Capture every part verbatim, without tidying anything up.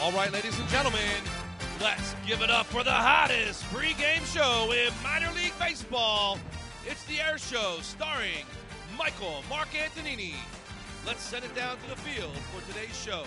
All right, ladies and gentlemen, let's give it up for the hottest pregame show in minor league baseball. It's the Air Show starring Michael Mark Antonini. Let's send it down to the field for today's show.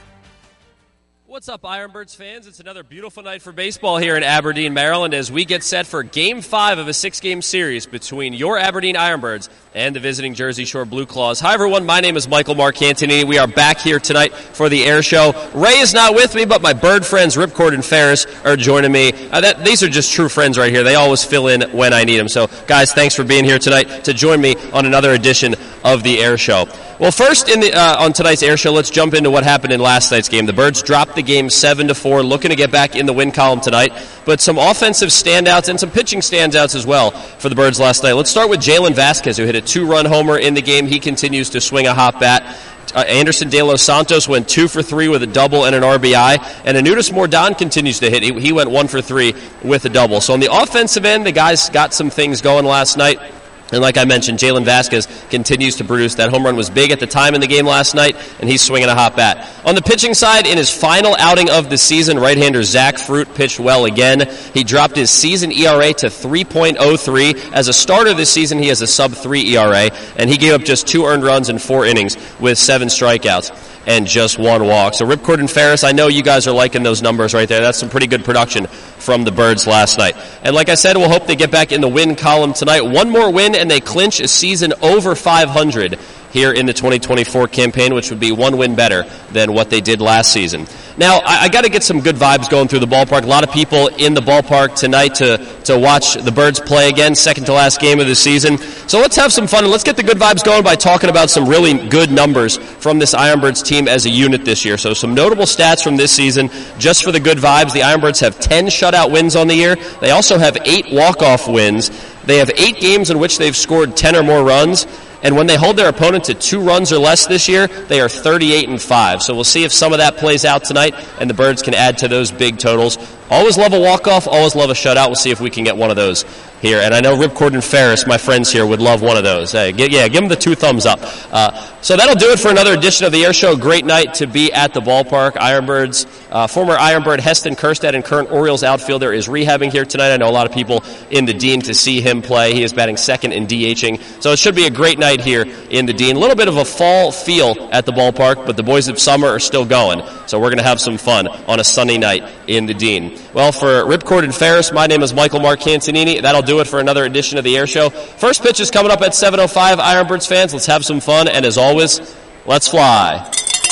What's up, Ironbirds fans? It's another beautiful night for baseball here in Aberdeen, Maryland, as we get set for Game five of a six-game series between your Aberdeen Ironbirds and the visiting Jersey Shore Blue Claws. Hi, everyone. My name is Michael Mark Antonini. We are back here tonight for the Air Show. Ray is not with me, but my bird friends Ripcord and Ferris are joining me. Uh, that, these are just true friends right here. They always fill in when I need them. So, guys, thanks for being here tonight to join me on another edition of the Air Show. Well, first in the, uh, on tonight's Air Show, let's jump into what happened in last night's game. The Birds dropped the game seven to four, looking to get back in the win column tonight, but some offensive standouts and some pitching standouts as well for the Birds last night. Let's start with Jalen Vasquez, who hit a two-run homer in the game. He continues to swing a hot bat. Uh, Anderson De Los Santos went two for three with a double and an R B I, and Anutis Mordan continues to hit. He, he went one for three with a double. So on the offensive end, the guys got some things going last night. And like I mentioned, Jalen Vasquez continues to produce. That home run was big at the time in the game last night, and he's swinging a hot bat. On the pitching side, in his final outing of the season, right-hander Zach Fruit pitched well again. He dropped his season E R A to three point oh three. As a starter this season, he has a sub three E R A, and he gave up just two earned runs in four innings with seven strikeouts and just one walk. So Ripcord and Ferris, I know you guys are liking those numbers right there. That's some pretty good production from the Birds last night. And like I said, we'll hope they get back in the win column tonight. One more win, and they clinch a season over five hundred here in the twenty twenty-four campaign, which would be one win better than what they did last season. Now, I, I got to get some good vibes going through the ballpark. A lot of people in the ballpark tonight to, to watch the Birds play again, second to last game of the season. So let's have some fun, and let's get the good vibes going by talking about some really good numbers from this Ironbirds team as a unit this year. So some notable stats from this season, just for the good vibes. The Ironbirds have ten shutout wins on the year. They also have eight walk-off wins. They have eight games in which they've scored ten or more runs. And when they hold their opponent to two runs or less this year, they are thirty-eight and five. So we'll see if some of that plays out tonight, and the Birds can add to those big totals. Always love a walk-off, always love a shutout. We'll see if we can get one of those here. And I know Ripcord and Ferris, my friends here, would love one of those. Hey, get, yeah, give them the two thumbs up. Uh, so that'll do it for another edition of the Air Show. Great night to be at the ballpark. Ironbirds, uh, former Ironbird Heston Kjerstad and current Orioles outfielder is rehabbing here tonight. I know a lot of people in the Dean to see him play. He is batting second and DHing. So it should be a great night here in the Dean. A little bit of a fall feel at the ballpark, but the boys of summer are still going. So we're going to have some fun on a sunny night in the Dean. Well, for Ripcord and Ferris, my name is Michael Mark Antonini. That'll do it for another edition of the Air Show. First pitch is coming up at seven oh five. Ironbirds fans, let's have some fun. And as always, let's fly.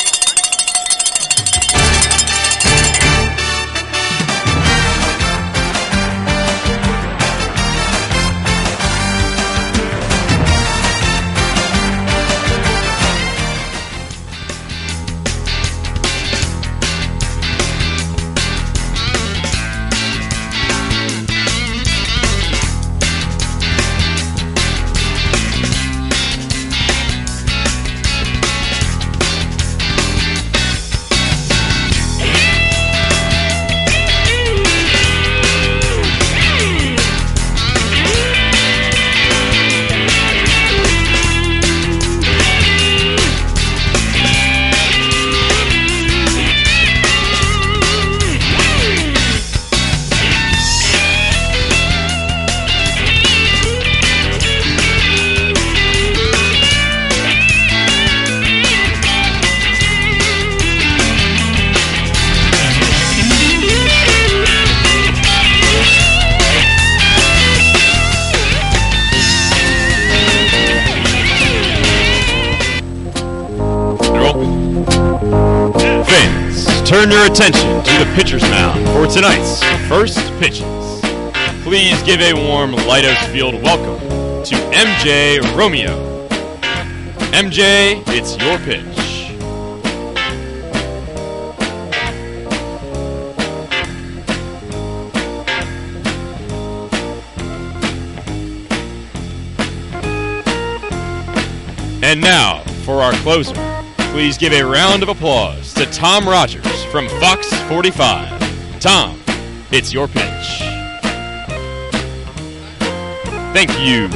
Turn your attention to the pitcher's mound for tonight's first pitches. Please give a warm Lighthouse Field welcome to M J Romeo. M J, it's your pitch. And now for our closer. Please give a round of applause to Tom Rogers from Fox forty-five. Tom, it's your pitch. Thank you.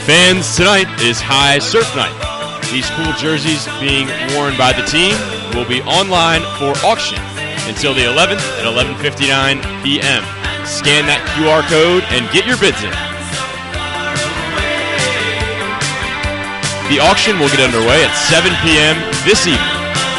Fans, tonight is High Surf Night. These cool jerseys being worn by the team will be online for auction until the eleventh at eleven fifty-nine p.m. Scan that Q R code and get your bids in. The auction will get underway at seven p.m. this evening.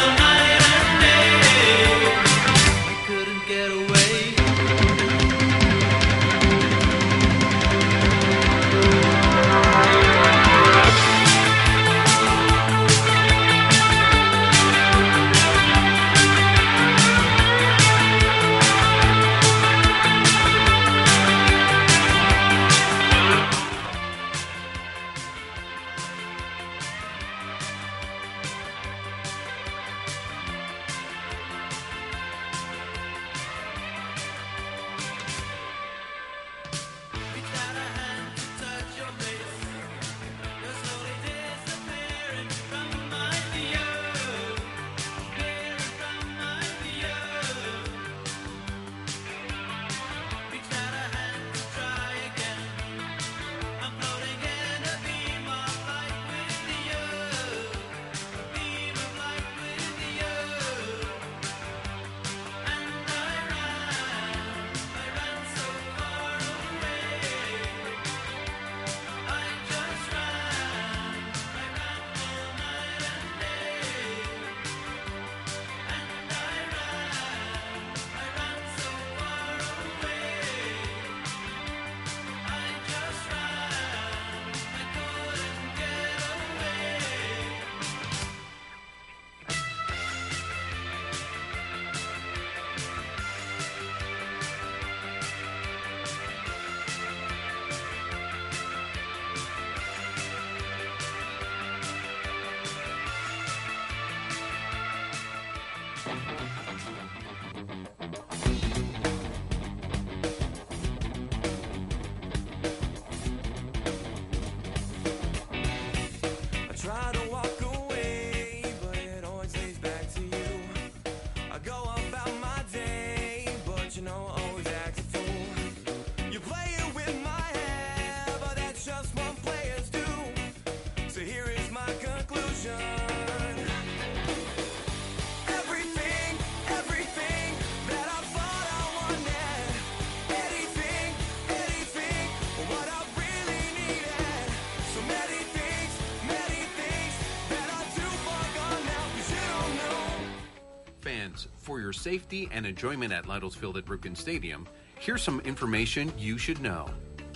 For your safety and enjoyment at Lytles Field at Ripken Stadium, here's some information you should know.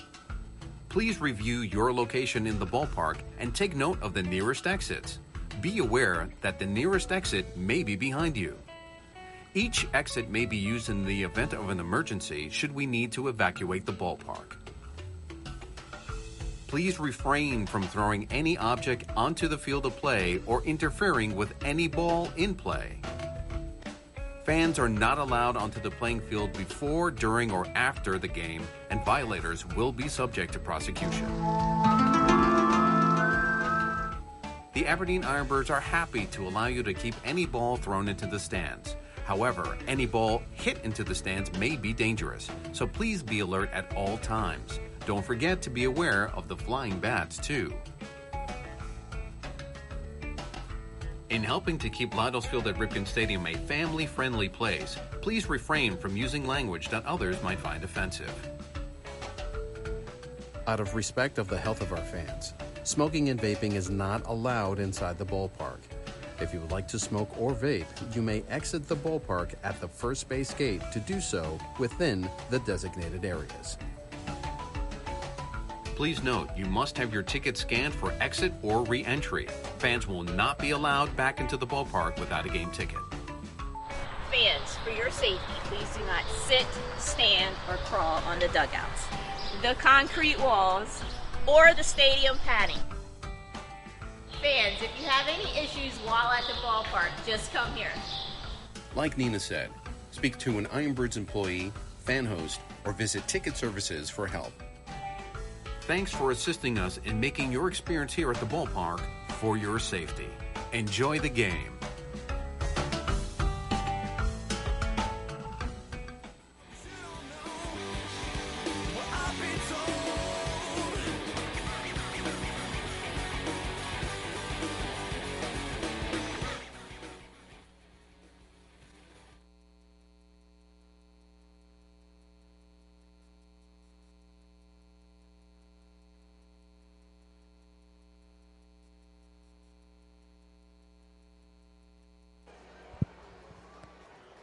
Please review your location in the ballpark and take note of the nearest exits. Be aware that the nearest exit may be behind you. Each exit may be used in the event of an emergency should we need to evacuate the ballpark. Please refrain from throwing any object onto the field of play or interfering with any ball in play. Fans are not allowed onto the playing field before, during, or after the game, and violators will be subject to prosecution. The Aberdeen Ironbirds are happy to allow you to keep any ball thrown into the stands. However, any ball hit into the stands may be dangerous, so please be alert at all times. Don't forget to be aware of the flying bats, too. In helping to keep Lytles Field at Ripken Stadium a family-friendly place, please refrain from using language that others might find offensive. Out of respect of the health of our fans, smoking and vaping is not allowed inside the ballpark. If you would like to smoke or vape, you may exit the ballpark at the first base gate to do so within the designated areas. Please note, you must have your ticket scanned for exit or re-entry. Fans will not be allowed back into the ballpark without a game ticket. Fans, for your safety, please do not sit, stand, or crawl on the dugouts, the concrete walls, or the stadium padding. Fans, if you have any issues while at the ballpark, just come here. Like Nina said, speak to an Ironbirds employee, fan host, or visit Ticket Services for help. Thanks for assisting us in making your experience here at the ballpark for your safety. Enjoy the game.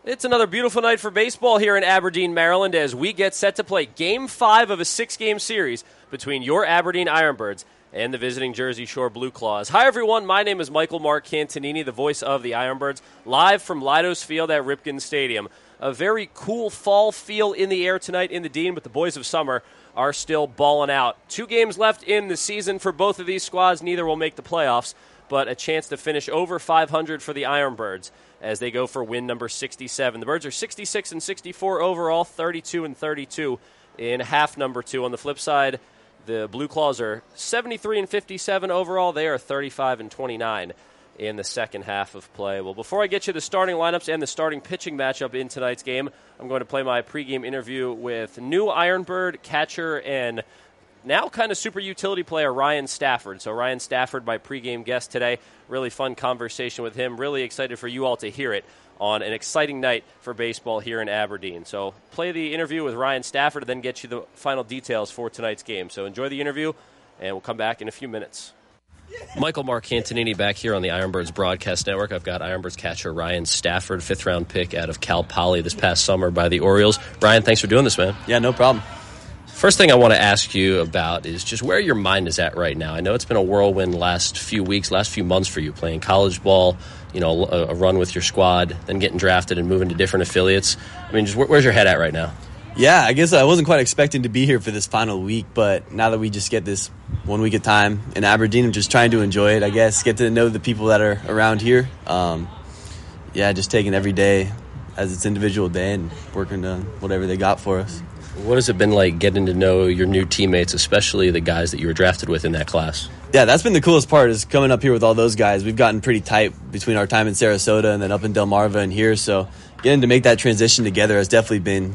It's another beautiful night for baseball here in Aberdeen, Maryland, as we get set to play Game five of a six-game series between your Aberdeen Ironbirds and the visiting Jersey Shore Blue Claws. Hi, everyone. My name is Michael Mark Cantonini, the voice of the Ironbirds, live from Leidos Field at Ripken Stadium. A very cool fall feel in the air tonight in the Dean, but the boys of summer are still balling out. Two games left in the season for both of these squads. Neither will make the playoffs, but a chance to finish over five hundred for the Ironbirds as they go for win number sixty-seven. The Birds are sixty-six and sixty-four overall, thirty-two and thirty-two in half number two. On the flip side, the Blue Claws are seventy-three and fifty-seven overall. They are thirty-five and twenty-nine in the second half of play. Well, before I get you the starting lineups and the starting pitching matchup in tonight's game, I'm going to play my pregame interview with new Ironbird catcher and now kind of super utility player Ryan Stafford. So Ryan Stafford, my pregame guest today. Really fun conversation with him. Really excited for you all to hear it on an exciting night for baseball here in Aberdeen. So play the interview with Ryan Stafford and then get you the final details for tonight's game. So enjoy the interview, and we'll come back in a few minutes. Michael Mark Cantonini back here on the Ironbirds Broadcast Network. I've got Ironbirds catcher Ryan Stafford, fifth-round pick out of Cal Poly this past summer by the Orioles. Ryan, thanks for doing this, man. Yeah, no problem. First thing I want to ask you about is just where your mind is at right now. I know it's been a whirlwind last few weeks, last few months for you, playing college ball, you know, a, a run with your squad, then getting drafted and moving to different affiliates. I mean, just where, where's your head at right now? Yeah, I guess I wasn't quite expecting to be here for this final week, but now that we just get this one week of time in Aberdeen, I'm just trying to enjoy it, I guess, get to know the people that are around here. Um, yeah, just taking every day as its individual day and working on whatever they got for us. What has it been like getting to know your new teammates, especially the guys that you were drafted with in that class? Yeah, that's been the coolest part, is coming up here with all those guys. We've gotten pretty tight between our time in Sarasota and then up in Delmarva and here, so getting to make that transition together has definitely been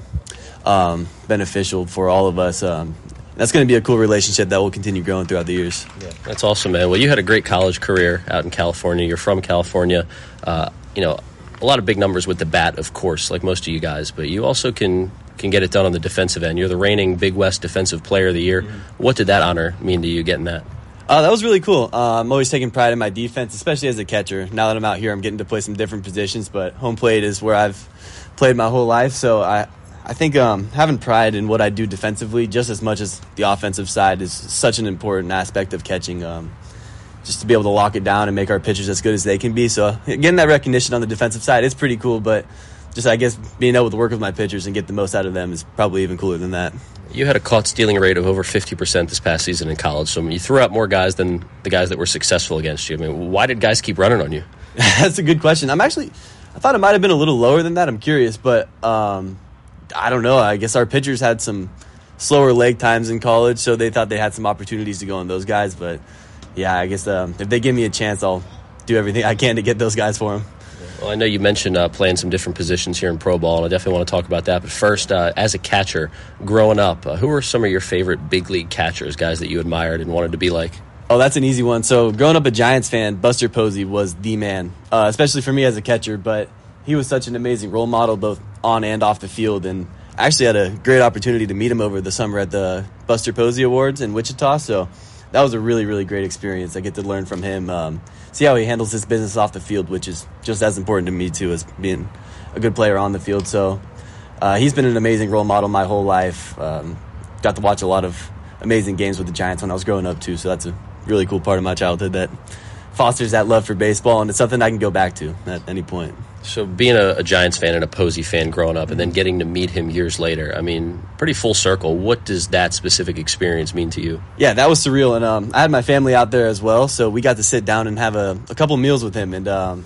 um, beneficial for all of us. Um, that's going to be a cool relationship that will continue growing throughout the years. Yeah, that's awesome, man. Well, you had a great college career out in California. You're from California. Uh, you know, a lot of big numbers with the bat, of course, like most of you guys, but you also can can get it done on the defensive end. You're the reigning Big West Defensive Player of the Year. Mm-hmm. What did that honor mean to you, getting that? Uh, that was really cool. Uh, I'm always taking pride in my defense, especially as a catcher. Now that I'm out here, I'm getting to play some different positions, but home plate is where I've played my whole life, so I, I think um, having pride in what I do defensively, just as much as the offensive side, is such an important aspect of catching, um, just to be able to lock it down and make our pitchers as good as they can be. So getting that recognition on the defensive side is pretty cool, but just, I guess, being able to work with my pitchers and get the most out of them is probably even cooler than that. You had a caught stealing rate of over fifty percent this past season in college, so I mean, you threw out more guys than the guys that were successful against you. I mean, why did guys keep running on you? That's a good question. I'm actually, I thought it might have been a little lower than that. I'm curious, but um, I don't know. I guess our pitchers had some slower leg times in college, so they thought they had some opportunities to go on those guys. But, yeah, I guess um, if they give me a chance, I'll do everything I can to get those guys for them. Well, I know you mentioned uh, playing some different positions here in pro ball, and I definitely want to talk about that. But first, uh, as a catcher, growing up, uh, who were some of your favorite big league catchers, guys that you admired and wanted to be like? Oh, that's an easy one. So growing up a Giants fan, Buster Posey was the man, uh, especially for me as a catcher. But he was such an amazing role model both on and off the field. And I actually had a great opportunity to meet him over the summer at the Buster Posey Awards in Wichita. So that was a really, really great experience. I get to learn from him, um, see how he handles his business off the field, which is just as important to me, too, as being a good player on the field. So uh, he's been an amazing role model my whole life. Um, got to watch a lot of amazing games with the Giants when I was growing up, too. So that's a really cool part of my childhood that fosters that love for baseball, and it's something I can go back to at any point. So being a, a Giants fan and a Posey fan growing up and then getting to meet him years later, I mean, pretty full circle. What does that specific experience mean to you? Yeah, that was surreal. And um, I had my family out there as well, so we got to sit down and have a, a couple meals with him. And, um,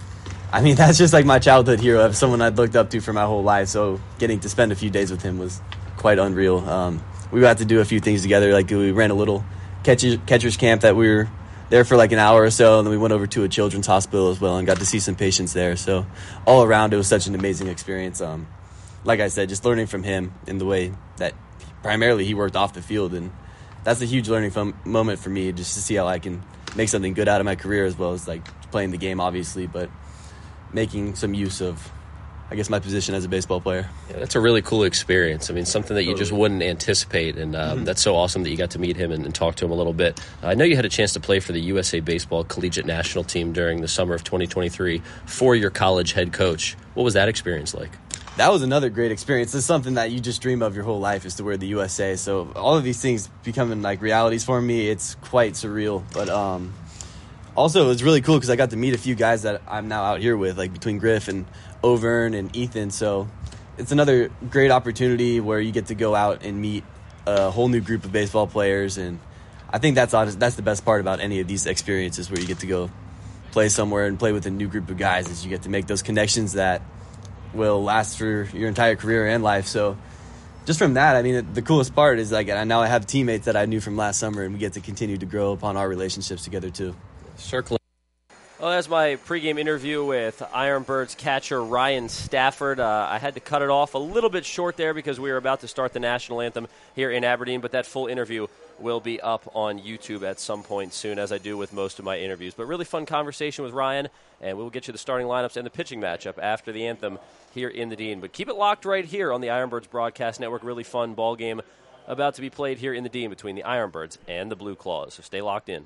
I mean, that's just like my childhood hero, someone I'd looked up to for my whole life. So getting to spend a few days with him was quite unreal. Um, we got to do a few things together. Like we ran a little catcher, catcher's camp that we were there for like an hour or so, and then we went over to a children's hospital as well and got to see some patients there. So all around, it was such an amazing experience. Um, like I said, just learning from him in the way that primarily he worked off the field, and that's a huge learning from, moment for me, just to see how I can make something good out of my career, as well as like playing the game, obviously, but making some use of, I guess, my position as a baseball player. Yeah, that's a really cool experience. I mean, something that you just wouldn't anticipate, and um, mm-hmm. that's so awesome that you got to meet him and, and talk to him a little bit. Uh, I know you had a chance to play for the U S A Baseball Collegiate National Team during the summer of twenty twenty-three for your college head coach, What was that experience like? That was another great experience. It's something that you just dream of your whole life, is to wear the U S A. So all of these things becoming like realities for me, it's quite surreal. But um, also it was really cool because I got to meet a few guys that I'm now out here with, like between Griff and Overn and Ethan. So it's another great opportunity where you get to go out and meet a whole new group of baseball players. And I think that's honest, that's the best part about any of these experiences, where you get to go play somewhere and play with a new group of guys, is you get to make those connections that will last for your entire career and life. So just from that, I mean, the coolest part is like now I have teammates that I knew from last summer, and we get to continue to grow upon our relationships together too. Circling. Well, that's my pregame interview with Ironbirds catcher Ryan Stafford. Uh, I had to cut it off a little bit short there because we were about to start the national anthem here in Aberdeen, but that full interview will be up on YouTube at some point soon, as I do with most of my interviews. But really fun conversation with Ryan, and we'll get you the starting lineups and the pitching matchup after the anthem here in the Dean. But keep it locked right here on the Ironbirds Broadcast Network. Really fun ball game about to be played here in the Dean between the Ironbirds and the Blue Claws. So stay locked in.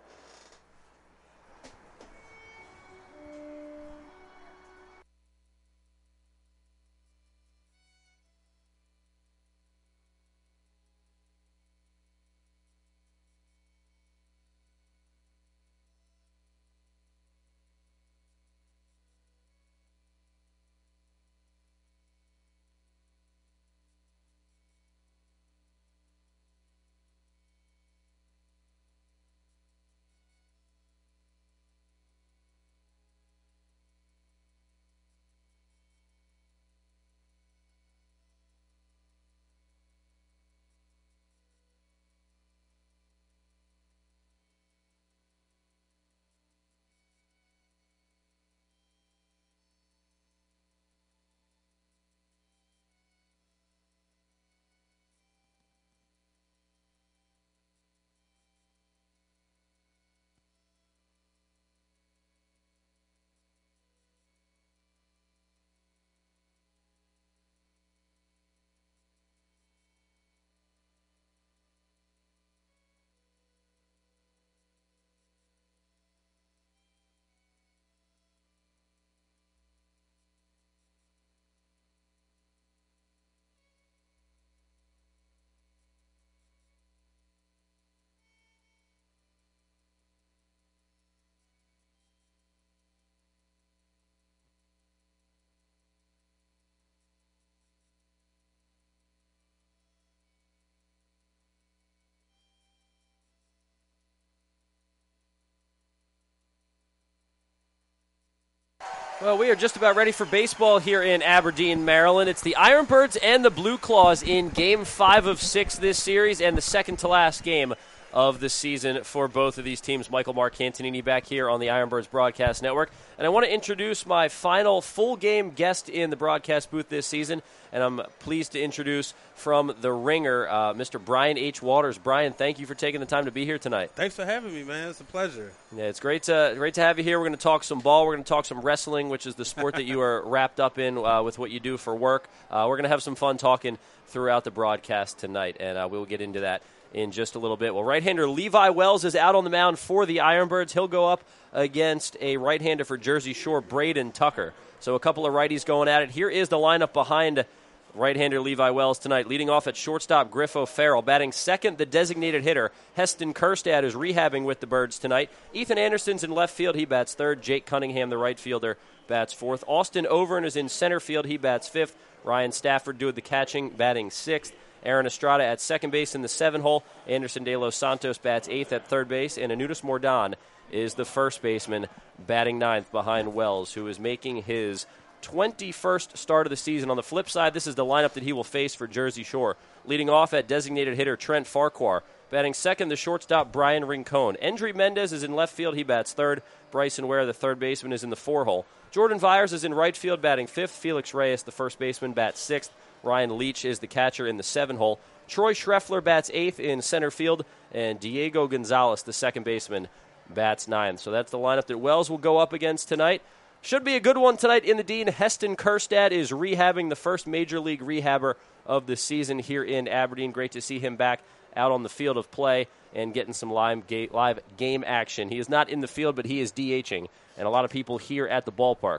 Well, we are just about ready for baseball here in Aberdeen, Maryland. It's the Ironbirds and the Blue Claws in Game five of six this series, and the second-to-last game of the season for both of these teams. Michael Marcantonini back here on the Ironbirds Broadcast Network. And I want to introduce my final full-game guest in the broadcast booth this season, and I'm pleased to introduce from The Ringer, uh, Mister Brian H. Waters. Brian, thank you for taking the time to be here tonight. Thanks for having me, man. It's a pleasure. Yeah, it's great to great to have you here. We're going to talk some ball. We're going to talk some wrestling, which is the sport that you are wrapped up in uh, with what you do for work. Uh, we're going to have some fun talking throughout the broadcast tonight, and uh, we'll get into that in just a little bit. Well, right-hander Levi Wells is out on the mound for the Ironbirds. He'll go up against a right-hander for Jersey Shore, Braden Tucker. So a couple of righties going at it. Here is the lineup behind right-hander Levi Wells tonight. Leading off at shortstop, Griff O'Farrell. Batting second, the designated hitter, Heston Kerstad, is rehabbing with the Birds tonight. Ethan Anderson's in left field. He bats third. Jake Cunningham, the right fielder, bats fourth. Austin Overn is in center field. He bats fifth. Ryan Stafford doing the catching, batting sixth. Aaron Estrada at second base in the seven hole. Anderson De Los Santos bats eighth at third base. And Anutis Mordan is the first baseman, batting ninth behind Wells, who is making his twenty-first start of the season. On the flip side, this is the lineup that he will face for Jersey Shore. Leading off at designated hitter Trent Farquhar. Batting second, the shortstop Brian Rincon. Endry Mendez is in left field. He bats third. Bryson Ware, the third baseman, is in the four hole. Jordan Vyers is in right field, batting fifth. Felix Reyes, the first baseman, bats sixth. Ryan Leach is the catcher in the seven hole. Troy Schreffler bats eighth in center field. And Diego Gonzalez, the second baseman, bats ninth. So that's the lineup that Wells will go up against tonight. Should be a good one tonight in the Dean. Heston Kerstad is rehabbing, the first major league rehabber of the season here in Aberdeen. Great to see him back out on the field of play and getting some live game action. He is not in the field, but he is DHing, and a lot of people here at the ballpark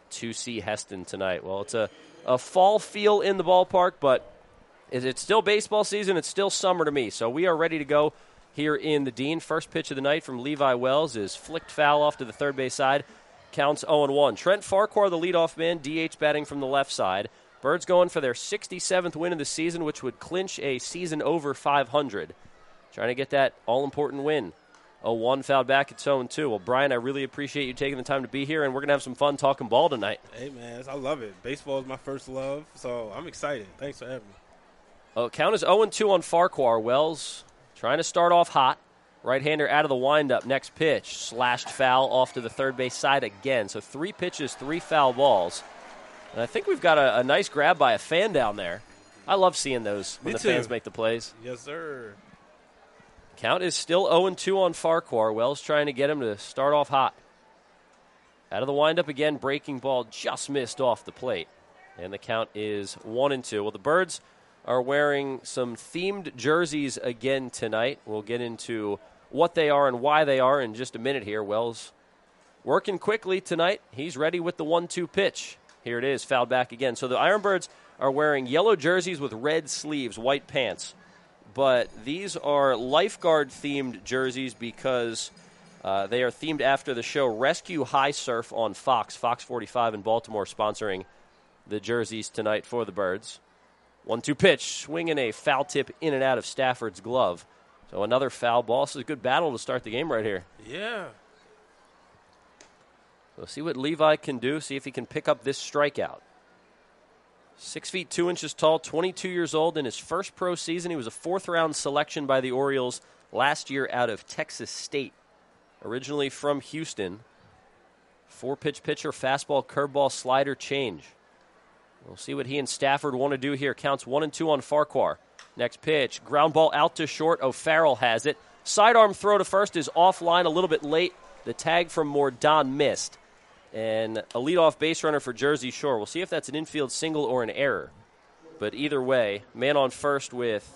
to see Heston tonight. Well, it's a, a fall feel in the ballpark, but it, it's still baseball season. It's still summer to me. So we are ready to go here in the Dean. First pitch of the night from Levi Wells is flicked foul off to the third base side. Counts oh and one. Trent Farquhar, the leadoff man, D H batting from the left side. Birds going for their sixty-seventh win of the season, which would clinch a season over five hundred. Trying to get that all-important win. oh one fouled back, it's oh and two. Well, Brian, I really appreciate you taking the time to be here, and we're going to have some fun talking ball tonight. Hey, man, I love it. Baseball is my first love, so I'm excited. Thanks for having me. Oh, count is oh and two on Farquhar. Wells trying to start off hot. Right-hander out of the windup. Next pitch, slashed foul off to the third base side again. So three pitches, three foul balls. And I think we've got a, a nice grab by a fan down there. I love seeing those when Me the too. fans make the plays. Yes, sir. Count is still oh and two on Farquhar. Wells trying to get him to start off hot. Out of the windup again, breaking ball just missed off the plate. And the count is one and two. Well, the Birds are wearing some themed jerseys again tonight. We'll get into what they are and why they are in just a minute here. Wells working quickly tonight. He's ready with the one two pitch. Here it is, fouled back again. So the Ironbirds are wearing yellow jerseys with red sleeves, white pants. But these are lifeguard-themed jerseys because uh, they are themed after the show Rescue High Surf on Fox, Fox forty-five in Baltimore, sponsoring the jerseys tonight for the Birds. one two pitch, swinging a foul tip in and out of Stafford's glove. So another foul ball. This is a good battle to start the game right here. Yeah. So see what Levi can do, see if he can pick up this strikeout. Six feet two inches tall, twenty-two years old. In his first pro season, he was a fourth-round selection by the Orioles last year out of Texas State. Originally from Houston. Four-pitch pitcher, fastball, curveball, slider, change. We'll see what he and Stafford want to do here. Counts one and two on Farquhar. Next pitch, ground ball out to short. O'Farrell has it. Sidearm throw to first is offline a little bit late. The tag from Mordon missed. And a leadoff base runner for Jersey Shore. We'll see if that's an infield single or an error. But either way, man on first with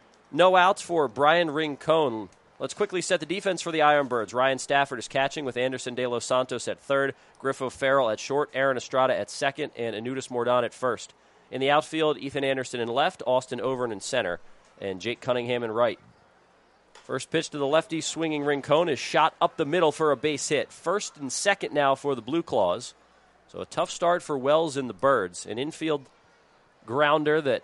no outs for Brian Rincon. Let's quickly set the defense for the Ironbirds. Ryan Stafford is catching with Anderson De Los Santos at third, Griff O'Farrell at short, Aaron Estrada at second, and Anutis Mordon at first. In the outfield, Ethan Anderson in left, Austin Overn in center, and Jake Cunningham in right. First pitch to the lefty, swinging Rincon is shot up the middle for a base hit. First and second now for the Blue Claws. So a tough start for Wells and the Birds. An infield grounder that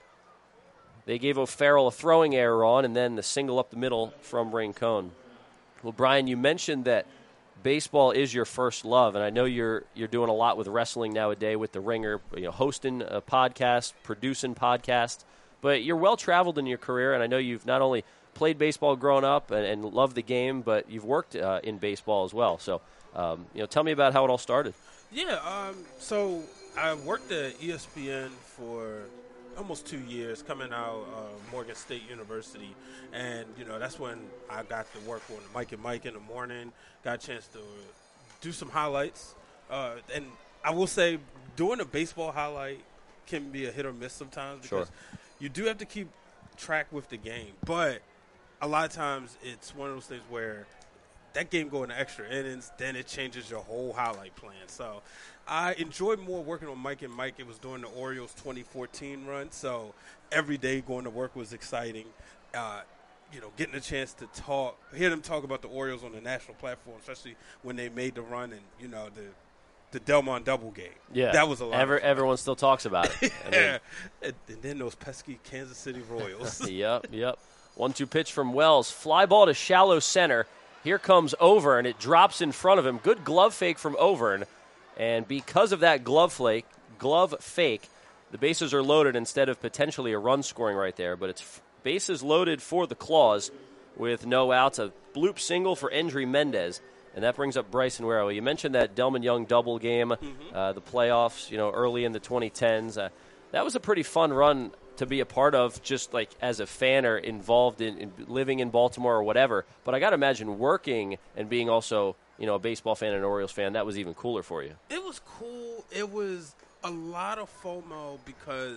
they gave O'Farrell a throwing error on, and then the single up the middle from Rincon. Well, Brian, you mentioned that baseball is your first love, and I know you're you're doing a lot with wrestling nowadays with the Ringer, you know, hosting a podcast, producing podcasts. But you're well-traveled in your career, and I know you've not only played baseball growing up and, and loved the game, but you've worked uh, in baseball as well. So, um, you know, tell me about how it all started. Yeah, um, so I worked at E S P N for almost two years, coming out uh, Morgan State University, and you know that's when I got to work on Mike and Mike in the morning. Got a chance to do some highlights, uh, and I will say doing a baseball highlight can be a hit or miss sometimes because Sure. you do have to keep track with the game, but a lot of times it's one of those things where that game going to extra innings, then it changes your whole highlight plan. So I enjoyed more working on Mike and Mike. It was during the Orioles twenty fourteen run, so every day going to work was exciting. Uh, you know, getting a chance to talk, hear them talk about the Orioles on the national platform, especially when they made the run and, you know, the the Delmont double game. Yeah, that was a lot. Ever, of fun. Everyone still talks about it. I mean, yeah, and, and then those pesky Kansas City Royals. yep, yep. one two pitch from Wells. Fly ball to shallow center. Here comes Overn. It drops in front of him. Good glove fake from Overn. And because of that glove flake, glove fake, the bases are loaded instead of potentially a run scoring right there. But it's f- bases loaded for the Claws with no outs. A bloop single for Endry Mendez. And that brings up Bryson Ware. You mentioned that Delman Young double game, mm-hmm. uh, the playoffs, you know, early in the twenty tens. Uh, that was a pretty fun run to be a part of, just like as a fan or involved in, in living in Baltimore or whatever. But I got to imagine working and being also, you know, a baseball fan and an Orioles fan, that was even cooler for you. It was cool. It was a lot of FOMO because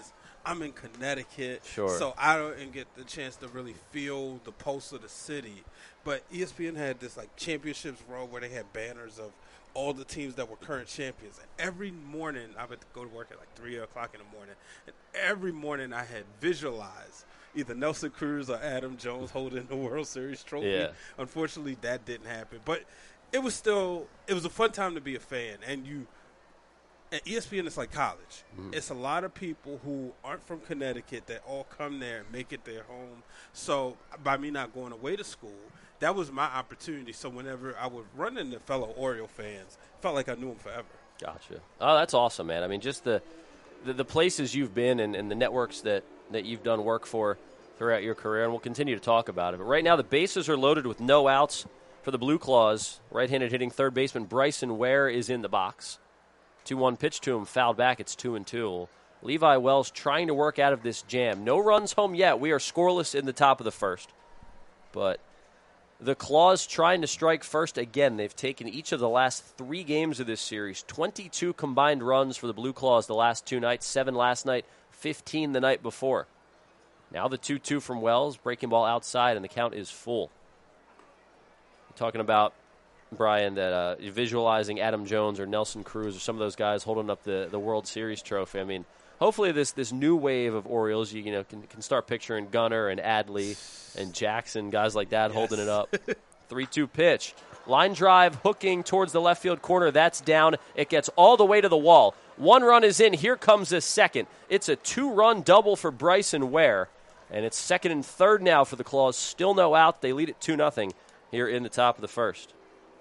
I'm in Connecticut, Sure. so I don't get the chance to really feel the pulse of the city. But E S P N had this like championships row where they had banners of all the teams that were current champions. And every morning, I would go to work at like three o'clock in the morning, and every morning I had visualized either Nelson Cruz or Adam Jones holding the World Series trophy. Yeah. Unfortunately, that didn't happen. But it was still, it was a fun time to be a fan. And you, at E S P N, it's like college. Mm-hmm. It's a lot of people who aren't from Connecticut that all come there and make it their home. So by me not going away to school, that was my opportunity. So whenever I would run into fellow Oriole fans, it felt like I knew them forever. Gotcha. Oh, that's awesome, man. I mean, just the the, the places you've been and, and the networks that, that you've done work for throughout your career, and we'll continue to talk about it. But right now the bases are loaded with no outs for the Blue Claws. Right-handed hitting third baseman Bryson Ware is in the box. two one pitch to him, fouled back. It's two and two. Levi Wells trying to work out of this jam. No runs home yet. We are scoreless in the top of the first. But the Claws trying to strike first again. They've taken each of the last three games of this series. twenty-two combined runs for the Blue Claws the last two nights. Seven last night, fifteen the night before. Now the two two from Wells. Breaking ball outside, and the count is full. Talking about, Brian, that uh, you're visualizing Adam Jones or Nelson Cruz or some of those guys holding up the, the World Series trophy. I mean, hopefully this this new wave of Orioles, you, you know, can, can start picturing Gunnar and Adley and Jackson, guys like that, yes, holding it up. three two pitch. Line drive, hooking towards the left field corner. That's down. It gets all the way to the wall. One run is in. Here comes a second. It's a two-run double for Bryson Ware. And it's second and third now for the Claws. Still no out. They lead it two nothing here in the top of the first.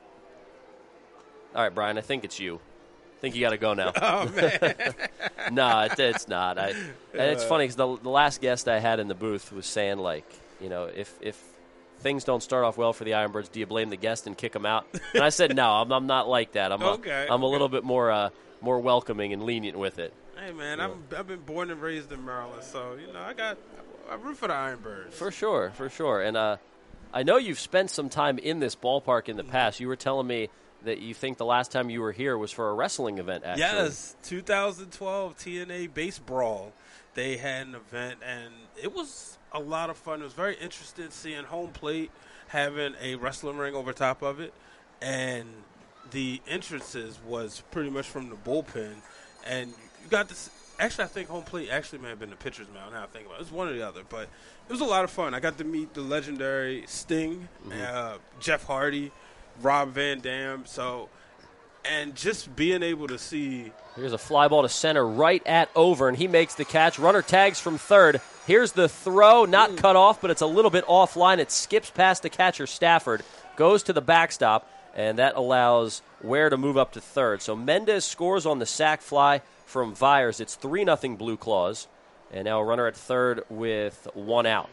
All right, Brian, I think it's you. I think you got to go now. Oh, man. no, it, it's not. I, and it's funny because the, the last guest I had in the booth was saying, like, you know, if if things don't start off well for the Ironbirds, do you blame the guest and kick them out? And I said, no, I'm, I'm not like that. I'm okay, a, I'm okay. a little bit more uh, more welcoming and lenient with it. Hey, man, I'm, I've been born and raised in Maryland, so, you know, I got I root for the Ironbirds. For sure, for sure. And uh, I know you've spent some time in this ballpark in the past. You were telling me that you think the last time you were here was for a wrestling event, actually. Yes, two thousand twelve T N A Base Brawl. They had an event, and it was a lot of fun. It was very interesting seeing home plate having a wrestling ring over top of it, and the entrances was pretty much from the bullpen, and you got this. Actually, I think home plate actually may have been the pitcher's mound. Now I think about it, it was one or the other, but it was a lot of fun. I got to meet the legendary Sting, mm-hmm. uh, Jeff Hardy, Rob Van Dam. So, and just being able to see. Here's a fly ball to center, right at over, and he makes the catch. Runner tags from third. Here's the throw, not mm. cut off, but it's a little bit offline. It skips past the catcher Stafford, goes to the backstop, and that allows Ware to move up to third. So Mendez scores on the sac fly from Vyers. It's three nothing Blue Claws. And now a runner at third with one out.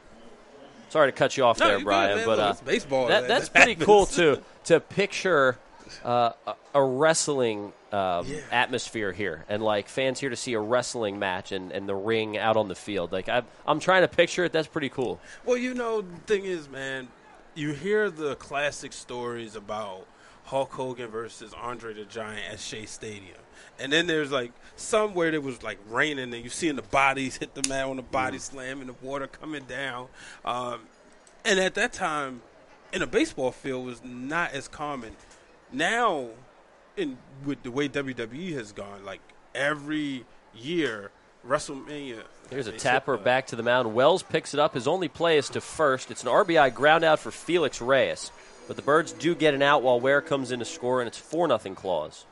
Sorry to cut you off no, there, Brian, good, but uh, it's baseball. That, that, that's that pretty happens. cool to to picture uh, a, a wrestling um, yeah. atmosphere here, and like fans here to see a wrestling match and, and the ring out on the field. Like I'm, I'm trying to picture it. That's pretty cool. Well, you know, the thing is, man, you hear the classic stories about Hulk Hogan versus Andre the Giant at Shea Stadium. And then there's, like, somewhere that was, like, raining, and you're seeing the bodies hit the mat on the body mm. slam and the water coming down. Um, and at that time, in a baseball field, was not as common. Now, in with the way W W E has gone, like, every year, WrestleMania. Here's a tapper back to the mound. Wells picks it up. His only play is to first. It's an R B I ground out for Felix Reyes. But the Birds do get an out while Ware comes in to score, and it's four nothing Claws.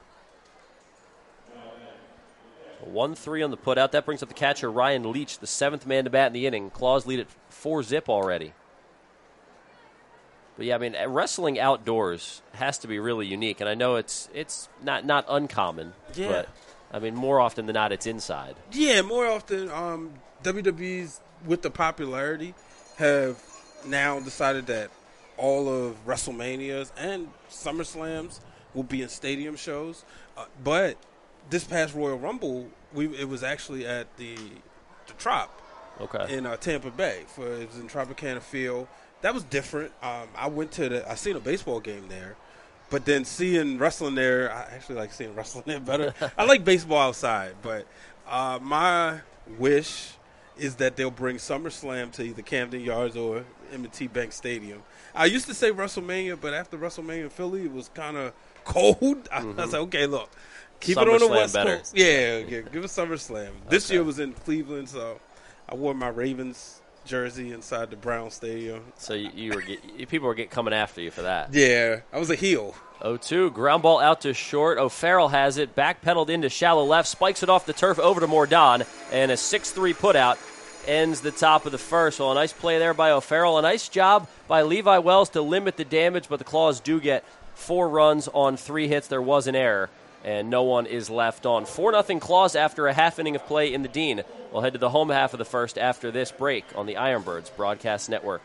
one three on the putout. That brings up the catcher, Ryan Leach, the seventh man to bat in the inning. Claws lead at four zip already. But, yeah, I mean, wrestling outdoors has to be really unique. And I know it's it's not, not uncommon. Yeah. But, I mean, more often than not, it's inside. Yeah, more often um, W W E's, with the popularity, have now decided that all of WrestleManias and SummerSlams will be in stadium shows. Uh, but this past Royal Rumble, we it was actually at the the Trop, okay, in uh, Tampa Bay. For it was in Tropicana Field. That was different. Um, I went to the I seen a baseball game there, but then seeing wrestling there, I actually like seeing wrestling there better. I like baseball outside, but uh, my wish is that they'll bring SummerSlam to either Camden Yards or M and T Bank Stadium. I used to say WrestleMania, but after WrestleMania in Philly, it was kind of cold. I, Mm-hmm. I was like, okay, look, keep it on the SummerSlam West better. Coast. Yeah, yeah, give us SummerSlam. This Okay. year was in Cleveland, so I wore my Ravens jersey inside the Brown Stadium. So you, you were get, you- people were get, coming after you for that. Yeah, I was a heel. oh two, ground ball out to short. O'Farrell has it, backpedaled into shallow left, spikes it off the turf over to Mordon, and a six three putout ends the top of the first. Well, a nice play there by O'Farrell. A nice job by Levi Wells to limit the damage, but the Claws do get four runs on three hits. There was an error, and no one is left on. four nothing Claws after a half inning of play in the Dean. We'll head to the home half of the first after this break on the Ironbirds Broadcast Network.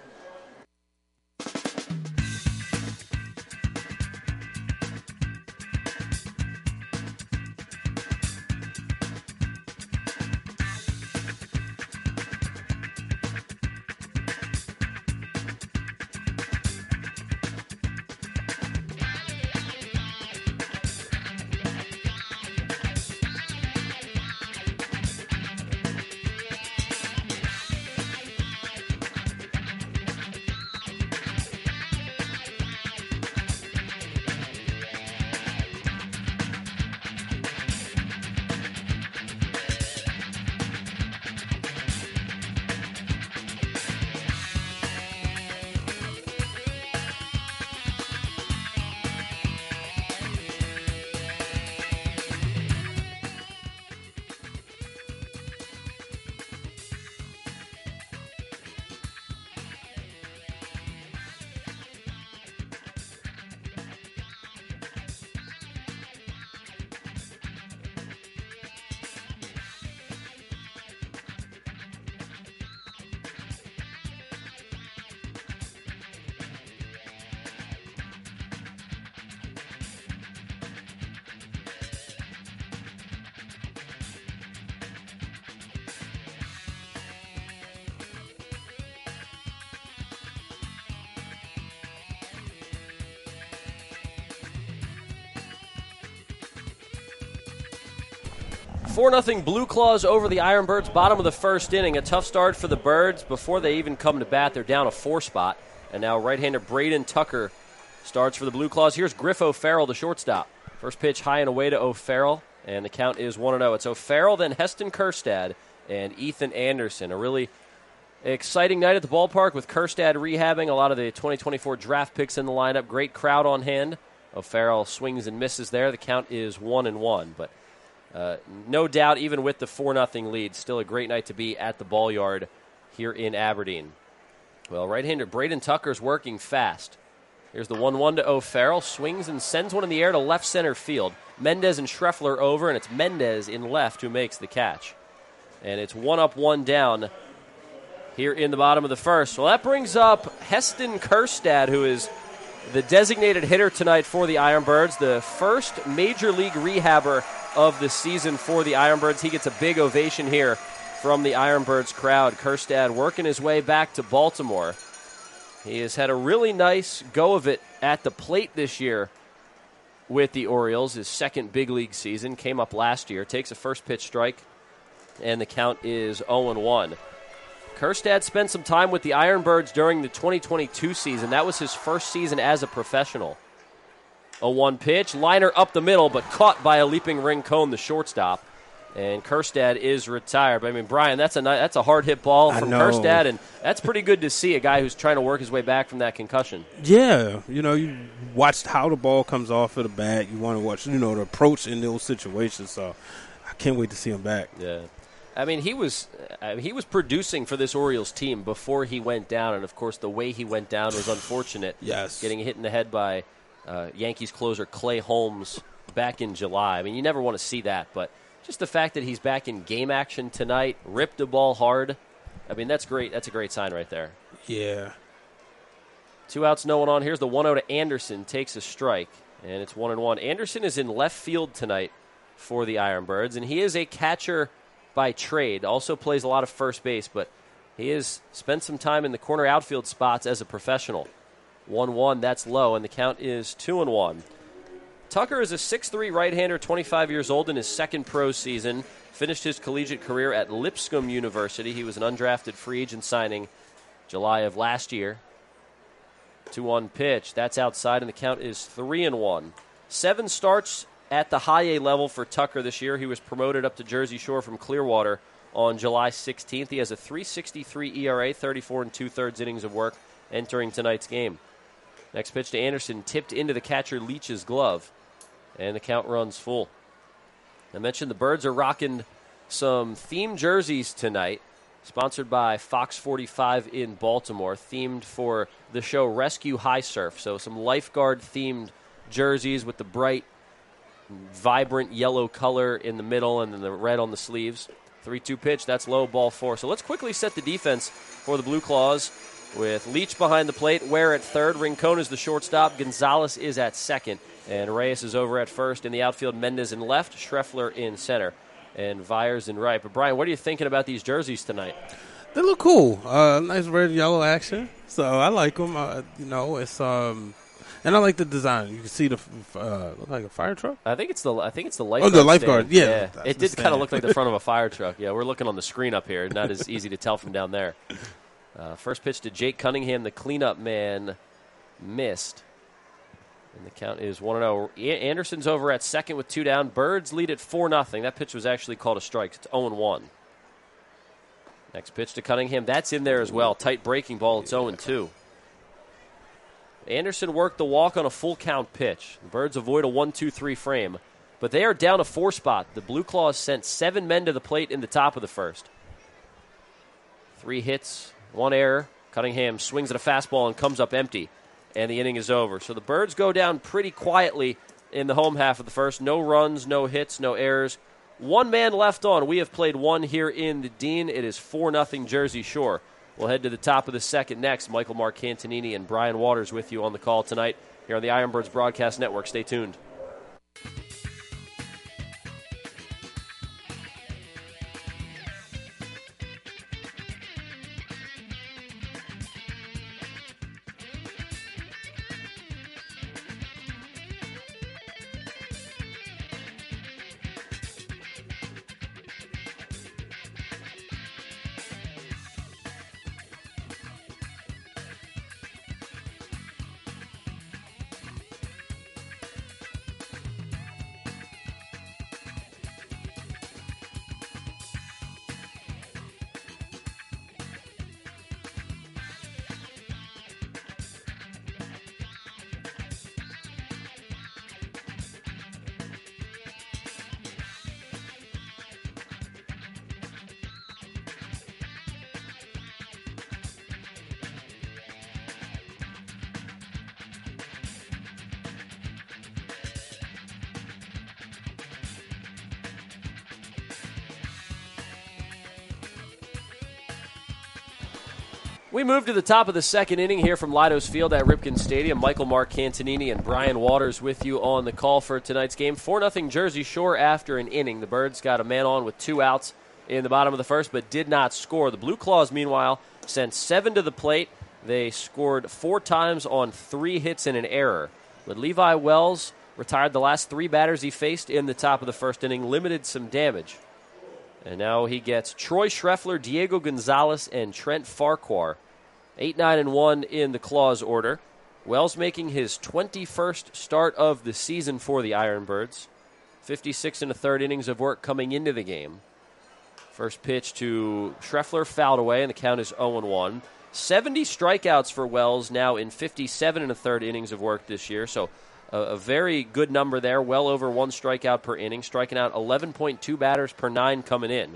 four nothing Blue Claws over the Ironbirds, bottom of the first inning. A tough start for the Birds. Before they even come to bat, they're down a four spot. And now right-hander Braden Tucker starts for the Blue Claws. Here's Griff O'Farrell, the shortstop. First pitch high and away to O'Farrell, and the count is one and oh. It's O'Farrell, then Heston Kerstad, and Ethan Anderson. A really exciting night at the ballpark with Kerstad rehabbing a lot of the twenty twenty-four draft picks in the lineup. Great crowd on hand. O'Farrell swings and misses there. The count is one and one, but Uh, no doubt, even with the four nothing lead, still a great night to be at the ball yard here in Aberdeen. Well, right-hander Braden Tucker's working fast. Here's the one one to O'Farrell. Swings and sends one in the air to left center field. Mendez and Schreffler over, and it's Mendez in left who makes the catch. And it's one up, one down here in the bottom of the first. Well, that brings up Heston Kerstad, who is the designated hitter tonight for the Ironbirds, the first major league rehabber of the season for the Ironbirds. He gets a big ovation here from the Ironbirds crowd. Kerstad working his way back to Baltimore. He has had a really nice go of it at the plate this year with the Orioles. His second big league season came up last year. Takes a first pitch strike, and the count is oh and one. Kerstad spent some time with the Ironbirds during the twenty twenty-two season. That was his first season as a professional. A one pitch, liner up the middle, but caught by a leaping Rincon, the shortstop. And Kerstad is retired. But, I mean, Brian, that's a that's a hard hit ball from Kerstad, and that's pretty good to see a guy who's trying to work his way back from that concussion. Yeah, you know, you watched how the ball comes off of the bat. You want to watch, you know, the approach in those situations. So I can't wait to see him back. Yeah. I mean, he was uh, he was producing for this Orioles team before he went down, and, of course, the way he went down was unfortunate. Yes. Getting hit in the head by uh, Yankees closer Clay Holmes back in July. I mean, you never want to see that, but just the fact that he's back in game action tonight, ripped the ball hard, I mean, that's great. That's a great sign right there. Yeah. Two outs, no one on. Here's the one oh to Anderson, takes a strike, and it's one and one. Anderson is in left field tonight for the Ironbirds, and he is a catcher by trade. Also plays a lot of first base, but he has spent some time in the corner outfield spots as a professional. one one, that's low, and the count is two and one. Tucker is a six three right-hander, twenty-five years old, in his second pro season. Finished his collegiate career at Lipscomb University. He was an undrafted free agent signing July of last year. two one pitch. That's outside, and the count is three and one. Seven starts at the high A level for Tucker this year. He was promoted up to Jersey Shore from Clearwater on July sixteenth. He has a three sixty-three E R A, thirty-four and two-thirds innings of work entering tonight's game. Next pitch to Anderson, tipped into the catcher Leach's glove, and the count runs full. I mentioned the Birds are rocking some themed jerseys tonight, sponsored by Fox forty-five in Baltimore, themed for the show Rescue High Surf. So some lifeguard-themed jerseys with the bright, vibrant yellow color in the middle and then the red on the sleeves. three two pitch, that's low, ball four. So let's quickly set the defense for the Blue Claws with Leach behind the plate, Ware at third, Rincon is the shortstop, Gonzalez is at second, and Reyes is over at first. In the outfield, Mendez in left, Schreffler in center, and Vyers in right. But, Brian, what are you thinking about these jerseys tonight? They look cool. Uh, nice red-yellow action. So I like them. Uh, you know, it's um, and I like the design. You can see the uh, look like a fire truck. I think it's the I think it's the lifeguard. Oh, the lifeguard. Stand. Yeah, yeah. It did kind of look like the front of a fire truck. Yeah, we're looking on the screen up here. Not as easy to tell from down there. Uh, first pitch to Jake Cunningham, the cleanup man, missed. And the count is one and oh. Anderson's over at second with two down. Birds lead at four nothing. That pitch was actually called a strike. It's oh and one. Next pitch to Cunningham. That's in there as well. Tight breaking ball. It's oh and two. Anderson worked the walk on a full count pitch. The Birds avoid a one two three frame. But they are down a four spot. The Blue Claws sent seven men to the plate in the top of the first. Three hits, one error. Cunningham swings at a fastball and comes up empty. And the inning is over. So the Birds go down pretty quietly in the home half of the first. No runs, no hits, no errors. One man left on. We have played one here in the Dean. It is four nothing Jersey Shore. We'll head to the top of the second next. Michael Marcantonini and Brian Waters with you on the call tonight here on the Ironbirds Broadcast Network. Stay tuned. We move to the top of the second inning here from Leidos Field at Ripken Stadium. Michael Marcantonini and Brian Waters with you on the call for tonight's game. four nothing Jersey Shore after an inning. The Birds got a man on with two outs in the bottom of the first, but did not score. The Blue Claws, meanwhile, sent seven to the plate. They scored four times on three hits and an error. But Levi Wells retired the last three batters he faced in the top of the first inning, limited some damage. And now he gets Troy Schreffler, Diego Gonzalez, and Trent Farquhar. eight nine and one in the Claws order. Wells making his twenty-first start of the season for the Ironbirds. fifty-six and a third innings of work coming into the game. First pitch to Schreffler, fouled away, and the count is oh and one. seventy strikeouts for Wells now in fifty-seven and a third innings of work this year. So a, a very good number there, well over one strikeout per inning, striking out eleven point two batters per nine coming in.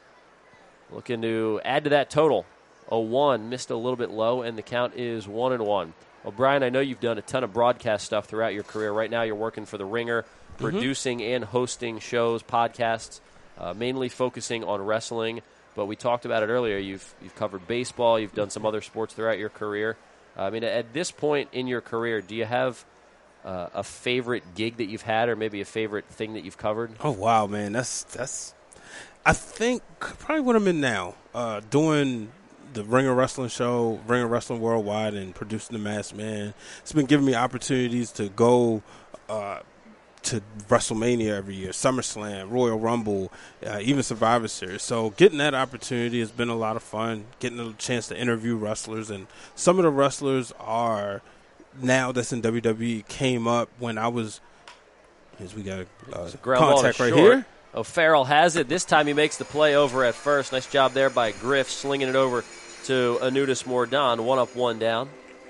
Looking to add to that total. oh one, missed a little bit low, and the count is one and one. Well, Brian, I know you've done a ton of broadcast stuff throughout your career. Right now you're working for The Ringer, mm-hmm. producing and hosting shows, podcasts, uh, mainly focusing on wrestling. But we talked about it earlier. You've you've covered baseball. You've done some other sports throughout your career. Uh, I mean, at this point in your career, do you have uh, a favorite gig that you've had, or maybe a favorite thing that you've covered? Oh wow, man, that's that's. I think probably what I'm in now, uh, doing the Ringer Wrestling Show, Ringer Wrestling Worldwide, and producing The Masked Man. It's been giving me opportunities to go uh, to WrestleMania every year, SummerSlam, Royal Rumble, uh, even Survivor Series. So getting that opportunity has been a lot of fun, getting a chance to interview wrestlers. And some of the wrestlers are now that's in W W E came up when I was – we got a uh, contact right short. here. O'Farrell has it. This time he makes the play over at first. Nice job there by Griff, slinging it over to Anutis Mordon. One up, one down.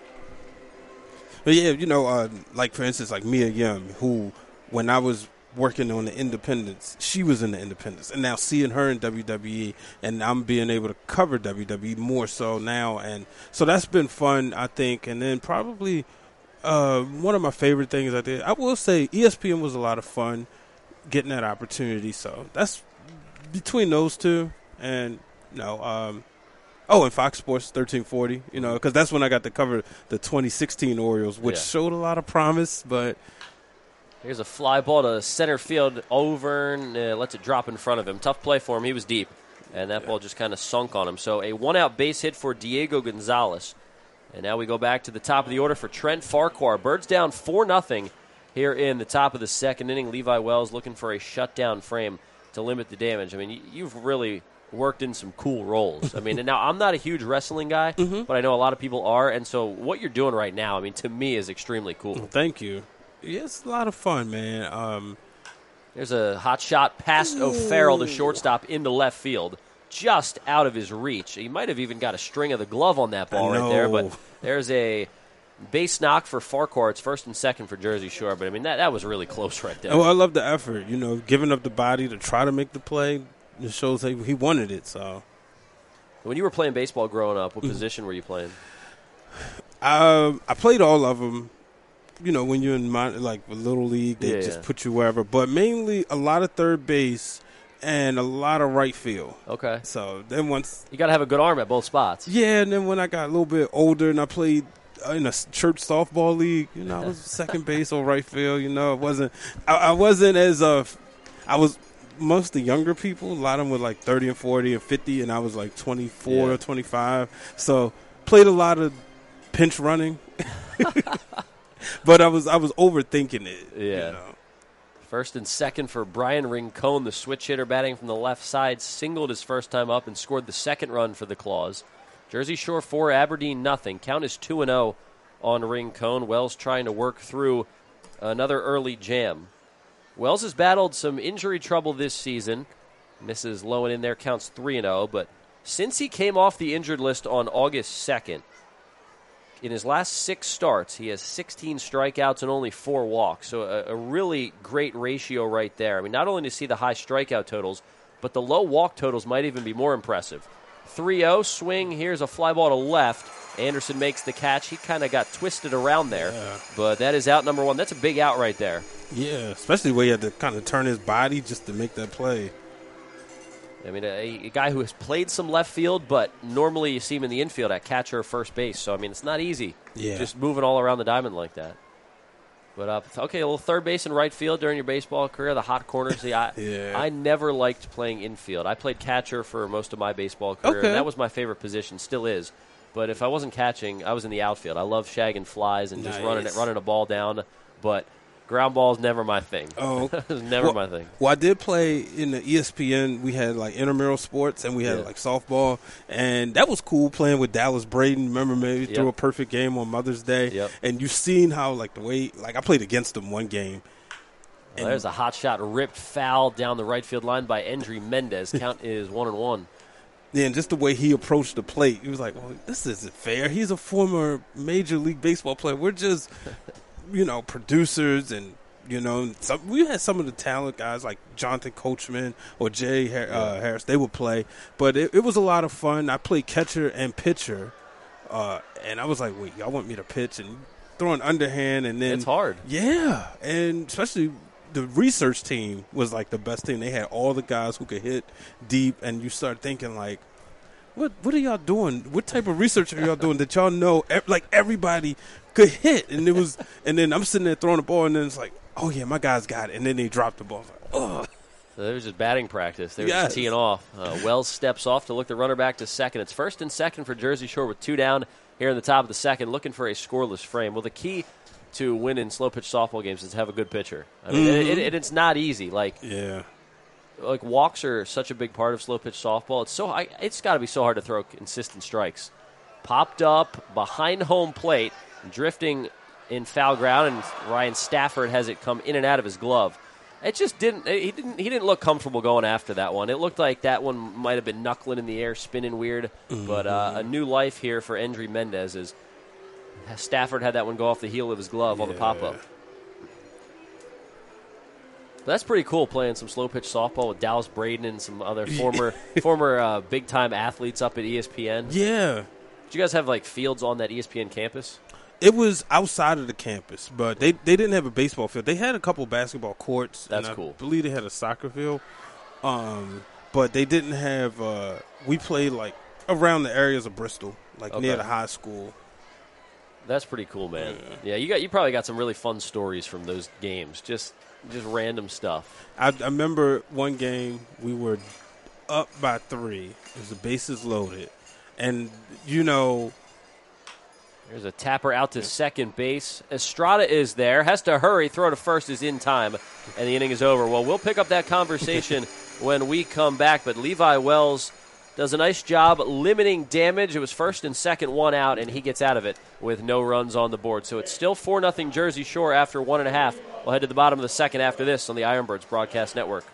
But, yeah, you know, uh, like, for instance, like Mia Yim, who, when I was working on the Independence, she was in the Independence. And now seeing her in W W E, and I'm being able to cover W W E more so now. And so that's been fun, I think. And then probably uh, one of my favorite things I did, I will say E S P N was a lot of fun getting that opportunity. So that's between those two. And, you know, um, oh, and Fox Sports thirteen forty, you know, because that's when I got to cover the twenty sixteen Orioles, which yeah. showed a lot of promise. But here's a fly ball to center field. Overn uh, lets it drop in front of him. Tough play for him. He was deep, and that yeah. ball just kind of sunk on him. So a one-out base hit for Diego Gonzalez. And now we go back to the top of the order for Trent Farquhar. Birds down four nothing here in the top of the second inning. Levi Wells looking for a shutdown frame to limit the damage. I mean, you've really worked in some cool roles. I mean, and now I'm not a huge wrestling guy, mm-hmm. but I know a lot of people are. And so what you're doing right now, I mean, to me is extremely cool. Thank you. Yeah, it's a lot of fun, man. Um, There's a hot shot past ooh. O'Farrell, the shortstop, into left field, just out of his reach. He might have even got a string of the glove on that ball right there, but there's a base knock for Farquhar. It's first and second for Jersey Shore, but I mean, that, that was really close right there. Well, I love the effort, you know, giving up the body to try to make the play. It shows he, he wanted it. So, when you were playing baseball growing up, what mm-hmm. position were you playing? Um, I played all of them. You know, when you're in my, like little league, they yeah, just yeah. put you wherever. But mainly a lot of third base and a lot of right field. Okay. So then once you got to have a good arm at both spots. Yeah, and then when I got a little bit older and I played in a church softball league, you know, I was second base or right field. You know, it wasn't. I, I wasn't as uh, I was. Most of the younger people, a lot of them were like thirty and forty and fifty, and I was like twenty-four yeah. or twenty-five. So played a lot of pinch running. But I was I was overthinking it. Yeah. You know. First and second for Brian Rincon, the switch hitter batting from the left side, singled his first time up and scored the second run for the Claws. Jersey Shore four, Aberdeen nothing. Count is two and oh on Rincon. Wells trying to work through another early jam. Wells has battled some injury trouble this season. Misses low and in there, counts three and oh. But since he came off the injured list on August second, in his last six starts, he has sixteen strikeouts and only four walks. So a, a really great ratio right there. I mean, not only to see the high strikeout totals, but the low walk totals might even be more impressive. three oh, swing, here's a fly ball to left. Anderson makes the catch. He kind of got twisted around there, yeah. but that is out number one. That's a big out right there. Yeah, especially where he had to kind of turn his body just to make that play. I mean, a, a guy who has played some left field, but normally you see him in the infield at catcher or first base. So, I mean, it's not easy yeah. just moving all around the diamond like that. But, uh, okay, a little third base and right field during your baseball career, the hot corners. See, I, yeah. I never liked playing infield. I played catcher for most of my baseball career, okay. and that was my favorite position, still is. But if I wasn't catching, I was in the outfield. I love shagging flies and just nice. running it, running a ball down. But ground ball is never my thing. Oh, it was never well, my thing. Well, I did play in the E S P N. We had like intramural sports, and we had yeah. like softball, and that was cool playing with Dallas Braden. Remember, maybe yep. threw a perfect game on Mother's Day, yep. and you've seen how like the way like I played against him one game. Well, there's a hot shot ripped foul down the right field line by Endry Mendez. Count is one and one. Yeah, and just the way he approached the plate, he was like, well, this isn't fair. He's a former Major League Baseball player. We're just, you know, producers and, you know, some, we had some of the talent guys like Jonathan Coachman or Jay uh, Harris. They would play. But it, it was a lot of fun. I played catcher and pitcher, uh, and I was like, wait, y'all want me to pitch and throw an underhand? And then it's hard. Yeah, and especially – the research team was like the best thing. They had all the guys who could hit deep, and you start thinking like, what what are y'all doing? What type of research are y'all doing that y'all know like everybody could hit? And it was, and then I'm sitting there throwing the ball, and then it's like, oh yeah, my guys got it, and then they dropped the ball. Like, oh. So there was just batting practice. They were yes. just teeing off. Uh, Wells steps off to look the runner back to second. It's first and second for Jersey Shore with two down here in the top of the second, looking for a scoreless frame. Well, the key to win in slow pitch softball games is to have a good pitcher. I mean, Mm-hmm. it, it, it's not easy. Like, Yeah. like walks are such a big part of slow pitch softball. It's so I, it's got to be so hard to throw consistent strikes. Popped up behind home plate, drifting in foul ground, and Ryan Stafford has it come in and out of his glove. It just didn't. He didn't. He didn't look comfortable going after that one. It looked like that one might have been knuckling in the air, spinning weird. Mm-hmm. But uh, a new life here for Endry Mendez as Stafford had that one go off the heel of his glove yeah. on the pop up. But that's pretty cool, playing some slow pitch softball with Dallas Braden and some other former former uh, big time athletes up at E S P N. Yeah. Did you guys have like fields on that E S P N campus? It was outside of the campus, but they they didn't have a baseball field. They had a couple basketball courts. That's and I cool. I believe they had a soccer field, um, but they didn't have. Uh, we played like around the areas of Bristol, like okay. near the high school. That's pretty cool, man. Yeah. yeah, you got you probably got some really fun stories from those games. Just just random stuff. I, I remember one game we were up by three. It was the bases loaded, and you know. There's a tapper out to second base. Estrada is there. Has to hurry. Throw to first is in time, and the inning is over. Well, we'll pick up that conversation when we come back, but Levi Wells does a nice job limiting damage. It was first and second, one out, and he gets out of it with no runs on the board. So it's still four nothing Jersey Shore after one and a half. We'll head to the bottom of the second after this on the Ironbirds Broadcast Network.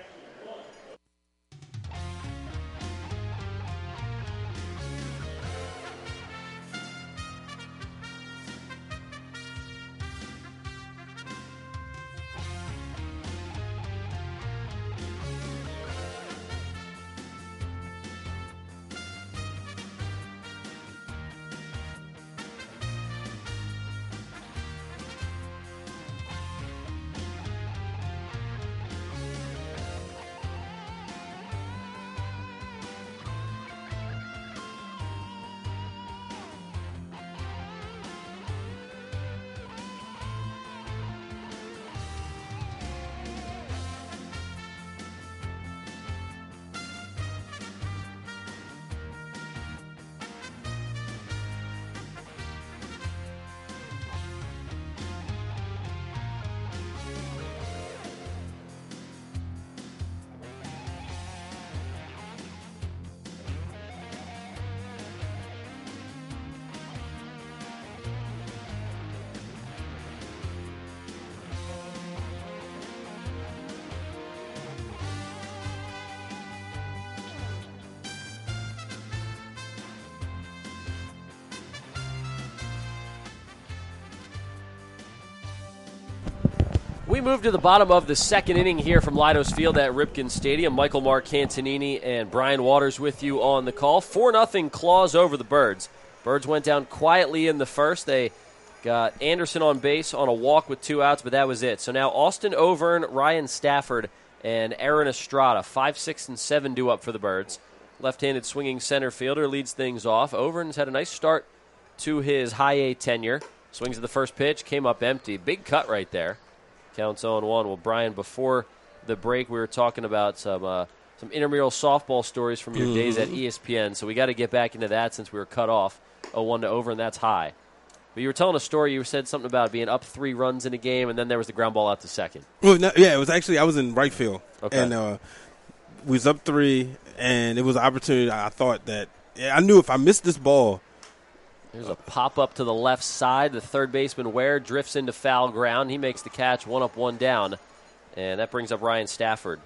We move to the bottom of the second inning here from Leidos Field at Ripken Stadium. Michael Marcantonini and Brian Waters with you on the call. four nothing Claws over the Birds. Birds went down quietly in the first. They got Anderson on base on a walk with two outs, but that was it. So now Austin Overn, Ryan Stafford, and Aaron Estrada, five, six, and seven due up for the Birds. Left-handed swinging center fielder leads things off. Overn's had a nice start to his high A tenure. Swings at the first pitch, came up empty. Big cut right there. Counts oh and one. Well, Brian, before the break, we were talking about some uh, some intramural softball stories from your mm-hmm. days at E S P N, so we got to get back into that since we were cut off oh one to over, and that's high. But you were telling a story. You said something about being up three runs in a game, and then there was the ground ball out to second. Well, no, yeah, it was actually, I was in right field. Okay. And uh, we was up three, and it was an opportunity. I thought that, yeah, I knew if I missed this ball. There's a pop-up to the left side. The third baseman, Ware, drifts into foul ground. He makes the catch, one up, one down. And that brings up Ryan Stafford.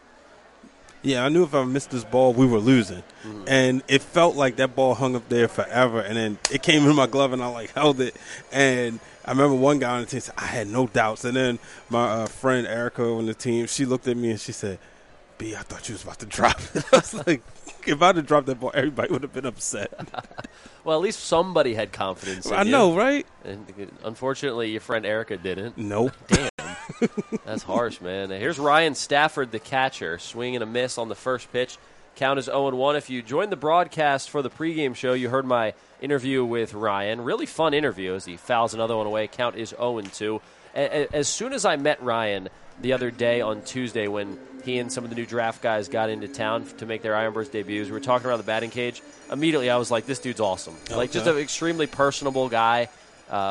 Yeah, I knew if I missed this ball, we were losing. Mm-hmm. And it felt like that ball hung up there forever. And then it came in my glove, and I, like, held it. And I remember one guy on the team said, I had no doubts. And then my uh, friend Erica on the team, she looked at me, and she said, B, I thought you was about to drop it. I was like, if I had dropped that ball, everybody would have been upset. Well, at least somebody had confidence in I you. know, right? And unfortunately, your friend Erica didn't. Nope. Damn. That's harsh, man. Here's Ryan Stafford, the catcher, swing and a miss on the first pitch. Count is oh and one. If you joined the broadcast for the pregame show, you heard my interview with Ryan. Really fun interview as he fouls another one away. Count is oh and two. As soon as I met Ryan the other day on Tuesday when he and some of the new draft guys got into town to make their Ironbirds debuts, we were talking around the batting cage. Immediately, I was like, this dude's awesome. Okay. Like, just an extremely personable guy. Um,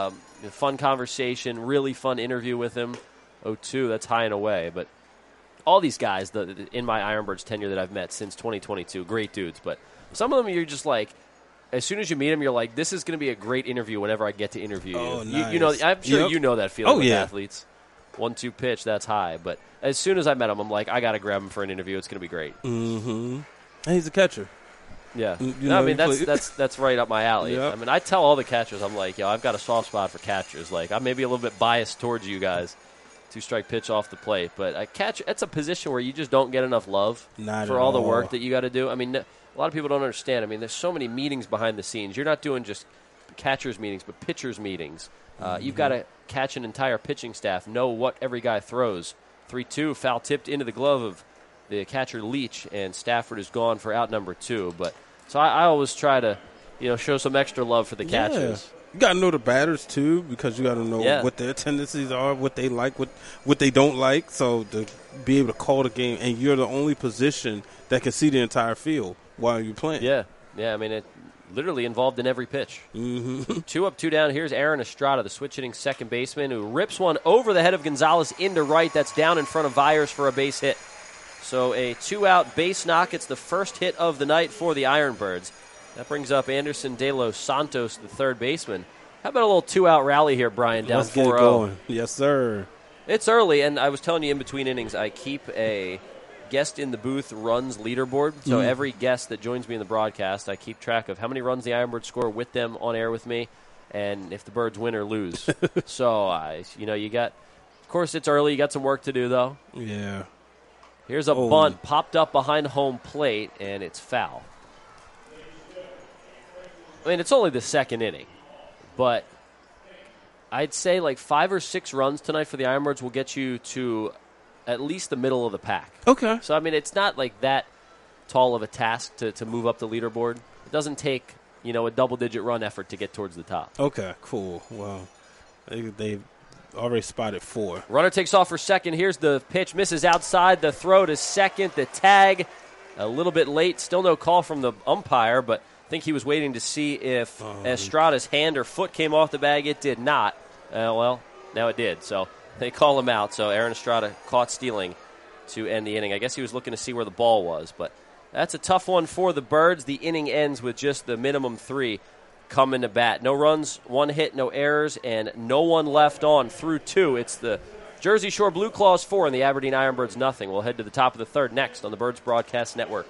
fun conversation, really fun interview with him. oh two, that's high and away. But all these guys the, the, in my Ironbirds tenure that I've met since twenty twenty-two, great dudes. But some of them you're just like, as soon as you meet them, you're like, this is going to be a great interview whenever I get to interview oh, you. Nice. you. You know, I'm sure yep. you know that feeling oh, with yeah. athletes. One two pitch, that's high. But as soon as I met him, I'm like, I got to grab him for an interview. It's going to be great. Mm-hmm. And he's a catcher. Yeah, you no, know, I mean that's play. that's that's right up my alley. Yep. I mean, I tell all the catchers, I'm like, yo, I've got a soft spot for catchers. Like, I'm maybe a little bit biased towards you guys, two strike pitch off the plate, but I catch. It's a position where you just don't get enough love Not for at all the all. work that you got to do. I mean, a lot of people don't understand. I mean, there's so many meetings behind the scenes. You're not doing just catchers meetings, but pitchers meetings. Uh, Mm-hmm. You've got to catch an entire pitching staff, know what every guy throws. three two, foul tipped into the glove of the catcher Leach, and Stafford is gone for out number two. But so I, I always try to, you know, show some extra love for the catchers. Yeah. You got to know the batters, too, because you got to know Yeah. what their tendencies are, what they like, what what they don't like. So to be able to call the game, and you're the only position that can see the entire field while you're playing. Yeah, yeah. I mean, it literally involved in every pitch. Mm-hmm. Two up, two down. Here's Aaron Estrada, the switch-hitting second baseman, who rips one over the head of Gonzalez into right. That's down in front of Vyers for a base hit. So a two-out base knock. It's the first hit of the night for the Ironbirds. That brings up Anderson De Los Santos, the third baseman. How about a little two-out rally here, Brian, down Let's get it four oh? going. Yes, sir. It's early, and I was telling you in between innings, I keep a guest in the booth runs leaderboard. So Mm. every guest that joins me in the broadcast, I keep track of how many runs the Ironbirds score with them on air with me, and if the Birds win or lose. So, I, you know, you got, of course, it's early. You got some work to do, though. Yeah. Here's a Oh. bunt popped up behind home plate, and it's foul. I mean, it's only the second inning, but I'd say like five or six runs tonight for the Ironbirds will get you to at least the middle of the pack. Okay. So, I mean, it's not like that tall of a task to, to move up the leaderboard. It doesn't take, you know, a double-digit run effort to get towards the top. Okay, cool. Well, they, they've already spotted four. Runner takes off for second. Here's the pitch. Misses outside. The throw to second. The tag a little bit late. Still no call from the umpire, but I think he was waiting to see if Um. Estrada's hand or foot came off the bag. It did not. Uh, well, now it did. So they call him out. So Aaron Estrada caught stealing to end the inning. I guess he was looking to see where the ball was, but that's a tough one for the Birds. The inning ends with just the minimum three coming to bat. No runs, one hit, no errors, and no one left on through two. It's the Jersey Shore Blue Claws four and the Aberdeen Ironbirds nothing. We'll head to the top of the third next on the Birds Broadcast Network.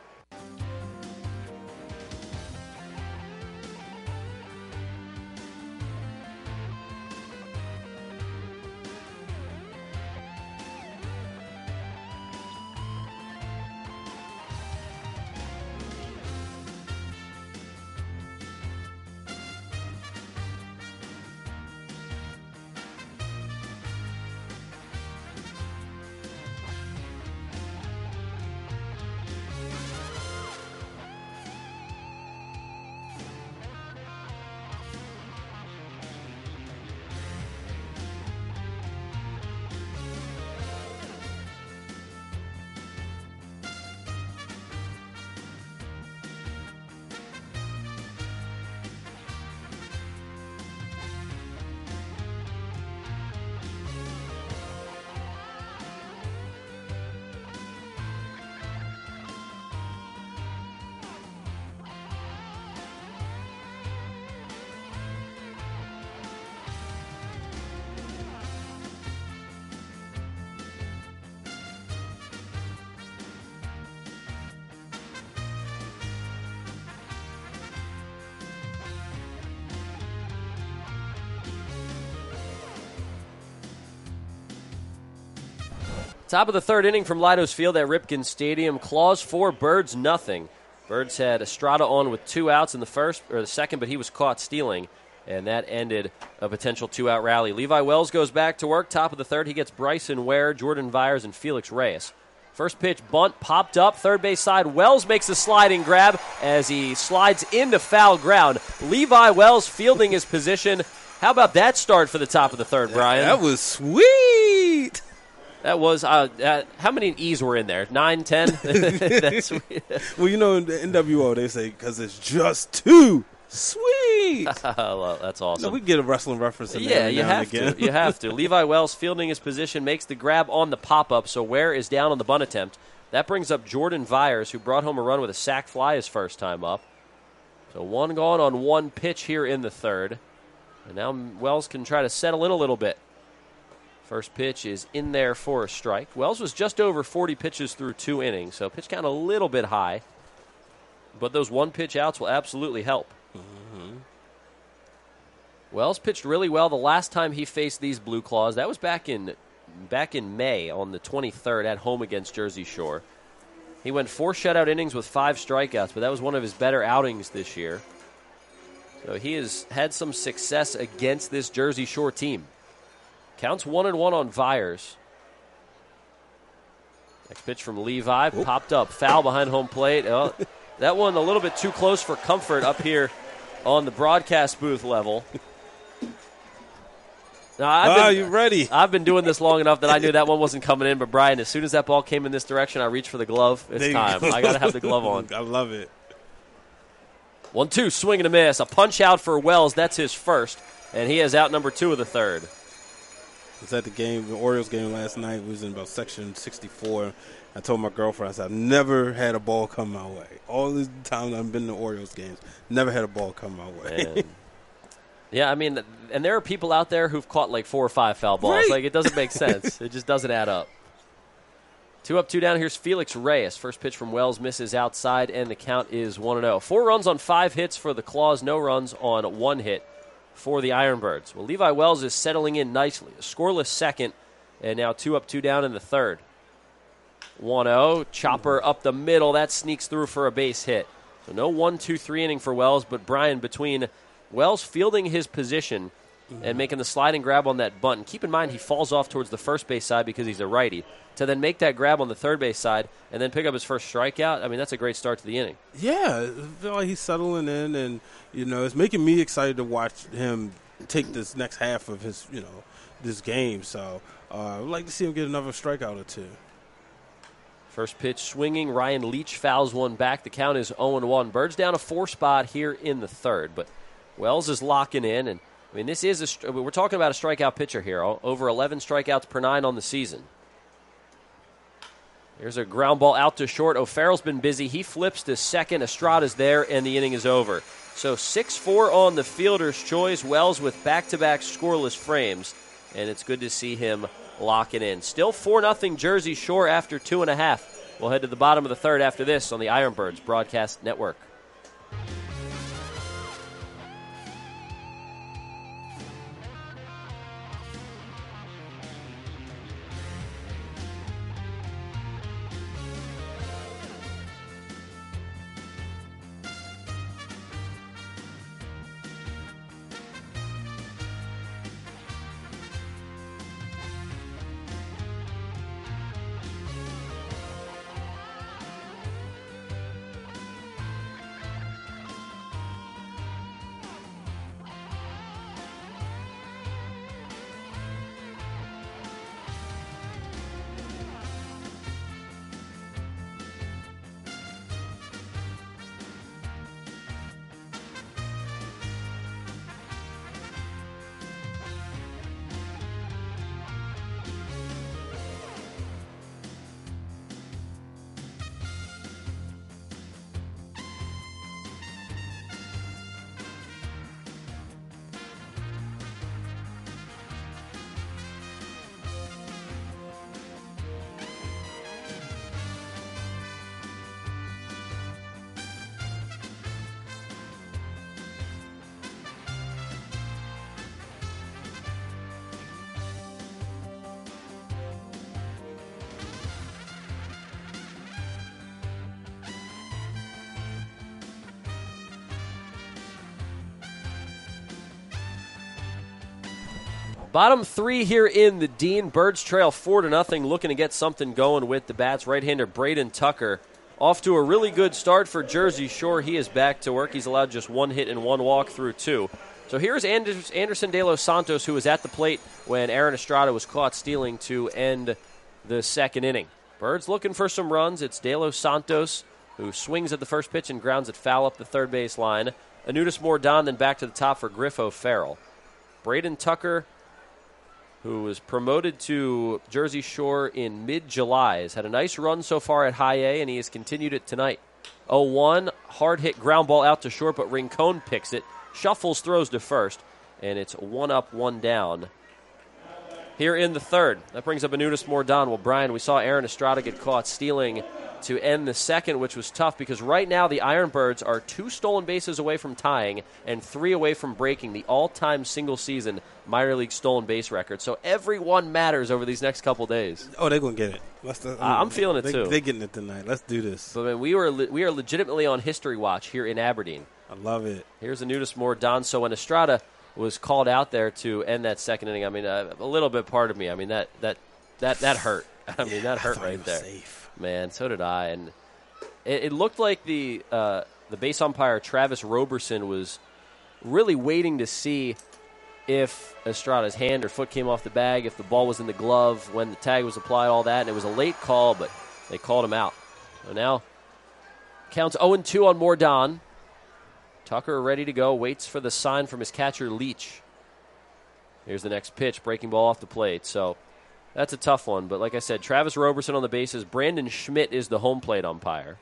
Top of the third inning from Leidos Field at Ripken Stadium. Claws four, Birds nothing. Birds had Estrada on with two outs in the first or the second, but he was caught stealing, and that ended a potential two-out rally. Levi Wells goes back to work. Top of the third, he gets Bryson Ware, Jordan Vyers, and Felix Reyes. First pitch, bunt, popped up, third base side. Wells makes a sliding grab as he slides into foul ground. Levi Wells fielding his position. How about that start for the top of the third, Brian? That was sweet. That was, uh, uh, how many E's were in there? Nine, ten? That's Well, you know, in the N W O, they say, because it's just too sweet. Sweet. Well, that's awesome. No, we get a wrestling reference in there. Yeah, every you now have and again. to. You have to. Levi Wells fielding his position, makes the grab on the pop-up, so Ware is down on the bunt attempt. That brings up Jordan Vyers, who brought home a run with a sac fly his first time up. So one gone on one pitch here in the third. And now Wells can try to settle in a little bit. First pitch is in there for a strike. Wells was just over forty pitches through two innings, so pitch count a little bit high. But those one-pitch outs will absolutely help. Mm-hmm. Wells pitched really well the last time he faced these Blue Claws. That was back in back in May on the twenty-third at home against Jersey Shore. He went four shutout innings with five strikeouts, but that was one of his better outings this year. So he has had some success against this Jersey Shore team. Counts one and one on Vyers. Next pitch from Levi, Oop. popped up, foul behind home plate. Oh, that one a little bit too close for comfort up here on the broadcast booth level. Now, I've ah, been, you ready? I've been doing this long enough that I knew that one wasn't coming in. But, Brian, as soon as that ball came in this direction, I reached for the glove. It's time. Go. I got to have the glove on. I love it. one two, swing and a miss. A punch out for Wells. That's his first. And he has out number two of the third. I was at the game, the Orioles game last night. We was in about section sixty-four. I told my girlfriend, I said, I've never had a ball come my way. All the time I've been to Orioles games, never had a ball come my way. Yeah, I mean, and there are people out there who've caught like four or five foul balls. Right. Like, it doesn't make sense. It just doesn't add up. Two up, two down. Here's Felix Reyes. First pitch from Wells misses outside, and the count is one and oh. Four runs on five hits for the Claws, no runs on one hit for the Ironbirds. Well, Levi Wells is settling in nicely. A scoreless second, and now two up, two down in the third. one oh, chopper up the middle. That sneaks through for a base hit. So no one two three inning for Wells, but Brian, between Wells fielding his position mm-hmm. and making the sliding grab on that bunt, and keep in mind he falls off towards the first base side because he's a righty, to then make that grab on the third base side and then pick up his first strikeout, I mean, that's a great start to the inning. Yeah, I feel like he's settling in, and, you know, it's making me excited to watch him take this next half of his, you know, this game. So uh, I'd like to see him get another strikeout or two. First pitch swinging. Ryan Leach fouls one back. The count is oh and one. Birds down a four spot here in the third, but Wells is locking in, and I mean, this is a, we're talking about a strikeout pitcher here. Over eleven strikeouts per nine on the season. Here's a ground ball out to short. O'Farrell's been busy. He flips to second. Estrada's there, and the inning is over. So six four on the fielder's choice. Wells with back-to-back scoreless frames, and it's good to see him locking in. Still four nothing Jersey Shore after two and a half. We'll head to the bottom of the third after this on the Ironbirds Broadcast Network. Bottom three here in the Dean. Birds trail four to nothing, looking to get something going with the bats. Right-hander Braden Tucker off to a really good start for Jersey Shore. He is back to work. He's allowed just one hit and one walk through two. So here's Anderson De Los Santos, who was at the plate when Aaron Estrada was caught stealing to end the second inning. Birds looking for some runs. It's De Los Santos who swings at the first pitch and grounds it foul up the third base line. Anutis Mordon, then back to the top for Griff O'Farrell. Braden Tucker, who was promoted to Jersey Shore in mid-July, has had a nice run so far at high A, and he has continued it tonight. oh one, hard-hit ground ball out to short, but Rincon picks it. Shuffles throws to first, and it's one up, one down. Here in the third, that brings up Anutis Mordon. Well, Brian, we saw Aaron Estrada get caught stealing to end the second, which was tough because right now the Ironbirds are two stolen bases away from tying and three away from breaking the all-time single-season minor league stolen base record. So every one matters over these next couple days. Oh, they're going to get it. Let's, uh, I'm feeling it, they, too. They're getting it tonight. Let's do this. But, man, we, were le- we are legitimately on history watch here in Aberdeen. I love it. Here's Anutis Mordon. So when Estrada was called out there to end that second inning, I mean, uh, a little bit part of me, I mean, that that that, that hurt. I mean, yeah, that hurt I right there. Safe. Man, so did I. And it, it looked like the uh, the base umpire, Travis Roberson, was really waiting to see if Estrada's hand or foot came off the bag, if the ball was in the glove, when the tag was applied, all that. And it was a late call, but they called him out. So now, counts oh and two on Mordon. Tucker ready to go, waits for the sign from his catcher, Leach. Here's the next pitch, breaking ball off the plate. So that's a tough one. But like I said, Travis Roberson on the bases. Brandon Schmidt is the home plate umpire.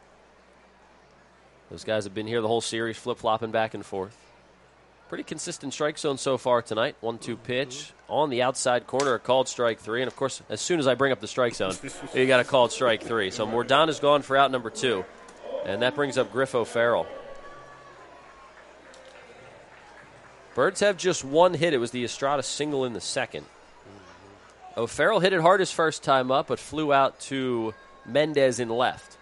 Those guys have been here the whole series, flip-flopping back and forth. Pretty consistent strike zone so far tonight. one two pitch on the outside corner, a called strike three. And, of course, as soon as I bring up the strike zone, you got a called strike three. So Mordon is gone for out number two. And that brings up Griff O'Farrell. Birds have just one hit. It was the Estrada single in the second. O'Farrell hit it hard his first time up, but flew out to Mendez in left.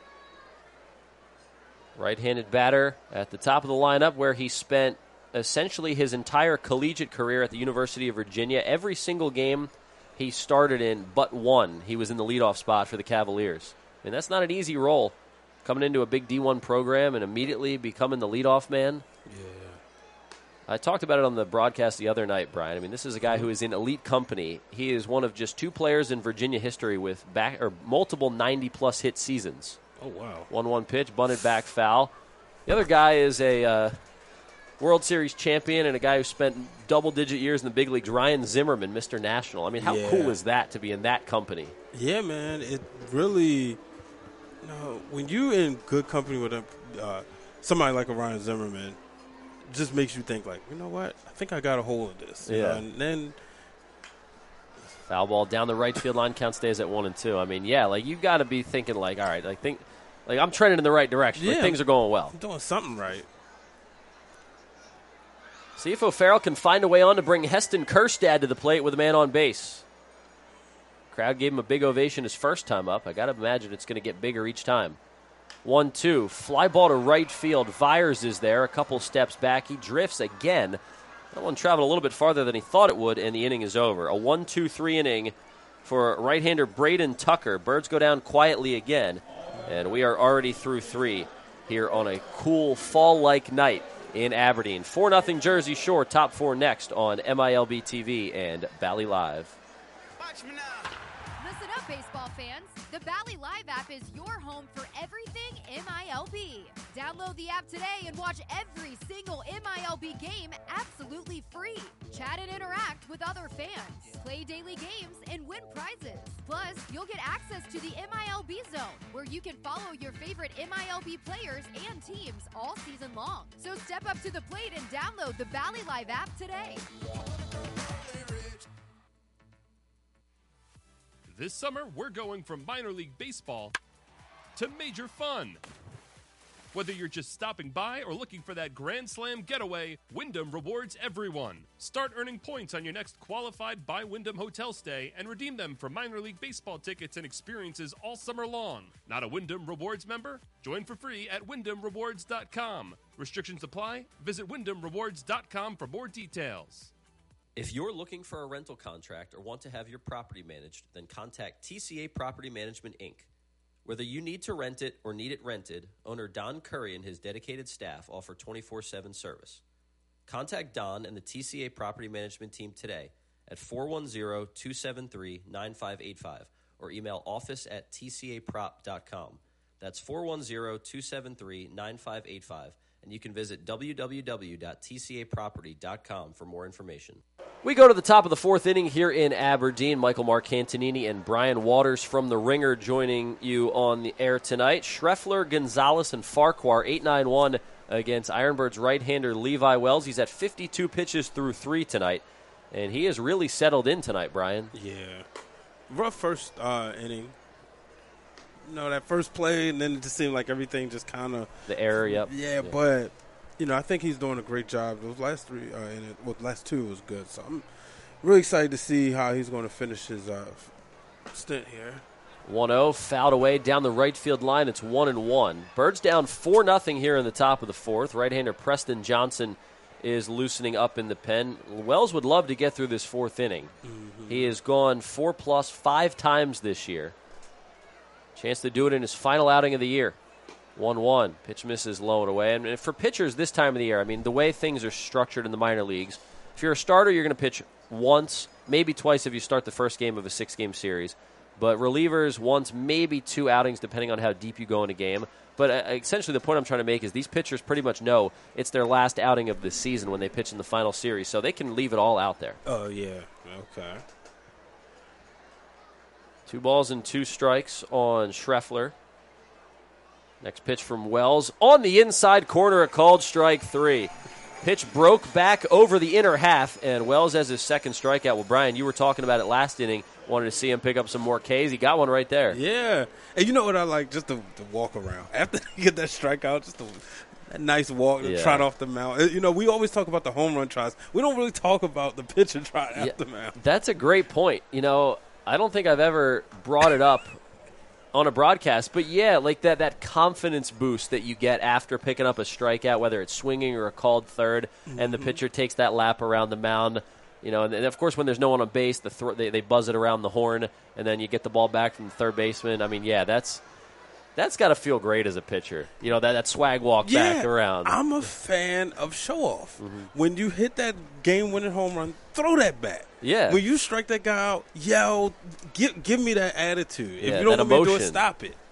Right-handed batter at the top of the lineup where he spent essentially his entire collegiate career at the University of Virginia. Every single game he started in but one, he was in the leadoff spot for the Cavaliers. I mean, that's not an easy role, coming into a big D one program and immediately becoming the leadoff man. Yeah. I talked about it on the broadcast the other night, Brian. I mean, this is a guy who is in elite company. He is one of just two players in Virginia history with back or multiple ninety-plus hit seasons. Oh, wow. one one pitch, bunted back foul. The other guy is a uh, World Series champion and a guy who spent double-digit years in the big leagues, Ryan Zimmerman, Mister National. I mean, how yeah. cool is that to be in that company? Yeah, man. It really, you know, when you're in good company with a, uh, somebody like a Ryan Zimmerman, just makes you think, like, you know what? I think I got a hold of this. You yeah. know? And then foul ball down the right field line, count stays at one and two. I mean, yeah, like you've got to be thinking, like, all right, like think, like I'm trending in the right direction. Yeah. Like, things are going well. I'm doing something right. See if O'Farrell can find a way on to bring Heston Kerstad to the plate with a man on base. Crowd gave him a big ovation his first time up. I got to imagine it's going to get bigger each time. one two, fly ball to right field. Vyers is there, a couple steps back. He drifts again. That one traveled a little bit farther than he thought it would, and the inning is over. A one two three inning for right-hander Braden Tucker. Birds go down quietly again, and we are already through three here on a cool fall-like night in Aberdeen. four nothing Jersey Shore, top four next on M I L B T V and Bally Live. Listen up, baseball fans. The Bally Live app is your home for everything M I L B. Download the app today and watch every single M I L B game absolutely free. Chat and interact with other fans. Play daily games and win prizes. Plus, you'll get access to the M I L B Zone, where you can follow your favorite M I L B players and teams all season long. So step up to the plate and download the Bally Live app today. This summer, we're going from minor league baseball to major fun. Whether you're just stopping by or looking for that Grand Slam getaway, Wyndham rewards everyone. Start earning points on your next qualified by Wyndham hotel stay and redeem them for minor league baseball tickets and experiences all summer long. Not a Wyndham Rewards member? Join for free at wyndham rewards dot com. Restrictions apply. Visit wyndham rewards dot com for more details. If you're looking for a rental contract or want to have your property managed, then contact T C A Property Management, Incorporated. Whether you need to rent it or need it rented, owner Don Curry and his dedicated staff offer twenty-four seven service. Contact Don and the T C A Property Management team today at four one zero, two seven three, nine five eight five or email office at t c a prop dot com. That's four one zero, two seven three, nine five eight five and you can visit w w w dot t c a property dot com for more information. We go to the top of the fourth inning here in Aberdeen. Michael Marcantonini and Brian Waters from The Ringer joining you on the air tonight. Schreffler, Gonzalez, and Farquhar, eight nine one against Ironbirds right-hander Levi Wells. He's at fifty-two pitches through three tonight, and he has really settled in tonight, Brian. Yeah. Rough first uh, inning. You know, that first play, and then it just seemed like everything just kind of – The error, yep. Yeah, yeah, but, you know, I think he's doing a great job. Those last three uh, – in it, well, the last two was good. So I'm really excited to see how he's going to finish his uh, stint here. one oh, fouled away down the right field line. It's one and one. Birds down four nothing here in the top of the fourth. Right-hander Preston Johnson is loosening up in the pen. Wells would love to get through this fourth inning. Mm-hmm. He has gone four plus five times this year. Chance to do it in his final outing of the year. one one. Pitch misses low and away. And for pitchers this time of the year, I mean, the way things are structured in the minor leagues, if you're a starter, you're going to pitch once, maybe twice if you start the first game of a six-game series. But relievers, once, maybe two outings, depending on how deep you go in a game. But uh, essentially the point I'm trying to make is these pitchers pretty much know it's their last outing of the season when they pitch in the final series, so they can leave it all out there. Oh, yeah. Okay. Two balls and two strikes on Schreffler. Next pitch from Wells. On the inside corner, a called strike three. Pitch broke back over the inner half, and Wells has his second strikeout. Well, Brian, you were talking about it last inning. Wanted to see him pick up some more Ks. He got one right there. Yeah. And you know what I like? Just the, the walk around. After you get that strikeout, just the, that nice walk, Yeah. the trot off the mound. You know, we always talk about the home run trots. We don't really talk about the pitch and trot Yeah, off the mound. That's a great point. You know, I don't think I've ever brought it up on a broadcast, but yeah, like that that confidence boost that you get after picking up a strikeout, whether it's swinging or a called third, mm-hmm. and the pitcher takes that lap around the mound. You know, and, and of course, when there's no one on base, the th- they, they buzz it around the horn, and then you get the ball back from the third baseman. I mean, yeah, that's that's got to feel great as a pitcher. You know, that, that swag walk yeah, back around. I'm a fan of show off. Mm-hmm. When you hit that game-winning home run, throw that back. Yeah. When you strike that guy out, yell, give, give me that attitude. If Yeah, you don't that want me to do it, emotion. stop it.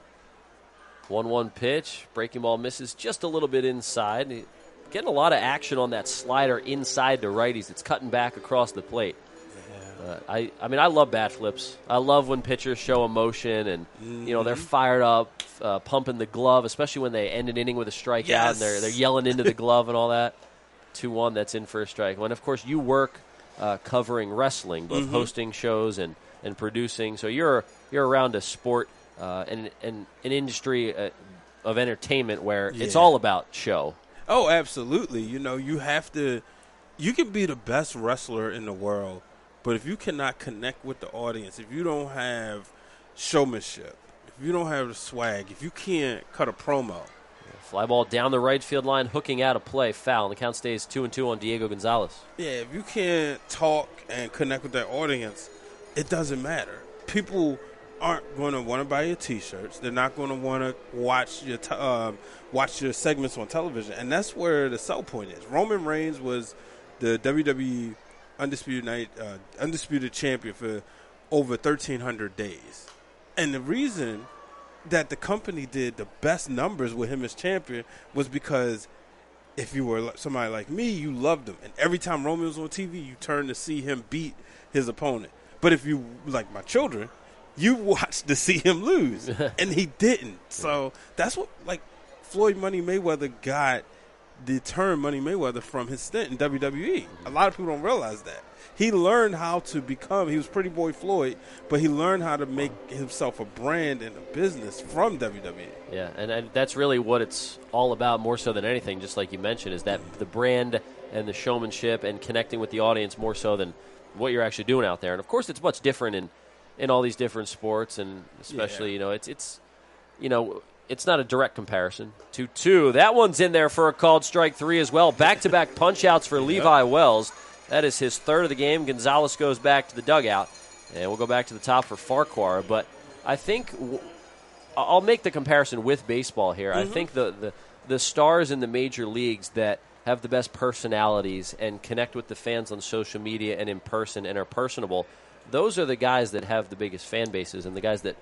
one one pitch. Breaking ball misses just a little bit inside. He- Getting a lot of action on that slider inside to righties. It's cutting back across the plate. Yeah. Uh, I, I mean, I love bat flips. I love when pitchers show emotion and, mm-hmm. you know, they're fired up, uh, pumping the glove, especially when they end an inning with a strikeout Yes. and they're, they're yelling into the glove and all that. two one, that's in for a strike. Well, and, of course, you work uh, covering wrestling, both mm-hmm. hosting shows and, and producing. So you're you're around a sport uh, and, and an industry uh, of entertainment where Yeah. it's all about show. Oh, absolutely. You know, you have to – you can be the best wrestler in the world, but if you cannot connect with the audience, if you don't have showmanship, if you don't have the swag, if you can't cut a promo. Fly ball down the right field line, hooking out a play, foul, and the count stays two and two on Diego Gonzalez. Yeah, if you can't talk and connect with that audience, it doesn't matter. People aren't going to want to buy your T-shirts. They're not going to want to watch your t- um, watch your segments on television, and that's where the sell point is. Roman Reigns was the W W E undisputed night uh, undisputed champion for over thirteen hundred days, and the reason that the company did the best numbers with him as champion was because if you were somebody like me, you loved him, and every time Roman was on T V, you turned to see him beat his opponent. But if you like my children, you watched to see him lose, and he didn't. So that's what, like, Floyd Money Mayweather got the term Money Mayweather from his stint in W W E. A lot of people don't realize that. He learned how to become, he was Pretty Boy Floyd, but he learned how to make himself a brand and a business from W W E. Yeah, and, and that's really what it's all about more so than anything, just like you mentioned, is that the brand and the showmanship and connecting with the audience more so than what you're actually doing out there. And, of course, it's much different in, in all these different sports, and especially, yeah. you know, it's, it's, you know, it's not a direct comparison. two two. That one's in there for a called strike three as well. Back-to-back punch-outs for yep. Levi Wells. That is his third of the game. Gonzalez goes back to the dugout, and we'll go back to the top for Farquhar. But I think w- I'll make the comparison with baseball here. Mm-hmm. I think the, the, the stars in the major leagues that have the best personalities and connect with the fans on social media and in person and are personable, those are the guys that have the biggest fan bases and the guys that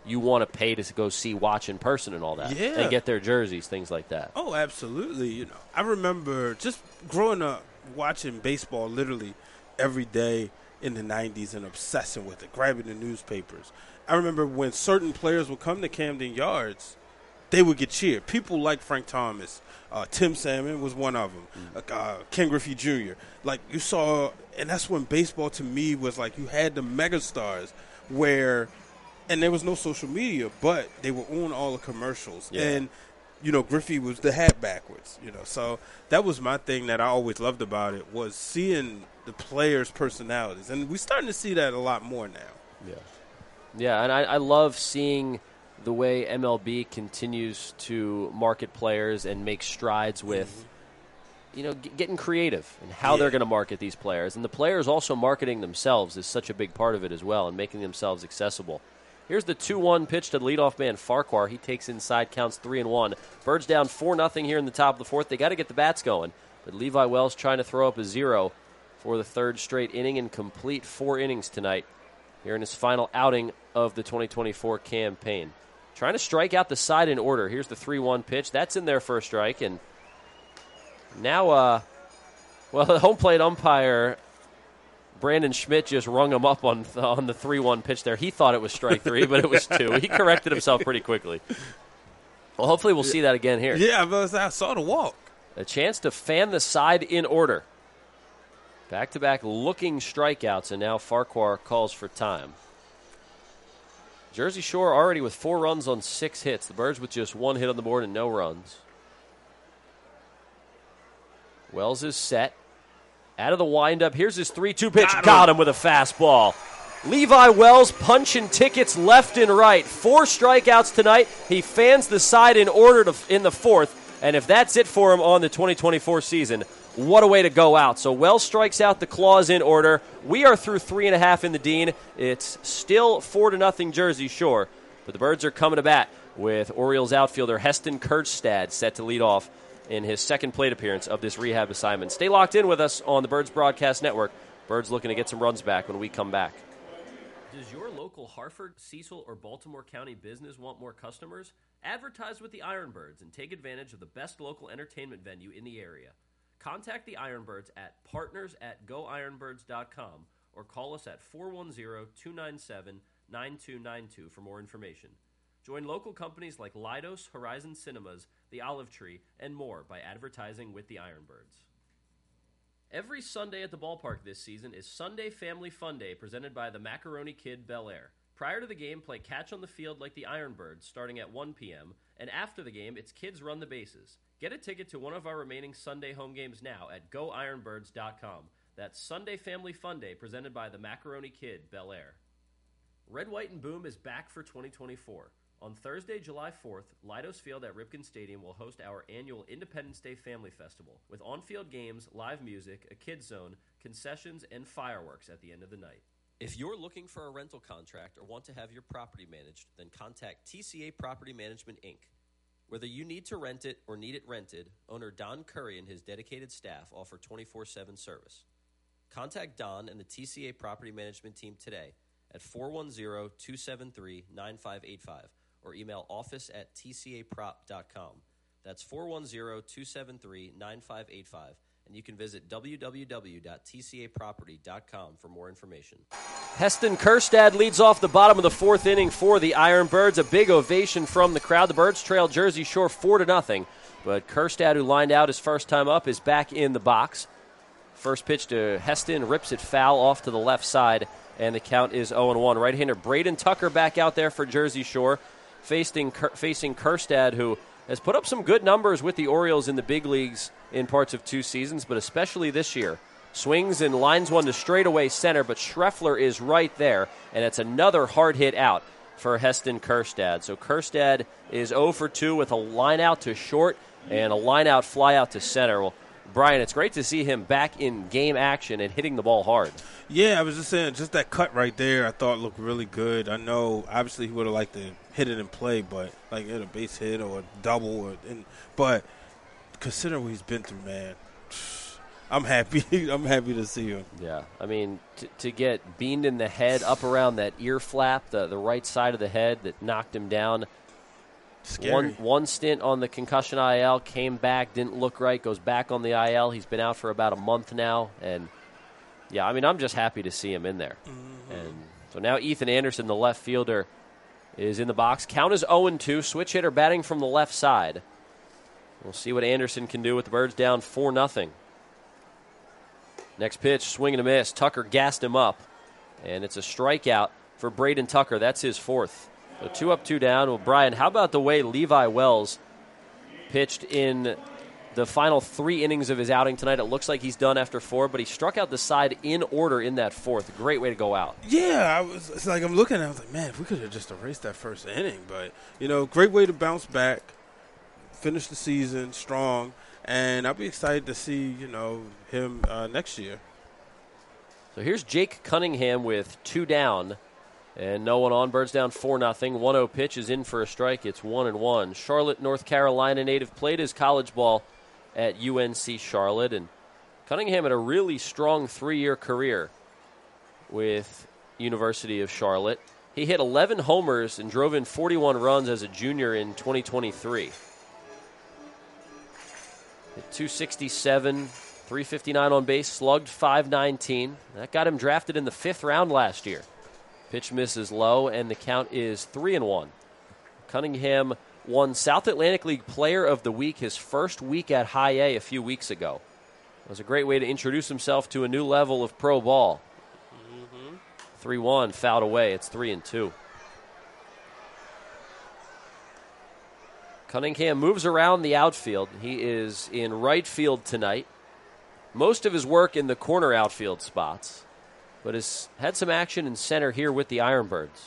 you want to pay to go see, watch in person and all that. Yeah. And get their jerseys, things like that. Oh, absolutely. You know, I remember just growing up watching baseball literally every day in the nineties and obsessing with it, grabbing the newspapers. I remember when certain players would come to Camden Yards, they would get cheered. People like Frank Thomas, uh, Tim Salmon was one of them, mm. uh, Ken Griffey Junior Like you saw, and that's when baseball to me was like you had the megastars where, and there was no social media, but they were on all the commercials. Yeah. And, you know, Griffey was the hat backwards, you know. So that was my thing that I always loved about it was seeing the players' personalities. And we're starting to see that a lot more now. Yeah. Yeah, and I, I love seeing the way M L B continues to market players and make strides with, mm-hmm. you know, g- getting creative and how yeah. they're going to market these players. And the players also marketing themselves is such a big part of it as well and making themselves accessible. Here's the two one pitch to the leadoff man, Farquhar. He takes inside, counts three and one. Birds down four nothing here in the top of the fourth. They got to get the bats going. But Levi Wells trying to throw up a zero for the third straight inning and complete four innings tonight here in his final outing of the twenty twenty-four campaign. Trying to strike out the side in order. Here's the three one pitch. That's in there for a strike. And now, uh, well, the home plate umpire, Brandon Schmidt, just rung him up on th- on the three one pitch there. He thought it was strike three, but it was two. He corrected himself pretty quickly. Well, hopefully we'll see that again here. Yeah, I saw the walk. A chance to fan the side in order. Back-to-back looking strikeouts, and now Farquhar calls for time. Jersey Shore already with four runs on six hits. The Birds with just one hit on the board and no runs. Wells is set. Out of the windup. Here's his three two pitch. Got him. Got him with a fastball. Levi Wells punching tickets left and right. Four strikeouts tonight. He fans the side in order to, in the fourth. And if that's it for him on the twenty twenty-four season, what a way to go out. So Wells strikes out the claws in order. We are through three and a half in the Dean. It's still four to nothing Jersey Shore. But the Birds are coming to bat with Orioles outfielder Heston Kjerstad set to lead off in his second plate appearance of this rehab assignment. Stay locked in with us on the Birds Broadcast Network. Birds looking to get some runs back when we come back. Does your local Hartford, Cecil, or Baltimore County business want more customers? Advertise with the Ironbirds and take advantage of the best local entertainment venue in the area. Contact the Ironbirds at partners at go ironbirds dot com or call us at four one zero, two nine seven, nine two nine two for more information. Join local companies like Leidos, Horizon Cinemas, The Olive Tree, and more by advertising with the Ironbirds. Every Sunday at the ballpark this season is Sunday Family Fun Day presented by the Macaroni Kid Bel Air. Prior to the game, play catch on the field like the Ironbirds starting at one p.m., and after the game, it's Kids Run the Bases. Get a ticket to one of our remaining Sunday home games now at go ironbirds dot com. That's Sunday Family Fun Day presented by the Macaroni Kid Bel Air. Red, White, and Boom is back for twenty twenty-four. On Thursday, July fourth, Leidos Field at Ripken Stadium will host our annual Independence Day Family Festival with on-field games, live music, a kids zone, concessions, and fireworks at the end of the night. If you're looking for a rental contract or want to have your property managed, then contact T C A Property Management, Incorporated. Whether you need to rent it or need it rented, owner Don Curry and his dedicated staff offer twenty-four seven service. Contact Don and the T C A Property Management team today at four one zero, two seven three, nine five eight five or email office at t c a prop dot com. That's four one zero, two seven three, nine five eight five. And you can visit w w w dot t c a property dot com for more information. Heston Kjerstad leads off the bottom of the fourth inning for the Ironbirds. A big ovation from the crowd. The Birds trail Jersey Shore four to nothing. But Kjerstad, who lined out his first time up, is back in the box. First pitch to Heston, rips it foul off to the left side, and the count is oh and one. Right-hander Braden Tucker back out there for Jersey Shore, facing, facing Kjerstad, who has put up some good numbers with the Orioles in the big leagues in parts of two seasons, but especially this year. Swings and lines one to straightaway center, but Schreffler is right there, and it's another hard hit out for Heston Kjerstad. So Kjerstad is oh for two with a line out to short and a line out fly out to center. Well, Brian, it's great to see him back in game action and hitting the ball hard. Yeah, I was just saying, just that cut right there I thought looked really good. I know, obviously, he would have liked to hit it in play, but like hit a base hit or a double. Or, and, but consider what he's been through, man. I'm happy. I'm happy to see him. Yeah, I mean, t- to get beamed in the head up around that ear flap, the, the right side of the head that knocked him down. Scary. One one stint on the concussion I L, came back, didn't look right, goes back on the I L. He's been out for about a month now, and yeah, I mean, I'm just happy to see him in there. Mm-hmm. And so now Ethan Anderson, the left fielder, is in the box. Count is oh and two, switch hitter batting from the left side. We'll see what Anderson can do with the Birds down four nothing. Next pitch, swing and a miss. Tucker gassed him up, and it's a strikeout for Braden Tucker. That's his fourth. So two up, two down. Well, Brian, how about the way Levi Wells pitched in the final three innings of his outing tonight? It looks like he's done after four, but he struck out the side in order in that fourth. Great way to go out. Yeah, I was. It's like I'm looking at it, I was like, man, if we could have just erased that first inning. But, you know, great way to bounce back, finish the season strong, and I'll be excited to see, you know, him uh, next year. So here's Jake Cunningham with two down. And no one on. Birds down four nothing. one oh pitch is in for a strike. It's one and one. Charlotte, North Carolina native, played his college ball at U N C Charlotte. And Cunningham had a really strong three-year career with University of Charlotte. He hit eleven homers and drove in forty-one runs as a junior in twenty twenty-three. Hit two sixty-seven, three fifty-nine on base, slugged five nineteen. That got him drafted in the fifth round last year. Pitch misses low, and the count is three and one. Cunningham won South Atlantic League Player of the Week his first week at High A a few weeks ago. It was a great way to introduce himself to a new level of pro ball. Mm-hmm. three one, fouled away. It's three and two. Cunningham moves around the outfield. He is in right field tonight. Most of his work in the corner outfield spots, but has had some action in center here with the Ironbirds.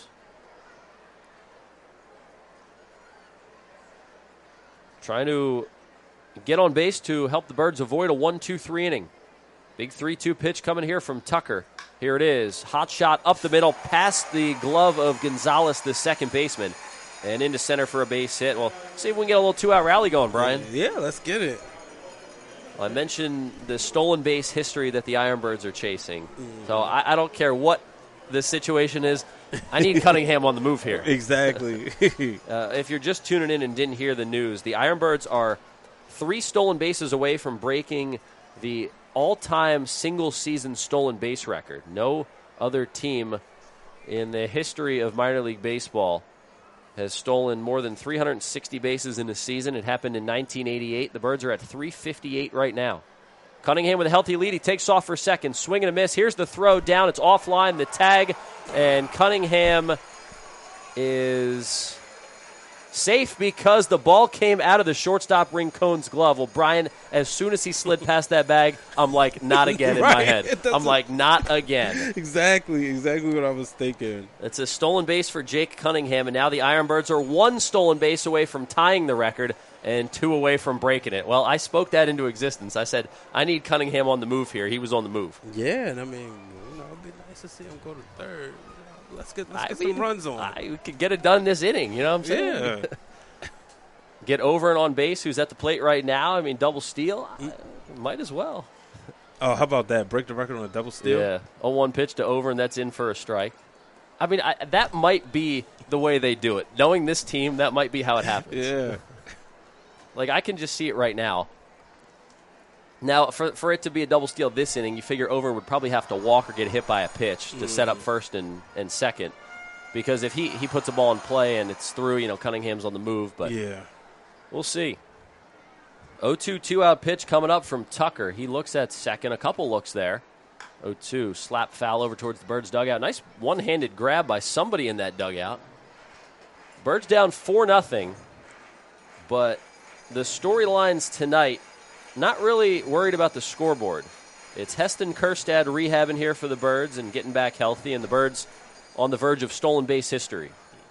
Trying to get on base to help the Birds avoid a one two three inning. Big three two pitch coming here from Tucker. Here it is. Hot shot up the middle, past the glove of Gonzalez, the second baseman, and into center for a base hit. Well, see if we can get a little two-out rally going, Brian. Yeah, let's get it. Well, I mentioned the stolen base history that the Ironbirds are chasing. Mm. So I, I don't care what the situation is. I need Cunningham on the move here. Exactly. uh, if you're just tuning in and didn't hear the news, the Ironbirds are three stolen bases away from breaking the all-time single-season stolen base record. No other team in the history of minor league baseball has stolen more than three hundred sixty bases in a season. It happened in nineteen eighty-eight. The Birds are at three fifty-eight right now. Cunningham with a healthy lead. He takes off for second. Swing and a miss. Here's the throw down. It's offline. The tag. And Cunningham is safe because the ball came out of the shortstop Rincon's glove. Well, Brian, as soon as he slid past that bag, I'm like, not again in right. my head. I'm like, not again. Exactly, exactly what I was thinking. It's a stolen base for Jake Cunningham, and now the Ironbirds are one stolen base away from tying the record and two away from breaking it. Well, I spoke that into existence. I said, I need Cunningham on the move here. He was on the move. Yeah, and I mean, you know, it'd be nice to see him go to third. Let's get, let's get I mean, some runs on. I could get it done this inning, you know what I'm saying? Yeah. Get over and on base, who's at the plate right now. I mean, double steal, I, might as well. Oh, how about that? Break the record on a double steal? Yeah, oh one pitch to over, and that's in for a strike. I mean, I, that might be the way they do it. Knowing this team, that might be how it happens. Yeah. Like, I can just see it right now. Now, for for it to be a double steal this inning, you figure Over would probably have to walk or get hit by a pitch to mm. set up first and, and second. Because if he, he puts a ball in play and it's through, you know, Cunningham's on the move. But yeah, we'll see. oh two, two-out pitch coming up from Tucker. He looks at second. A couple looks there. oh two, slap foul over towards the Birds' dugout. Nice one-handed grab by somebody in that dugout. Birds down four nothing. But the storylines tonight, not really worried about the scoreboard. It's Heston Kjerstad rehabbing here for the Birds and getting back healthy, and the Birds on the verge of stolen base history.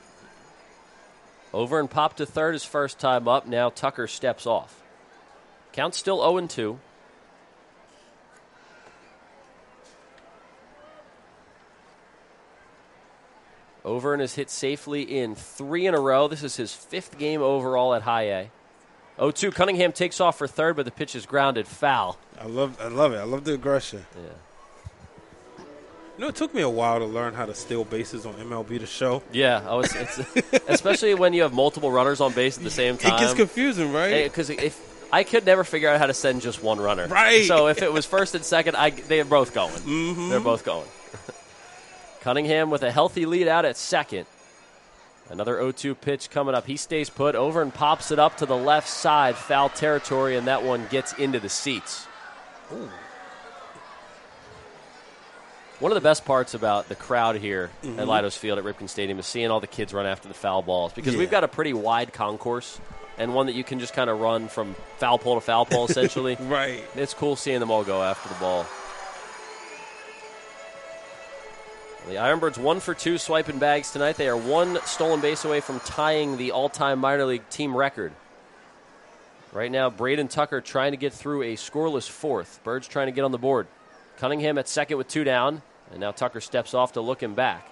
Over and popped to third his first time up. Now Tucker steps off. Count still oh and two. Over and has hit safely in three in a row. This is his fifth game overall at High A. oh two, Cunningham takes off for third, but the pitch is grounded. Foul. I love I love it. I love the aggression. Yeah. You know, it took me a while to learn how to steal bases on M L B The Show. Yeah, I was, it's, especially when you have multiple runners on base at the same time. It gets confusing, right? Because if I could never figure out how to send just one runner. Right. So if it was first and second, I, they're both going. Mm-hmm. They're both going. Cunningham with a healthy lead out at second. Another oh two pitch coming up. He stays put over and pops it up to the left side, foul territory, and that one gets into the seats. Ooh. One of the best parts about the crowd here mm-hmm. at Leidos Field at Ripken Stadium is seeing all the kids run after the foul balls because yeah. we've got a pretty wide concourse and one that you can just kind of run from foul pole to foul pole, essentially. Right. It's cool seeing them all go after the ball. The Ironbirds one for two swiping bags tonight. They are one stolen base away from tying the all-time minor league team record. Right now, Braden Tucker trying to get through a scoreless fourth. Birds trying to get on the board. Cunningham at second with two down, and now Tucker steps off to look him back.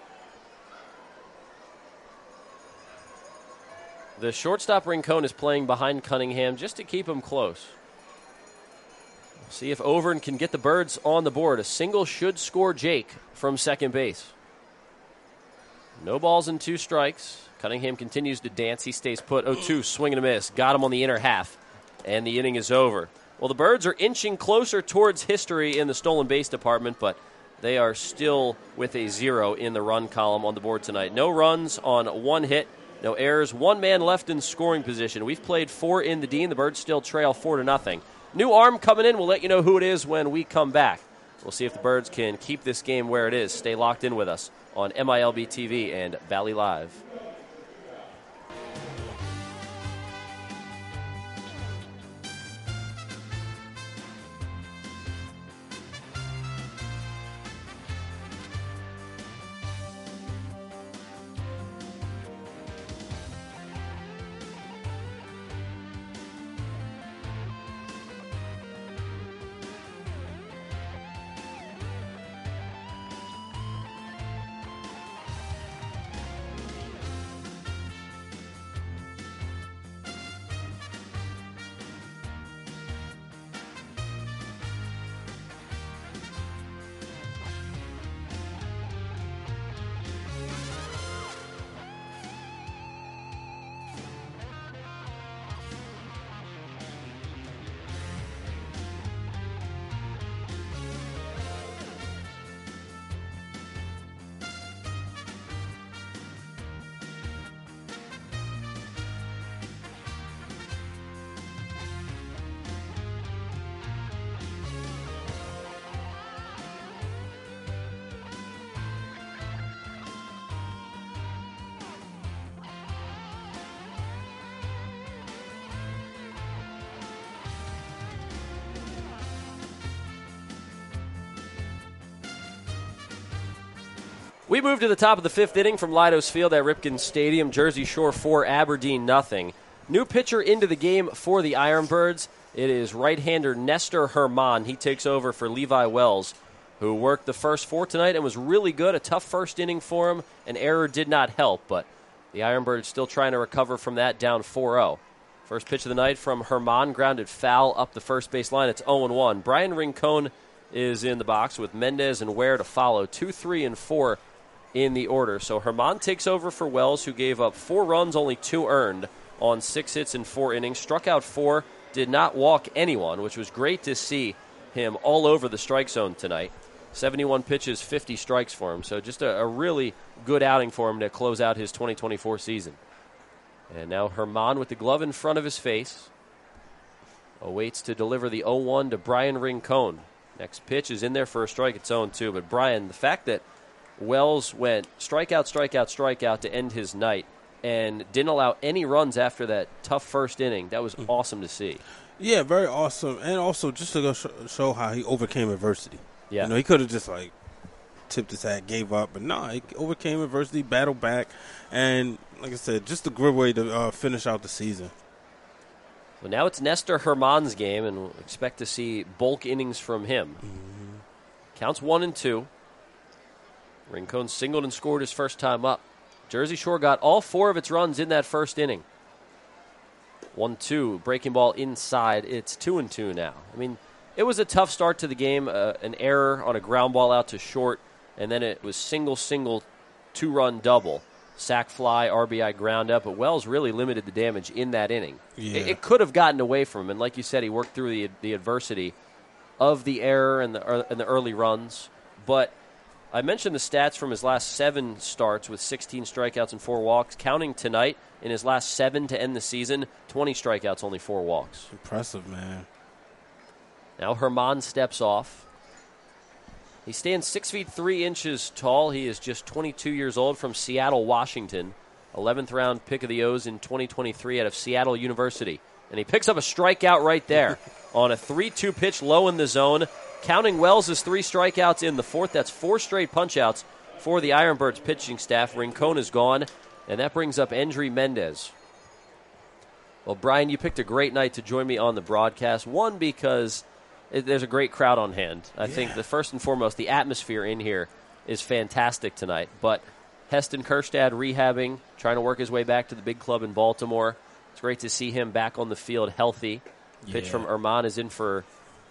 The shortstop Rincon is playing behind Cunningham just to keep him close. See if Overn can get the Birds on the board. A single should score Jake from second base. No balls and two strikes. Cunningham continues to dance. He stays put. oh two, swing and a miss. Got him on the inner half, and the inning is over. Well, the Birds are inching closer towards history in the stolen base department, but they are still with a zero in the run column on the board tonight. No runs on one hit, no errors, one man left in scoring position. We've played four in the Dean. The Birds still trail four to nothing. New arm coming in. We'll let you know who it is when we come back. We'll see if the Birds can keep this game where it is. Stay locked in with us on M I L B T V and Valley Live. We move to the top of the fifth inning from Leidos Field at Ripken Stadium. Jersey Shore four, Aberdeen nothing. New pitcher into the game for the Ironbirds. It is right-hander Nestor Herman. He takes over for Levi Wells, who worked the first four tonight and was really good. A tough first inning for him. An error did not help, but the Ironbirds still trying to recover from that, down four oh. First pitch of the night from Herman, grounded foul up the first base line. It's oh and one. Brian Rincon is in the box with Mendez and Ware to follow. two, three, and four in the order. So Herman takes over for Wells, who gave up four runs, only two earned on six hits in four innings. Struck out four, did not walk anyone, which was great to see him all over the strike zone tonight. seventy-one pitches, fifty strikes for him. So just a, a really good outing for him to close out his twenty twenty-four season. And now Herman with the glove in front of his face awaits to deliver the oh one to Brian Rincon. Next pitch is in there for a strike. It's oh and two. But Brian, the fact that Wells went strikeout, strikeout, strikeout to end his night and didn't allow any runs after that tough first inning, that was awesome to see. Yeah, very awesome. And also just to go sh- show how he overcame adversity. Yeah. You know, he could have just, like, tipped his hat, gave up. But, no, he overcame adversity, battled back. And, like I said, just a good way to uh, finish out the season. So now it's Nestor Herman's game, and we'll expect to see bulk innings from him. Mm-hmm. Counts one and two. Rincon singled and scored his first time up. Jersey Shore got all four of its runs in that first inning. one two, breaking ball inside. It's two and two now. I mean, it was a tough start to the game, uh, an error on a ground ball out to short, and then it was single, single, two-run double. Sack fly, R B I ground up, but Wells really limited the damage in that inning. Yeah. It, it could have gotten away from him, and like you said, he worked through the the adversity of the error and the, and the early runs. But I mentioned the stats from his last seven starts with sixteen strikeouts and four walks. Counting tonight, in his last seven to end the season, twenty strikeouts, only four walks. Impressive, man. Now Herman steps off. He stands six feet three inches tall. He is just twenty-two years old, from Seattle, Washington. eleventh round pick of the O's in twenty twenty-three out of Seattle University. And he picks up a strikeout right there on a three two pitch low in the zone. Counting Wells' three strikeouts in the fourth. That's four straight punch-outs for the Ironbirds pitching staff. Rincon is gone, and that brings up Endry Mendez. Well, Brian, you picked a great night to join me on the broadcast. One, because it, there's a great crowd on hand. I yeah. think the first and foremost, the atmosphere in here is fantastic tonight. But Heston Kjerstad rehabbing, trying to work his way back to the big club in Baltimore. It's great to see him back on the field healthy. The pitch yeah. from Herman is in for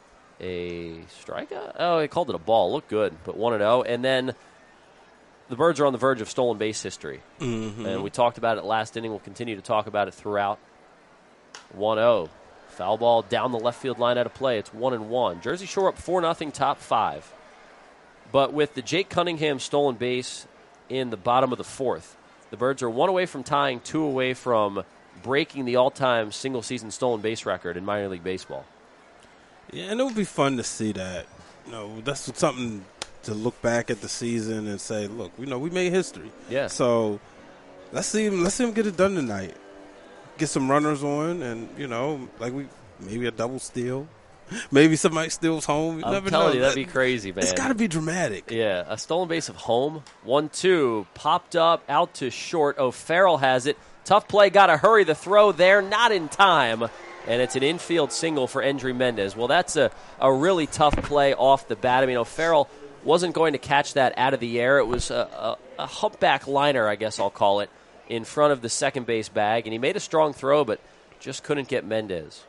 a strikeout. Oh, he called it a ball. Looked good, but one and oh. And then the Birds are on the verge of stolen base history. Mm-hmm. And we talked about it last inning. We'll continue to talk about it throughout. one oh. Foul ball down the left field line out of play. It's one and one. Jersey Shore up four nothing, top five. But with the Jake Cunningham stolen base in the bottom of the fourth, the Birds are one away from tying, two away from breaking the all-time single-season stolen base record in minor league baseball. Yeah, and it would be fun to see that. You know, that's something to look back at the season and say, look, you know, we made history. Yeah. So let's see him. Let's see him get it done tonight. Get some runners on, and you know, like we maybe a double steal. Maybe somebody steals home. You I'm never telling know. you, that'd be crazy, man. It's got to be dramatic. Yeah, a stolen base of home. one two, popped up, out to short. O'Farrell has it. Tough play, got to hurry the throw there, not in time. And it's an infield single for Endry Mendez. Well, that's a, a really tough play off the bat. I mean, O'Farrell wasn't going to catch that out of the air. It was a, a, a humpback liner, I guess I'll call it, in front of the second base bag. And he made a strong throw, but just couldn't get Mendez.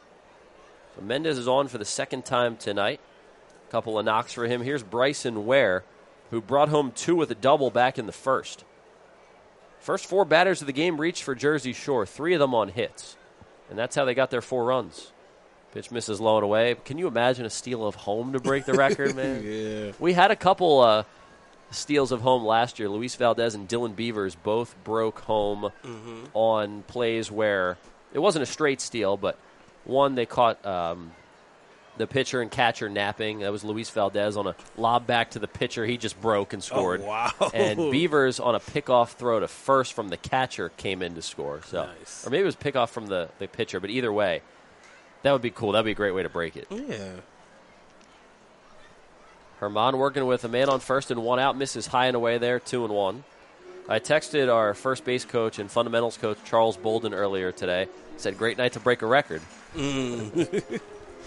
So Mendez is on for the second time tonight. A couple of knocks for him. Here's Bryson Ware, who brought home two with a double back in the first. First four batters of the game reached for Jersey Shore, three of them on hits. And that's how they got their four runs. Pitch misses low and away. Can you imagine a steal of home to break the record, man? Yeah. We had a couple uh, steals of home last year. Luis Valdez and Dylan Beavers both broke home mm-hmm. on plays where it wasn't a straight steal, but one, they caught um, the pitcher and catcher napping. That was Luis Valdez on a lob back to the pitcher. He just broke and scored. Oh, wow. And Beavers on a pickoff throw to first from the catcher came in to score. So, nice. Or maybe it was pickoff from the, the pitcher, but either way, that would be cool. That would be a great way to break it. Yeah. Herman working with a man on first and one out, misses high and away there, two and one. I texted our first base coach and fundamentals coach, Charles Bolden, earlier today. Said, great night to break a record. Mm.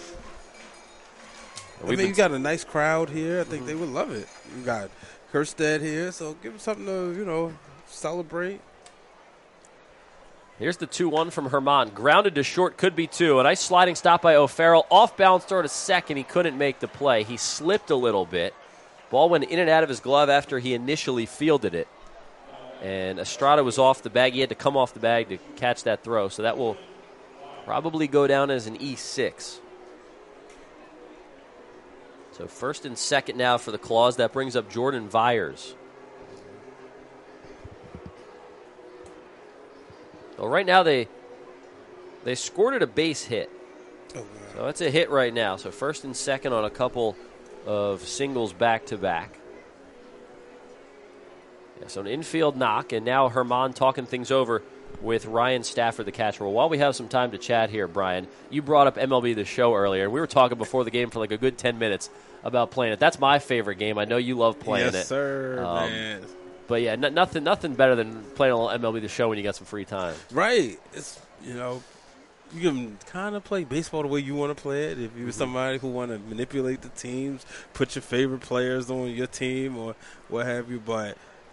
I mean, you got a nice crowd here. I think mm-hmm. they would love it. You got Kjerstad here, so give them something to, you know, celebrate. Here's the two one from Herman. Grounded to short, could be two. A nice sliding stop by O'Farrell. Off-balance throw to second. He couldn't make the play. He slipped a little bit. Ball went in and out of his glove after he initially fielded it. And Estrada was off the bag. He had to come off the bag to catch that throw. So that will probably go down as an E six. So first and second now for the Claws. That brings up Jordan Vyers. Well, right now they they scored a base hit. Oh, wow. So that's a hit right now. So first and second on a couple of singles back-to-back. Yeah, so an infield knock, and now Herman talking things over with Ryan Stafford, the catcher. Well, while we have some time to chat here, Brian, you brought up M L B The Show earlier, and we were talking before the game for like a good ten minutes about playing it. That's my favorite game. I know you love playing yes, it. Yes, sir, um, man. But, yeah, n- nothing nothing better than playing a little M L B The Show when you got some free time. Right. It's, you know, you can kind of play baseball the way you want to play it. If you're mm-hmm. somebody who want to manipulate the teams, put your favorite players on your team or what have you. But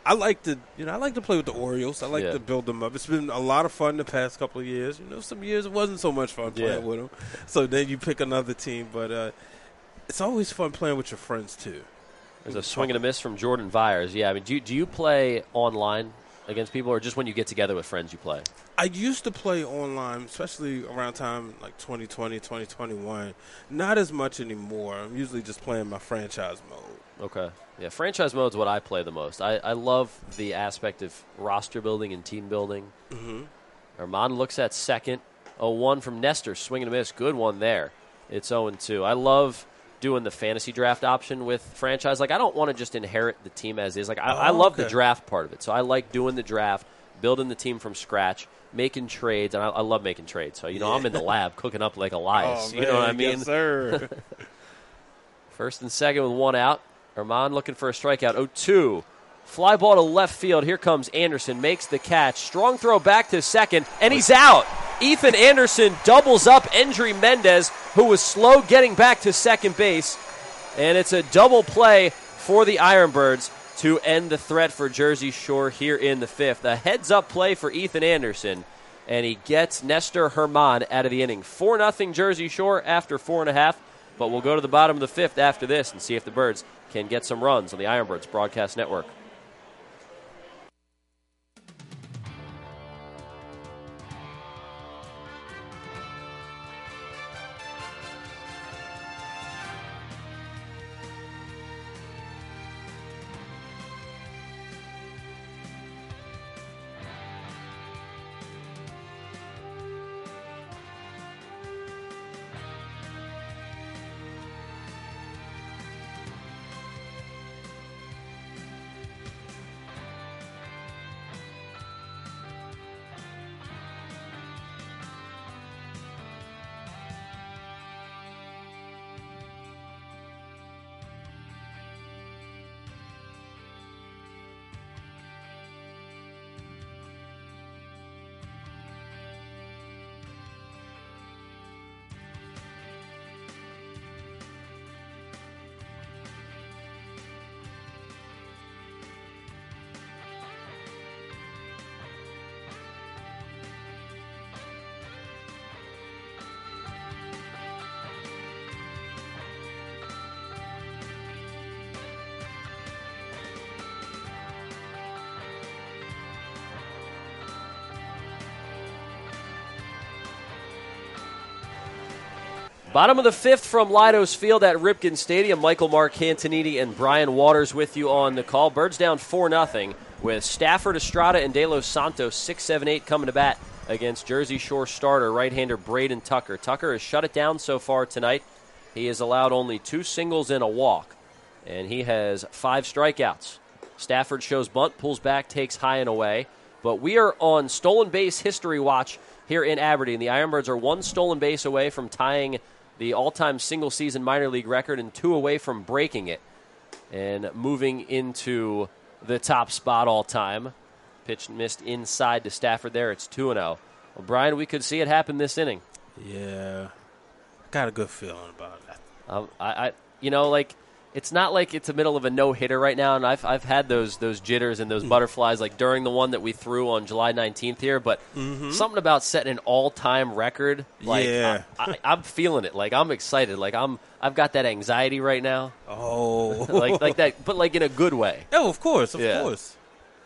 I like to, you know, I like to play with the Orioles. I like Yeah. to build them up. It's been a lot of fun the past couple of years. You know, some years it wasn't so much fun playing Yeah. with them. So then you pick another team, but uh, it's always fun playing with your friends too. There's a swing and a miss from Jordan Vyers. Yeah, I mean, do you, do you play online against people, or just when you get together with friends you play? I used to play online, especially around time like twenty twenty, twenty twenty-one. Not as much anymore. I'm usually just playing my franchise mode. Okay. Yeah, franchise mode is what I play the most. I, I love the aspect of roster building and team building. Mm-hmm. Armand looks at second. oh one from Nestor. Swing and a miss. Good one there. It's oh and two. I love doing the fantasy draft option with franchise. Like, I don't want to just inherit the team as is. Like, I, Oh, I love okay. the draft part of it. So I like doing the draft, building the team from scratch, making trades. And I, I love making trades. So, you know, I'm in the lab cooking up like Elias. Oh, you know what I man, mean? yes, sir. First and second with one out. Armand looking for a strikeout. oh two. Fly ball to left field. Here comes Anderson. Makes the catch. Strong throw back to second. And he's out. Ethan Anderson doubles up Endry Mendez, who was slow getting back to second base. And it's a double play for the Ironbirds to end the threat for Jersey Shore here in the fifth. A heads-up play for Ethan Anderson. And he gets Nestor Herman out of the inning. four nothing Jersey Shore after four and a half. But we'll go to the bottom of the fifth after this and see if the Birds can get some runs on the Ironbirds Broadcast Network. Bottom of the fifth from Leidos Field at Ripken Stadium. Michael Marcantonini and Brian Waters with you on the call. Birds down four nothing with Stafford, Estrada, and De Los Santos six seven eight coming to bat against Jersey Shore starter right-hander Braden Tucker. Tucker has shut it down so far tonight. He has allowed only two singles and a walk, and he has five strikeouts. Stafford shows bunt, pulls back, takes high and away. But we are on stolen base history watch here in Aberdeen. The Ironbirds are one stolen base away from tying the all-time single-season minor league record and two away from breaking it and moving into the top spot all-time. Pitch missed inside to Stafford there. It's two and oh. Well, Brian, we could see it happen this inning. Yeah. Got a good feeling about it. Um, I, I, you know, like, it's not like it's the middle of a no-hitter right now, and I've I've had those those jitters and those butterflies like during the one that we threw on July nineteenth here, but Mhm. something about setting an all-time record, like Yeah. I, I, I'm feeling it. Like I'm excited. Like I'm I've got that anxiety right now. Oh, like like that, but like in a good way. Oh, of course, of Yeah. course.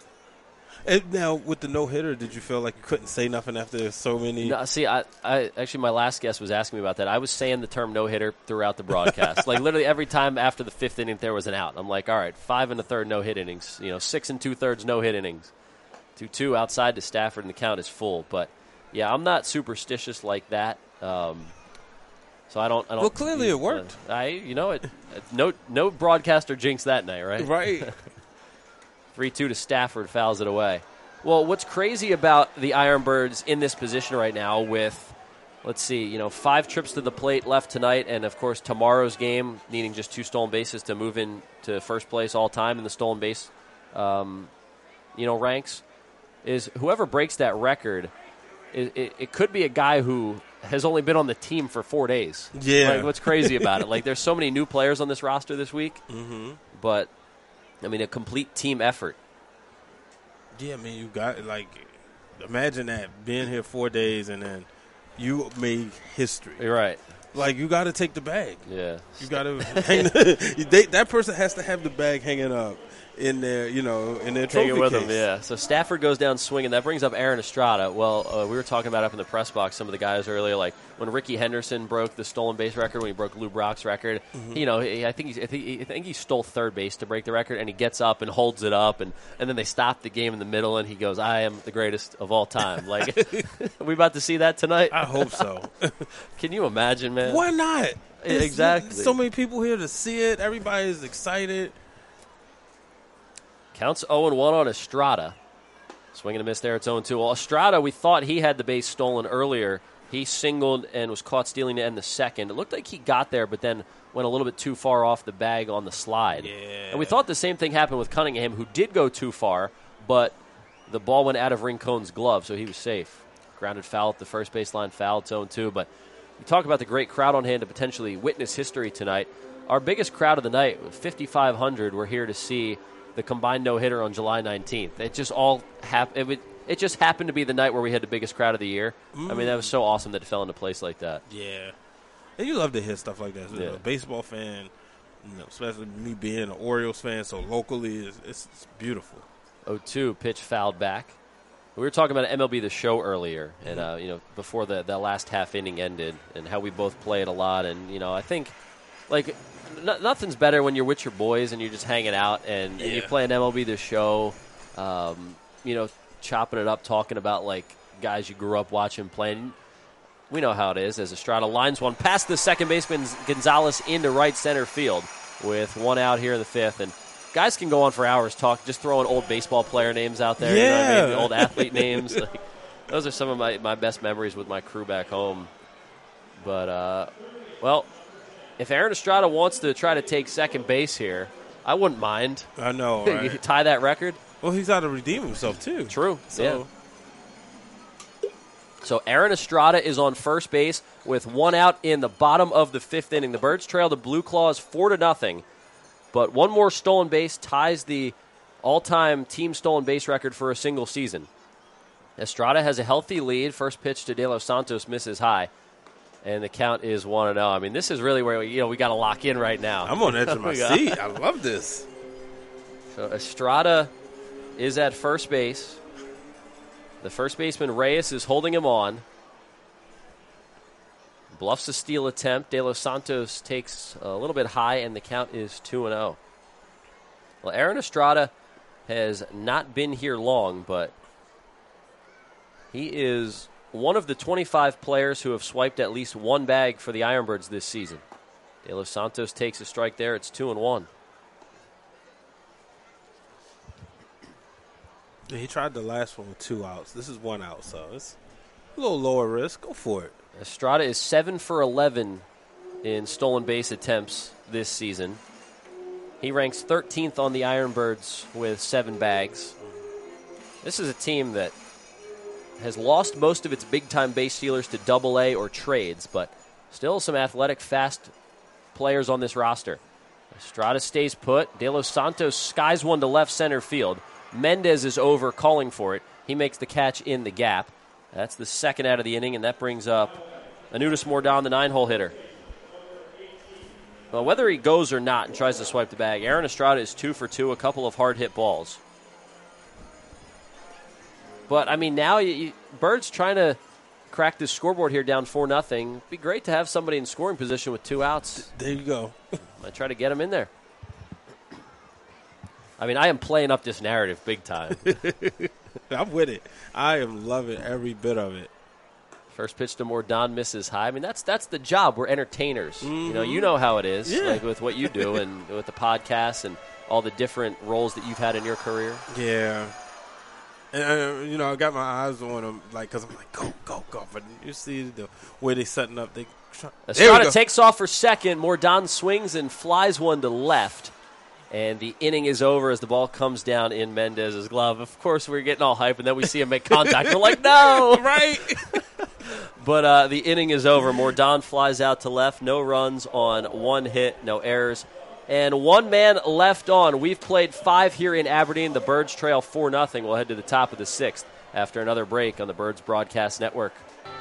And now with the no hitter, did you feel like you couldn't say nothing after so many? No, see, I, I actually my last guest was asking me about that. I was saying the term no hitter throughout the broadcast. Like literally every time after the fifth inning there was an out. I'm like, all right, five and a third no hit innings. You know, six and two thirds no hit innings. Two two outside to Stafford and the count is full. But yeah, I'm not superstitious like that. Um, so I don't. I don't. Well, clearly it worked. Uh, I you know it. No no broadcaster jinxed that night, right? Right. three two to Stafford, fouls it away. Well, what's crazy about the Ironbirds in this position right now with, let's see, you know, five trips to the plate left tonight, and, of course, tomorrow's game needing just two stolen bases to move in to first place all time in the stolen base, um, you know, ranks, is whoever breaks that record, it, it, it could be a guy who has only been on the team for four days. Yeah. Like, what's crazy about it? Like, there's so many new players on this roster this week, Mm-hmm. but I mean, a complete team effort Yeah, I mean, you got, like, imagine that, being here four days and then you made history. You're right. Like, you got to take the bag. Yeah. You got to hang the, they, that person has to have the bag hanging up in their, you know, in their trophy Take it with case. him, yeah. So Stafford goes down swinging. That brings up Aaron Estrada. Well, uh, we were talking about up in the press box, some of the guys earlier, like when Ricky Henderson broke the stolen base record, when he broke Lou Brock's record. Mm-hmm. You know, he, I think he's, I think, he, I think he stole third base to break the record, and he gets up and holds it up, and, and then they stop the game in the middle, and he goes, "I am the greatest of all time." Like, are we about to see that tonight? I hope so. Can you imagine, man? Why not? It's, Exactly. So many people here to see it. Everybody's excited. Counts oh and one on Estrada. Swinging a miss there. It's oh and two. Well, Estrada, we thought he had the base stolen earlier. He singled and was caught stealing to end the second. It looked like he got there, but then went a little bit too far off the bag on the slide. Yeah. And we thought the same thing happened with Cunningham, who did go too far, but the ball went out of Rincon's glove, so he was safe. Grounded foul at the first baseline, foul. It's oh and two. But you talk about the great crowd on hand to potentially witness history tonight. Our biggest crowd of the night, fifty-five hundred, we're here to see the combined no-hitter on July nineteenth. It just all hap- it, would, it just happened to be the night where we had the biggest crowd of the year. Mm. I mean, that was so awesome that it fell into place like that. Yeah. And you love to hear stuff like that. Yeah. A baseball fan, you know, especially me being an Orioles fan, so locally, it's, it's, it's beautiful. oh two, pitch fouled back. We were talking about M L B The Show earlier, and uh, you know, before the, the last half inning ended, and how we both play it a lot. And you know, I think like n- nothing's better when you're with your boys and you're just hanging out, and, yeah. and you play an M L B The Show. Um, you know, chopping it up, talking about like guys you grew up watching playing. We know how it is. As Estrada lines one past the second baseman Gonzalez into right center field with one out here in the fifth, and guys can go on for hours talk, just throwing old baseball player names out there, yeah. you know what I mean? The old athlete names. Like, those are some of my, my best memories with my crew back home. But, uh, well, if Aaron Estrada wants to try to take second base here, I wouldn't mind. I know, You right? tie that record. Well, he's got to redeem himself, too. True, So. yeah. So Aaron Estrada is on first base with one out in the bottom of the fifth inning. The Birds trail the Blue Claws four to nothing. But one more stolen base ties the all-time team stolen base record for a single season. Estrada has a healthy lead. First pitch to De Los Santos misses high, and the count is one and oh. I mean, this is really where we, you know we got to lock in right now. I'm on the edge of my seat. I love this. So Estrada is at first base. The first baseman, Reyes, is holding him on. Bluffs a steal attempt. De Los Santos takes a little bit high, and the count is two and oh. Well, Aaron Estrada has not been here long, but he is one of the twenty-five players who have swiped at least one bag for the Ironbirds this season. De Los Santos takes a strike there. It's two and one. He tried the last one with two outs. This is one out, so it's a little lower risk. Go for it. Estrada is seven for eleven in stolen base attempts this season. He ranks thirteenth on the Ironbirds with seven bags. This is a team that has lost most of its big-time base stealers to double A or trades, but still some athletic, fast players on this roster. Estrada stays put. De Los Santos skies one to left center field. Mendez is over, calling for it. He makes the catch in the gap. That's the second out of the inning, and that brings up Anutis Mordan, the nine-hole hitter. Well, whether he goes or not and tries to swipe the bag, Aaron Estrada is two for two, a couple of hard-hit balls. But, I mean, now you, you, Bird's trying to crack this scoreboard here down four nothing. It'd be great to have somebody in scoring position with two outs. There you go. I try to get him in there. I mean, I am playing up this narrative big time. I'm with it. I am loving every bit of it. First pitch to Mordan misses high. I mean, that's that's the job. We're entertainers. Mm-hmm. You know, you know how it is, yeah. like with what you do and with the podcast and all the different roles that you've had in your career. Yeah. And, uh, you know, I got my eyes on them, like, because I'm like, go, go, go. But you see the way they're setting up. They try- Estrada takes off for second. Mordan swings and flies one to left. And the inning is over as the ball comes down in Mendez's glove. Of course, we're getting all hype, and then we see him make contact. We're like, no! Right? But uh, the inning is over. Mordan flies out to left. No runs on one hit, no errors. and one man left on. We've played five here in Aberdeen. The Birds trail four nothing. We'll head to the top of the sixth after another break on the Birds Broadcast Network.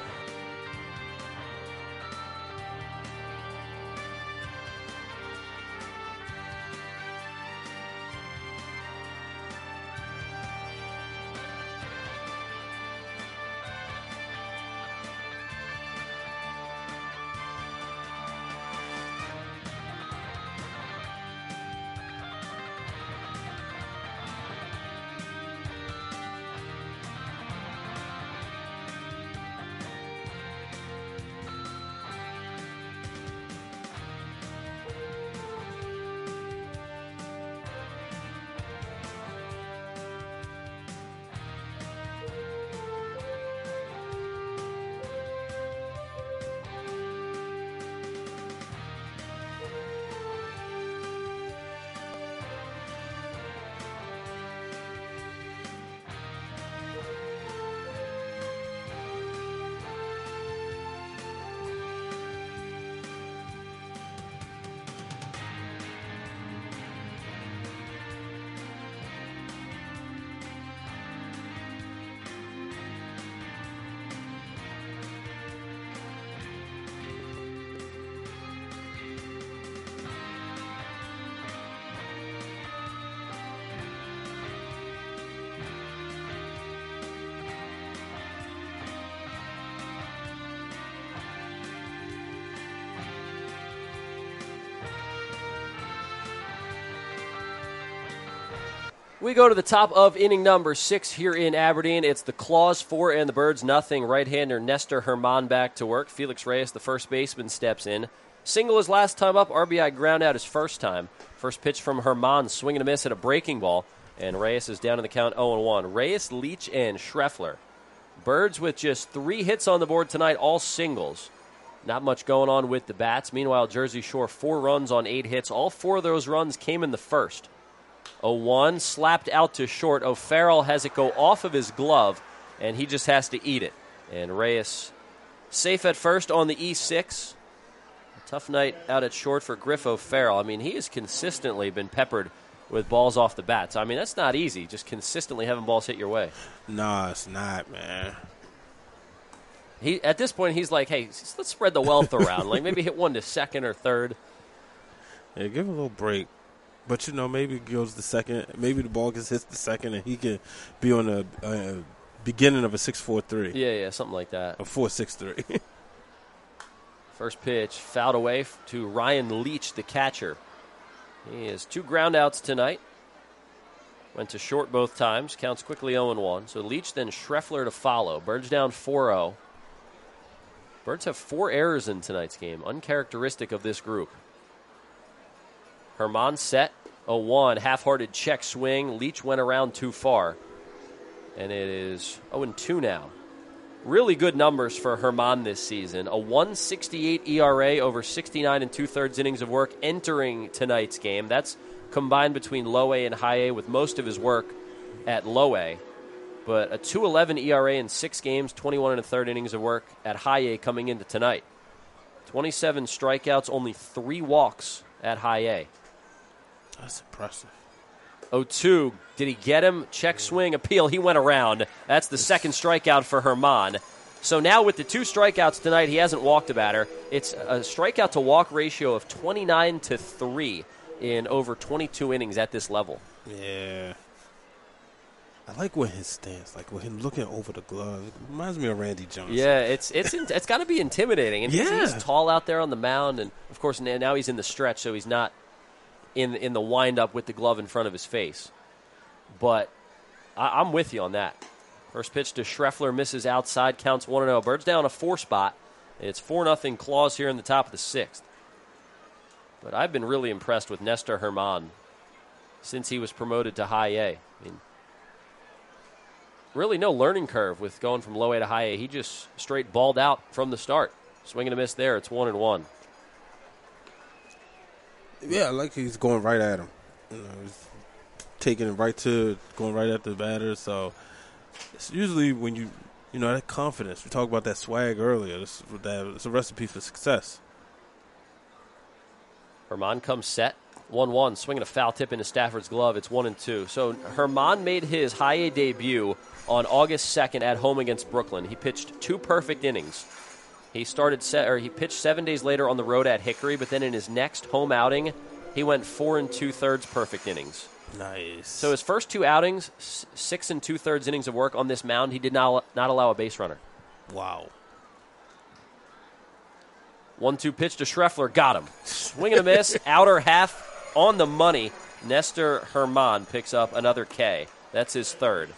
We go to the top of inning number six here in Aberdeen. It's the Claws four and the Birds nothing. Right-hander Nestor Herman back to work. Felix Reyes, the first baseman, steps in. Single his last time up. R B I ground out his first time. First pitch from Herman, swing and a miss at a breaking ball. And Reyes is down in the count oh and one. Reyes, Leach, and Schreffler. Birds with just three hits on the board tonight, all singles. Not much going on with the bats. Meanwhile, Jersey Shore, four runs on eight hits. All four of those runs came in the first. oh one, slapped out to short. O'Farrell has it go off of his glove, and he just has to eat it. And Reyes safe at first on the E six. A tough night out at short for Griff O'Farrell. I mean, he has consistently been peppered with balls off the bats. I mean, that's not easy, just consistently having balls hit your way. No, it's not, man. He At this point, he's like, hey, let's spread the wealth around. Like, maybe hit one to second or third. Yeah, give him a little break. But, you know, maybe it goes to second. Maybe the ball gets hit to second, and he can be on the uh, beginning of a six four three. Yeah, yeah, something like that. A four six three. First pitch fouled away to Ryan Leach, the catcher. He has two groundouts tonight. Went to short both times. Counts quickly oh and one. So Leach, then Schreffler to follow. Birds down four oh. Birds have four errors in tonight's game, uncharacteristic of this group. Herman set, oh one, half-hearted check swing. Leach went around too far. And it is oh and two now. Really good numbers for Herman this season. A one sixty-eight E R A over sixty-nine and two-thirds innings of work entering tonight's game. That's combined between low A and high A, with most of his work at low A. But a two eleven E R A in six games, twenty-one and a third innings of work at high A coming into tonight. twenty-seven strikeouts, only three walks at high A. That's impressive. oh two, did he get him? Check swing appeal, he went around. That's the second strikeout for Herman. So now with the two strikeouts tonight, he hasn't walked a batter. It's a strikeout to walk ratio of twenty-nine to three in over twenty-two innings at this level. Yeah. I like when his stance, like with him looking over the glove. It reminds me of Randy Johnson. Yeah, it's it's it's got to be intimidating. And yeah. he's, he's tall out there on the mound, and of course now he's in the stretch, so he's not in in the windup with the glove in front of his face. But I, I'm with you on that. First pitch to Schreffler, misses outside, counts one and oh. Birds down a four spot. It's four nothing Claws here in the top of the sixth. But I've been really impressed with Nestor Herman since he was promoted to high A. I mean, really no learning curve with going from low A to high A. He just straight balled out from the start. Swing and a miss there. It's one and one. Yeah, I like he's going right at him. You know, he's taking it right to going right at the batter. So it's usually when you, you know, that confidence. We talked about that swag earlier. This, that, it's a recipe for success. Herman comes set. one one, swinging a foul tip into Stafford's glove. It's one and two. So Herman made his high A debut on August second at home against Brooklyn. He pitched two perfect innings. He started se- or he pitched seven days later on the road at Hickory, but then in his next home outing, he went four and two thirds perfect innings. Nice. So his first two outings, s- six and two thirds innings of work on this mound, he did not not allow a base runner. Wow. one two pitch to Schreffler, got him. Swing and a miss, outer half on the money. Nestor Herman picks up another K. That's his third.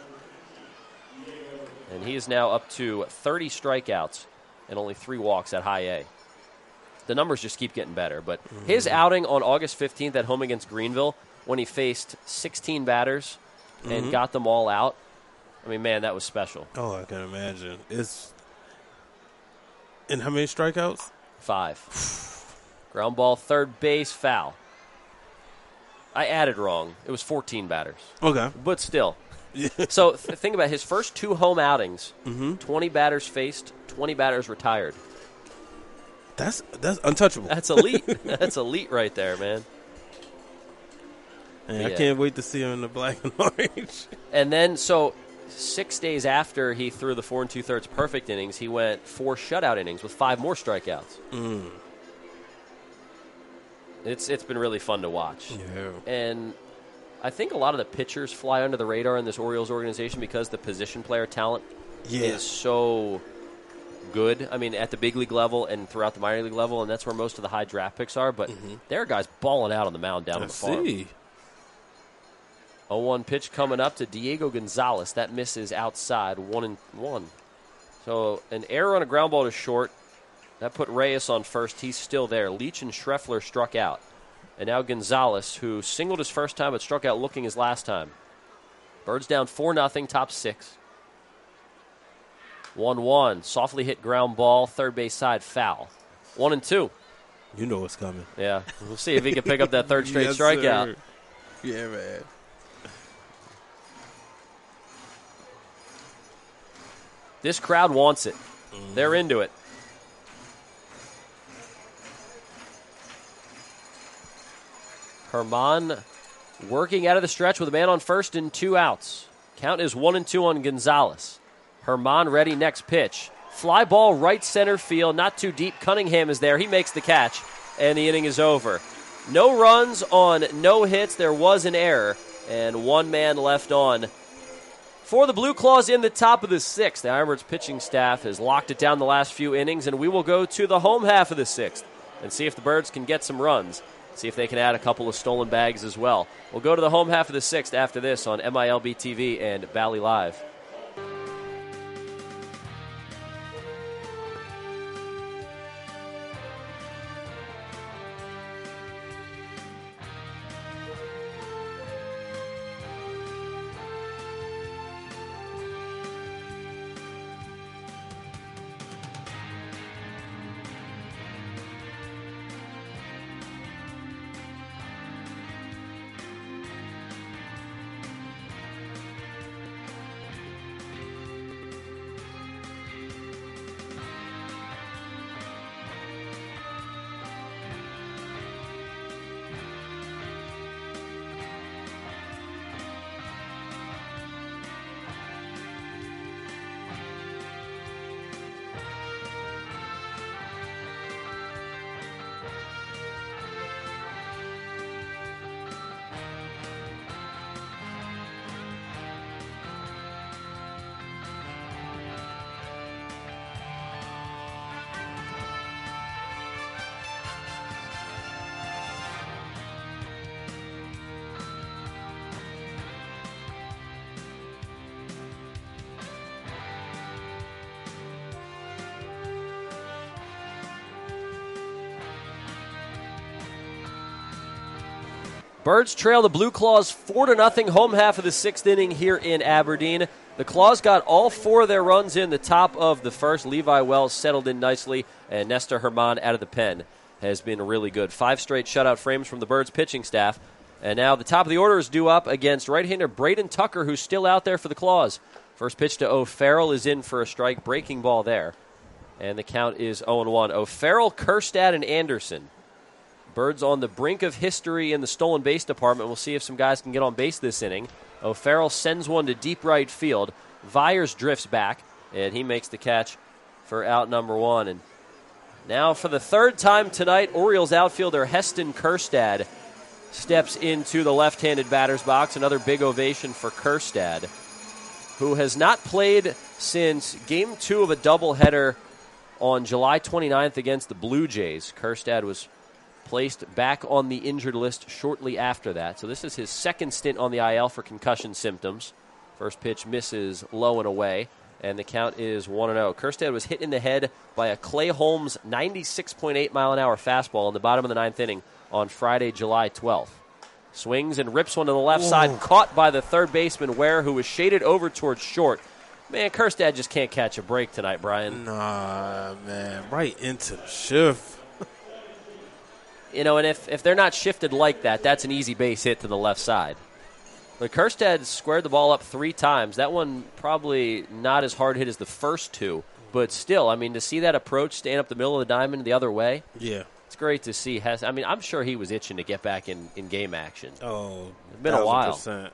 And he is now up to thirty strikeouts and only three walks at high A. The numbers just keep getting better. But mm-hmm. his outing on August fifteenth at home against Greenville, when he faced sixteen batters mm-hmm. and got them all out, I mean, man, that was special. Oh, I can imagine. It's And how many strikeouts? Five. Ground ball, third base, foul. I added wrong. It was fourteen batters. Okay. But still. So th- think about his first two home outings, mm-hmm. twenty batters faced, twenty batters retired. That's that's untouchable. That's elite. That's elite right there, man. And yeah. I can't wait to see him in the black and orange. And then, so six days after he threw the four and two-thirds perfect innings, he went four shutout innings with five more strikeouts. Mm. It's It's been really fun to watch. Yeah. And I think a lot of the pitchers fly under the radar in this Orioles organization because the position player talent yeah. is so good. I mean, at the big league level and throughout the minor league level, and that's where most of the high draft picks are. But mm-hmm. there are guys balling out on the mound down I on the farm. see. oh one pitch coming up to Diego Gonzalez. That misses outside, one and one. So an error on a ground ball to short. That put Reyes on first. He's still there. Leach and Schreffler struck out. And now Gonzalez, who singled his first time but struck out looking his last time. Birds down four nothing, top six. one one. Softly hit ground ball, third base side, foul. one and two. You know what's coming. Yeah. We'll see if he can pick up that third straight yes, strikeout. Sir. Yeah, man. This crowd wants it. Mm. They're into it. Herman working out of the stretch with a man on first and two outs. Count is one and two on Gonzalez. Herman ready, next pitch. Fly ball right center field, not too deep. Cunningham is there. He makes the catch, and the inning is over. No runs on no hits. There was an error, and one man left on. For the Blue Claws in the top of the sixth, the Ironbirds pitching staff has locked it down the last few innings, and we will go to the home half of the sixth and see if the Birds can get some runs. See if they can add a couple of stolen bags as well. We'll go to the home half of the sixth after this on M I L B T V and Bally Live. Birds trail the Blue Claws four to nothing home half of the sixth inning here in Aberdeen. The Claws got all four of their runs in the top of the first. Levi Wells settled in nicely, and Nestor Herman out of the pen has been really good. Five straight shutout frames from the Birds pitching staff. And now the top of the order is due up against right-hander Braden Tucker, who's still out there for the Claws. First pitch to O'Farrell is in for a strike, breaking ball there. And the count is oh and one. O'Farrell, Kerstad, and Anderson Birds on the brink of history in the stolen base department. We'll see if some guys can get on base this inning. O'Farrell sends one to deep right field. Viers drifts back, and he makes the catch for out number one. And now for the third time tonight, Orioles outfielder Heston Kjerstad steps into the left-handed batter's box. Another big ovation for Kjerstad, who has not played since game two of a doubleheader on July twenty-ninth against the Blue Jays. Kjerstad was placed back on the injured list shortly after that. So this is his second stint on the I L for concussion symptoms. First pitch misses low and away, and the count is one and oh. Kjerstad was hit in the head by a Clay Holmes ninety-six point eight mile an hour fastball in the bottom of the ninth inning on Friday, July twelfth. Swings and rips one to the left Whoa. side, caught by the third baseman, Ware, who was shaded over towards short. Man, Kjerstad just can't catch a break tonight, Brian. Nah, man, right into the shift. You know, and if, if they're not shifted like that, that's an easy base hit to the left side. But Kjerstad squared the ball up three times. That one probably not as hard hit as the first two, but still, I mean, to see that approach, stand up the middle of the diamond the other way, yeah, it's great to see. Has I mean, I'm sure he was itching to get back in, in game action. Oh, it's been a while. Percent.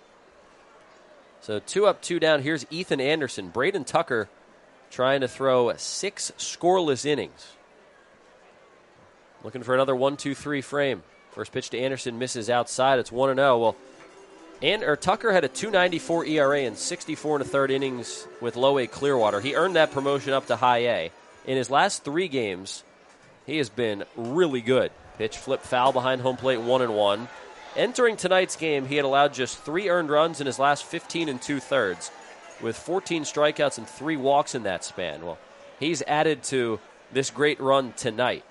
So two up, two down. Here's Ethan Anderson. Braden Tucker trying to throw six scoreless innings. Looking for another one two three frame. First pitch to Anderson misses outside. It's one and oh. Well, and, or Tucker had a two ninety-four E R A in sixty-four and a third innings with low A Clearwater. He earned that promotion up to high A. In his last three games, he has been really good. Pitch flip foul behind home plate, one and one. Entering tonight's game, he had allowed just three earned runs in his last fifteen and two thirds, with fourteen strikeouts and three walks in that span. Well, he's added to this great run tonight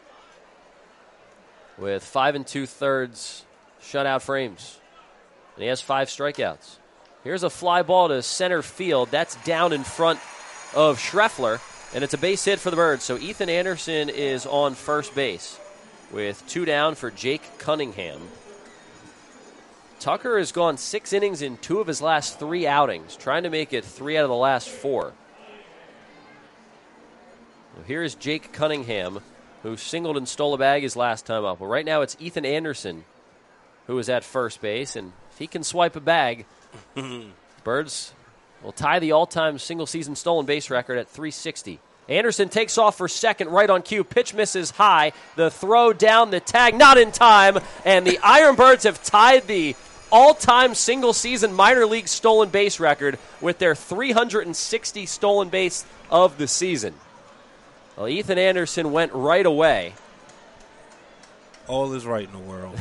with five and two thirds shutout frames. And he has five strikeouts. Here's a fly ball to center field. That's down in front of Schreffler, and it's a base hit for the Birds. So Ethan Anderson is on first base with two down for Jake Cunningham. Tucker has gone six innings in two of his last three outings, trying to make it three out of the last four. Well, here's Jake Cunningham, who singled and stole a bag his last time up. Well, right now it's Ethan Anderson who is at first base, and if he can swipe a bag, Birds will tie the all-time single-season stolen base record at three sixty. Anderson takes off for second, right on cue. Pitch misses high. The throw down, the tag, not in time, and the Ironbirds have tied the all-time single-season minor league stolen base record with their three hundred sixty stolen base of the season. Well, Ethan Anderson went right away. All is right in the world.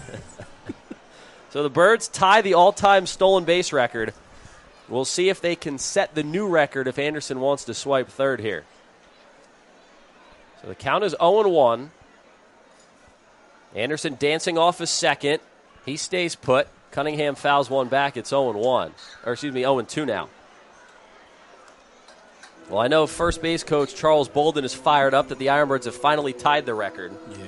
So the Birds tie the all-time stolen base record. We'll see if they can set the new record if Anderson wants to swipe third here. So the count is oh and one. Anderson dancing off a second. He stays put. Cunningham fouls one back. It's oh and one. Or excuse me, oh and two now. Well, I know first base coach Charles Bolden is fired up that the Ironbirds have finally tied the record. Yeah.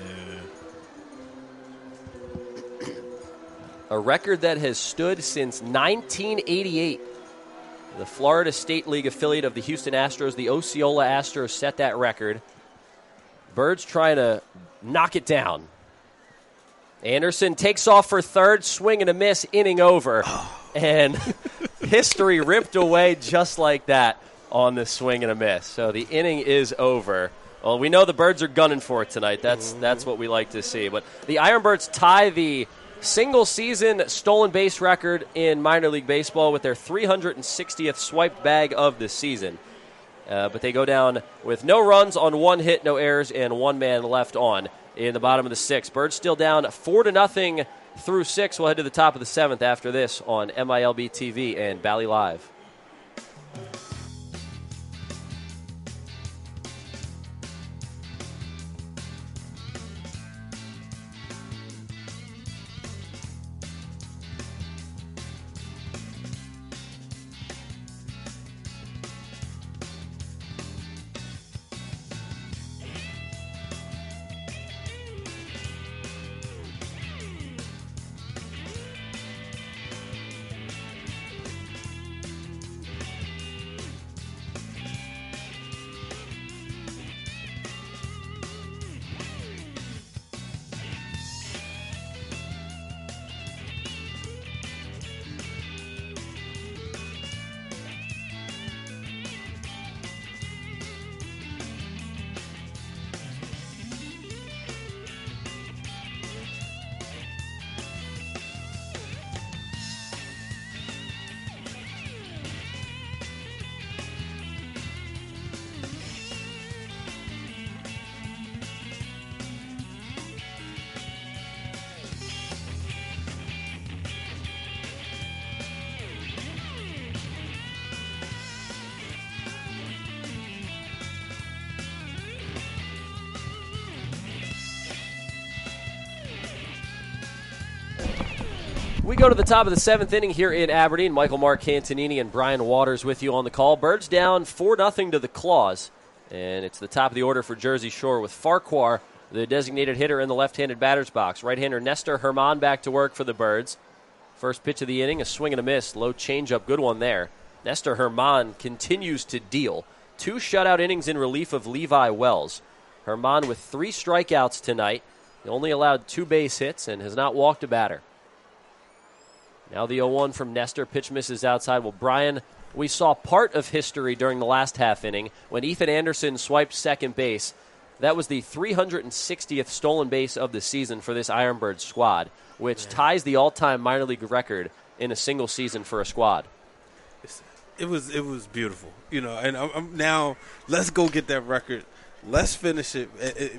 A record that has stood since nineteen eighty-eight. The Florida State League affiliate of the Houston Astros, the Osceola Astros, set that record. Birds trying to knock it down. Anderson takes off for third, swing and a miss, inning over. And history ripped away just like that on the swing and a miss. So the inning is over. Well, we know the Birds are gunning for it tonight. That's mm-hmm. that's what we like to see. But the Ironbirds tie the single-season stolen base record in minor league baseball with their three hundred sixtieth swiped bag of the season. Uh, but they go down with no runs on one hit, no errors, and one man left on in the bottom of the sixth. Birds still down four to nothing through six. We'll head to the top of the seventh after this on M I L B T V and Bally Live. We go to the top of the seventh inning here in Aberdeen. Michael Mark Cantonini and Brian Waters with you on the call. Birds down four nothing to the Claws. And it's the top of the order for Jersey Shore with Farquhar, the designated hitter, in the left-handed batter's box. Right-hander Nestor Herman back to work for the Birds. First pitch of the inning, a swing and a miss. Low changeup, good one there. Nestor Herman continues to deal. Two shutout innings in relief of Levi Wells. Herman with three strikeouts tonight. He only allowed two base hits and has not walked a batter. Now the oh one from Nestor. Pitch misses outside. Well, Brian, we saw part of history during the last half inning when Ethan Anderson swiped second base. That was the three hundred sixtieth stolen base of the season for this Ironbirds squad, which yeah. ties the all-time minor league record in a single season for a squad. It was it was beautiful, you know. And I'm, I'm now let's go get that record. Let's finish it.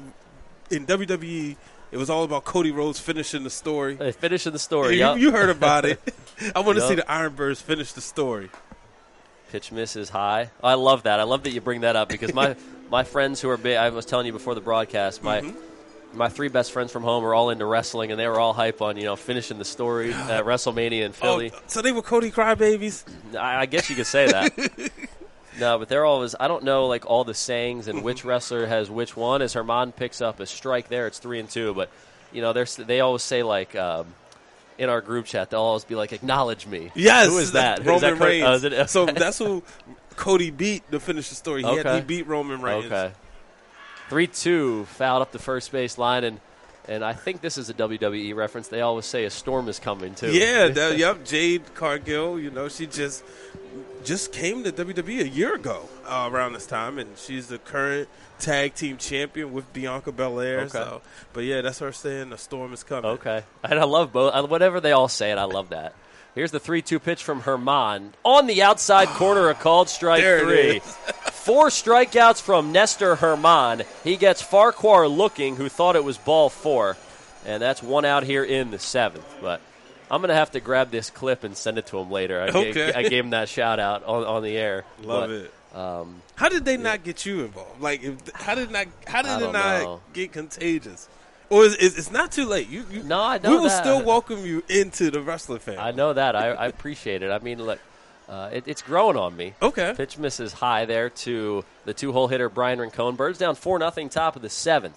In W W E, it was all about Cody Rhodes finishing the story. Hey, finishing the story, yeah. Yep. You, you heard about it. I want to Yep. see the Ironbirds finish the story. Pitch misses high. I love that. I love that you bring that up because my, my friends who are big, I was telling you before the broadcast, my mm-hmm. my three best friends from home are all into wrestling, and they were all hype on, you know, finishing the story at WrestleMania in Philly. Oh, so they were Cody crybabies? I, I guess you could say that. No, but they're always, I don't know, like, all the sayings and which wrestler has which one. As Herman picks up a strike there, it's three and two. But, you know, they always say, like, um, in our group chat, they'll always be like, acknowledge me. Yes. Who is that? Roman is that Reigns. Oh, is it? So that's who Cody beat to finish the story. He, Okay. had, he beat Roman Reigns. Okay. three two, fouled up the first base line, and and I think this is a W W E reference. They always say a storm is coming, too. Yeah, that, yep. Jade Cargill, you know, she just just came to W W E a year ago uh, around this time, and she's the current tag team champion with Bianca Belair. Okay. So, but yeah, that's her saying the storm is coming. Okay. And I love both. I- Whatever they all say it, I love that. Here's the three two pitch from Herman. On the outside corner, a called strike There it three. is. Four strikeouts from Nestor Herman. He gets Farquhar looking, who thought it was ball four. And that's one out here in the seventh. But I'm going to have to grab this clip and send it to him later. I, Okay. gave, I gave him that shout-out on, on the air. Love But, it. Um, How did they not get you involved? Like, if, how did not? How I did it don't not know. get contagious? Or is, is it's not too late? You, you No, I know we will that. still welcome you into the wrestling family. I know that. I, I appreciate it. I mean, look, uh, it, it's growing on me. Okay. Pitch misses high there to the two-hole hitter, Brian Rincon. Birds down four nothing, top of the seventh.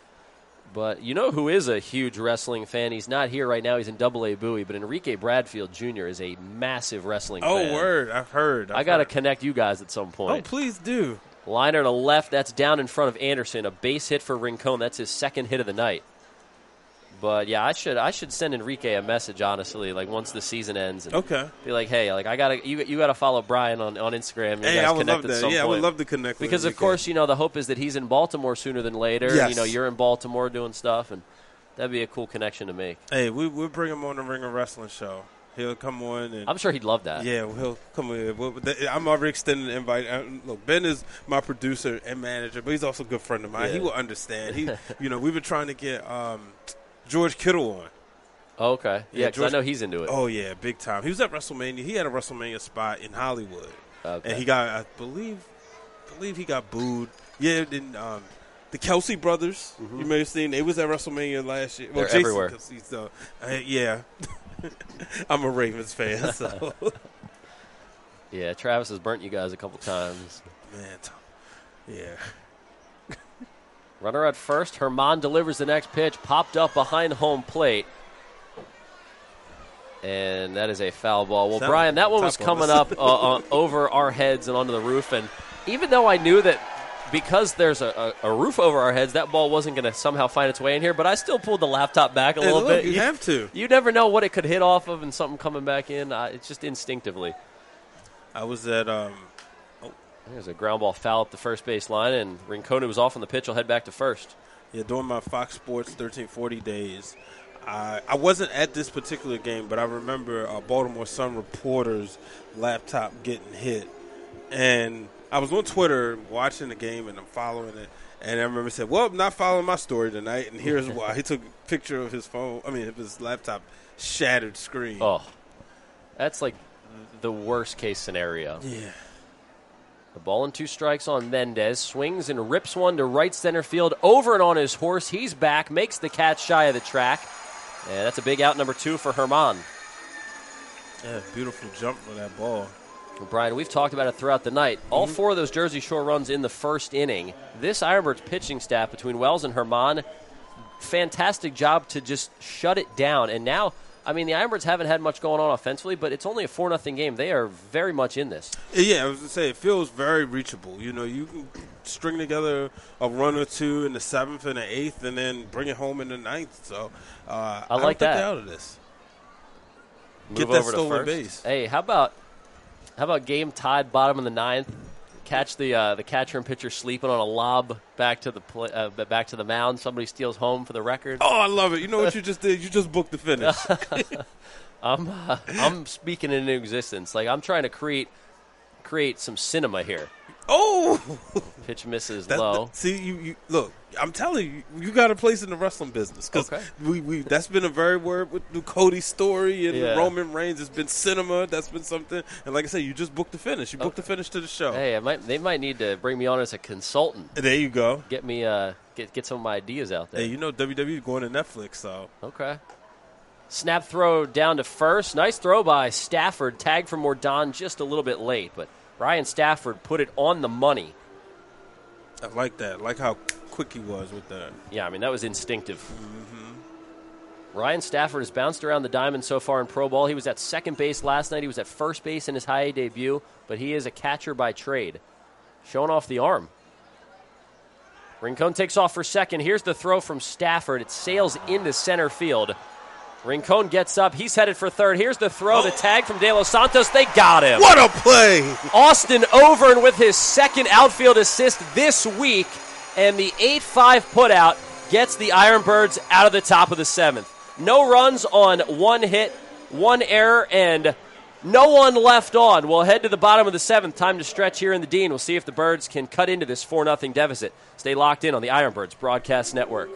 But you know who is a huge wrestling fan? He's not here right now. He's in Double A Bowie. But Enrique Bradfield Junior is a massive wrestling Oh, fan. word. I've heard. I've I got to heard. connect you guys at some Oh, point. please do. Liner to left. That's down in front of Anderson. A base hit for Rincon. That's his second hit of the night. But yeah, I should I should send Enrique a message, honestly, like once the season ends, and Okay. be like, hey, like I gotta you you gotta follow Brian on, on Instagram. You Hey, guys I would connect love at that. some Yeah, I would point. love to connect with because of Enrique. course, you know, the hope is that he's in Baltimore sooner than later. Yes. You know, you're in Baltimore doing stuff, and that'd be a cool connection to make. Hey, we we'll bring him on the Ring of Wrestling show. He'll come on and I'm sure he'd love that. yeah, he'll come in. We'll- I'm already extending the invite. Uh, Look, Ben is my producer and manager, but he's also a good friend of mine. Yeah. He will understand. He, you know, we've been trying to get um, George Kittle on. Oh, okay. Yeah, because George- I know he's into it. Oh yeah, big time. He was at WrestleMania. He had a WrestleMania spot in Hollywood, Okay. and he got, I believe, believe he got booed. Yeah, then um, the Kelsey brothers. You may have seen. They was at WrestleMania last year. Well, Mm-hmm. They're Jason everywhere. Kelsey, so, uh, yeah, I'm a Ravens fan. So Yeah, Travis has burnt you guys a couple times. man, t- yeah. Runner at first. Herman delivers the next pitch. Popped up behind home plate. And that is a foul ball. Well, Sound Brian, that one tough was on coming us. up uh, on, over our heads and onto the roof. And even though I knew that because there's a, a, a roof over our heads, that ball wasn't going to somehow find its way in here, but I still pulled the laptop back a Hey, little look, bit. you have to. You never know what it could hit off of and something coming back in. Uh, it's just instinctively. I was at um, There's a ground ball foul up the first base line, and Rincon was off on the pitch. Will head back to first. yeah during my Fox Sports thirteen forty days. I, I wasn't at this particular game, but I remember a Baltimore Sun reporter's laptop getting hit. And I was on Twitter watching the game, and I'm following it. And I remember said, well, I'm not following my story tonight, and here's why. He took a picture of his phone, I mean, of his laptop shattered screen. Oh, that's like the worst case scenario. Yeah. The ball and two strikes on Mendez. Swings and rips one to right center field. Over and on his horse. He's back. Makes the catch shy of the track. And that's a big out number two for Herman. Yeah, beautiful jump for that ball. Well, Brian, we've talked about it throughout the night. All four of those Jersey Shore runs in the first inning. This Ironbirds pitching staff between Wells and Herman, fantastic job to just shut it down. And now, I mean, the Ironbirds haven't had much going on offensively, but it's only a four nothing game. They are very much in this. Yeah, I was going to say, it feels very reachable. You know, you can string together a run or two in the seventh and the eighth and then bring it home in the ninth. So uh, I like I don't think that. they're out of this. Move Get that over to stolen first. base. Hey, how about how about game tied, bottom of the ninth? Catch the uh, the catcher and pitcher sleeping on a lob back to the pl- uh, back to the mound. Somebody steals home for the record. Oh, I love it. You know what you just did? You just booked the finish. I'm uh, I'm speaking into existence. Like I'm trying to create create some cinema here. Oh, pitch misses That's low. The, see, you, you look. I'm telling you, you got a place in the wrestling business because Okay. we, we that's been a very word with the Cody story and Yeah. Roman Reigns. It's been cinema. That's been something. And like I said, you just booked the finish. You booked the finish to the show. Hey, I might they might need to bring me on as a consultant. There you go. Get me uh get get some of my ideas out there. Hey, you know W W E going to Netflix, so Okay. Snap throw down to first. Nice throw by Stafford. Tag for Mordon just a little bit late, but Ryan Stafford put it on the money. I like that. I like how quick he was with that. Yeah, I mean, that was instinctive. Ryan Stafford has bounced around the diamond so far in pro ball. He was at second base last night. He was at first base in his high A debut, but he is a catcher by trade. Showing off the arm. Rincon takes off for second. Here's the throw from Stafford. It sails into center field. Rincon gets up. He's headed for third. Here's the throw. The tag from De Los Santos. They got him. What a play! Austin Overn with his second outfield assist this week, and the eight five putout gets the Ironbirds out of the top of the seventh. No runs on one hit, one error, and no one left on. We'll head to the bottom of the seventh. Time to stretch here in the Dean. We'll see if the Birds can cut into this four nothing deficit. Stay locked in on the Ironbirds Broadcast Network.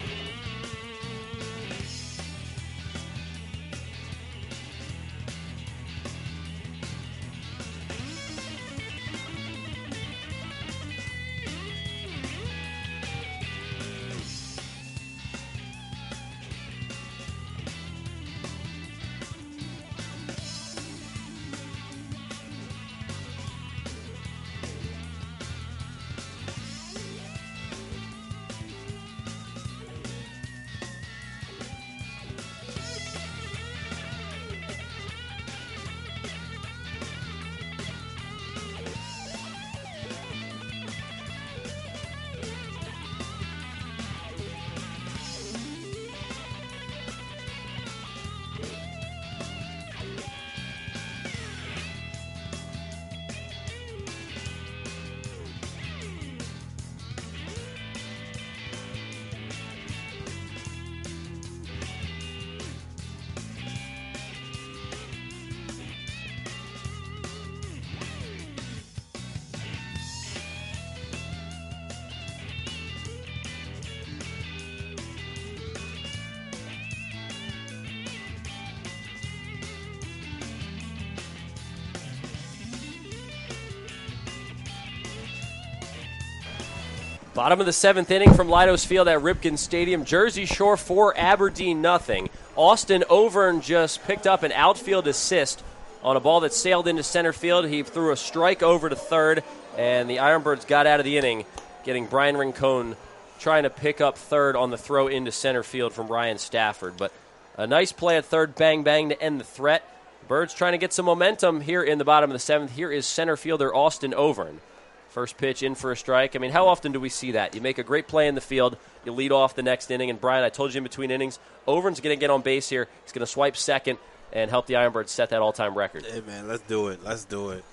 Bottom of the seventh inning from Leidos Field at Ripken Stadium. Jersey Shore four, Aberdeen nothing. Austin Overn just picked up an outfield assist on a ball that sailed into center field. He threw a strike over to third, and the Ironbirds got out of the inning, getting Brian Rincon trying to pick up third on the throw into center field from Ryan Stafford. But a nice play at third, bang, bang, to end the threat. Birds trying to get some momentum here in the bottom of the seventh. Here is center fielder Austin Overn. First pitch in for a strike. I mean, how often do we see that? You make a great play in the field, you lead off the next inning, and Brian, I told you in between innings, Overn's going to get on base here. He's going to swipe second and help the Ironbirds set that all-time record. Hey, man, let's do it. Let's do it.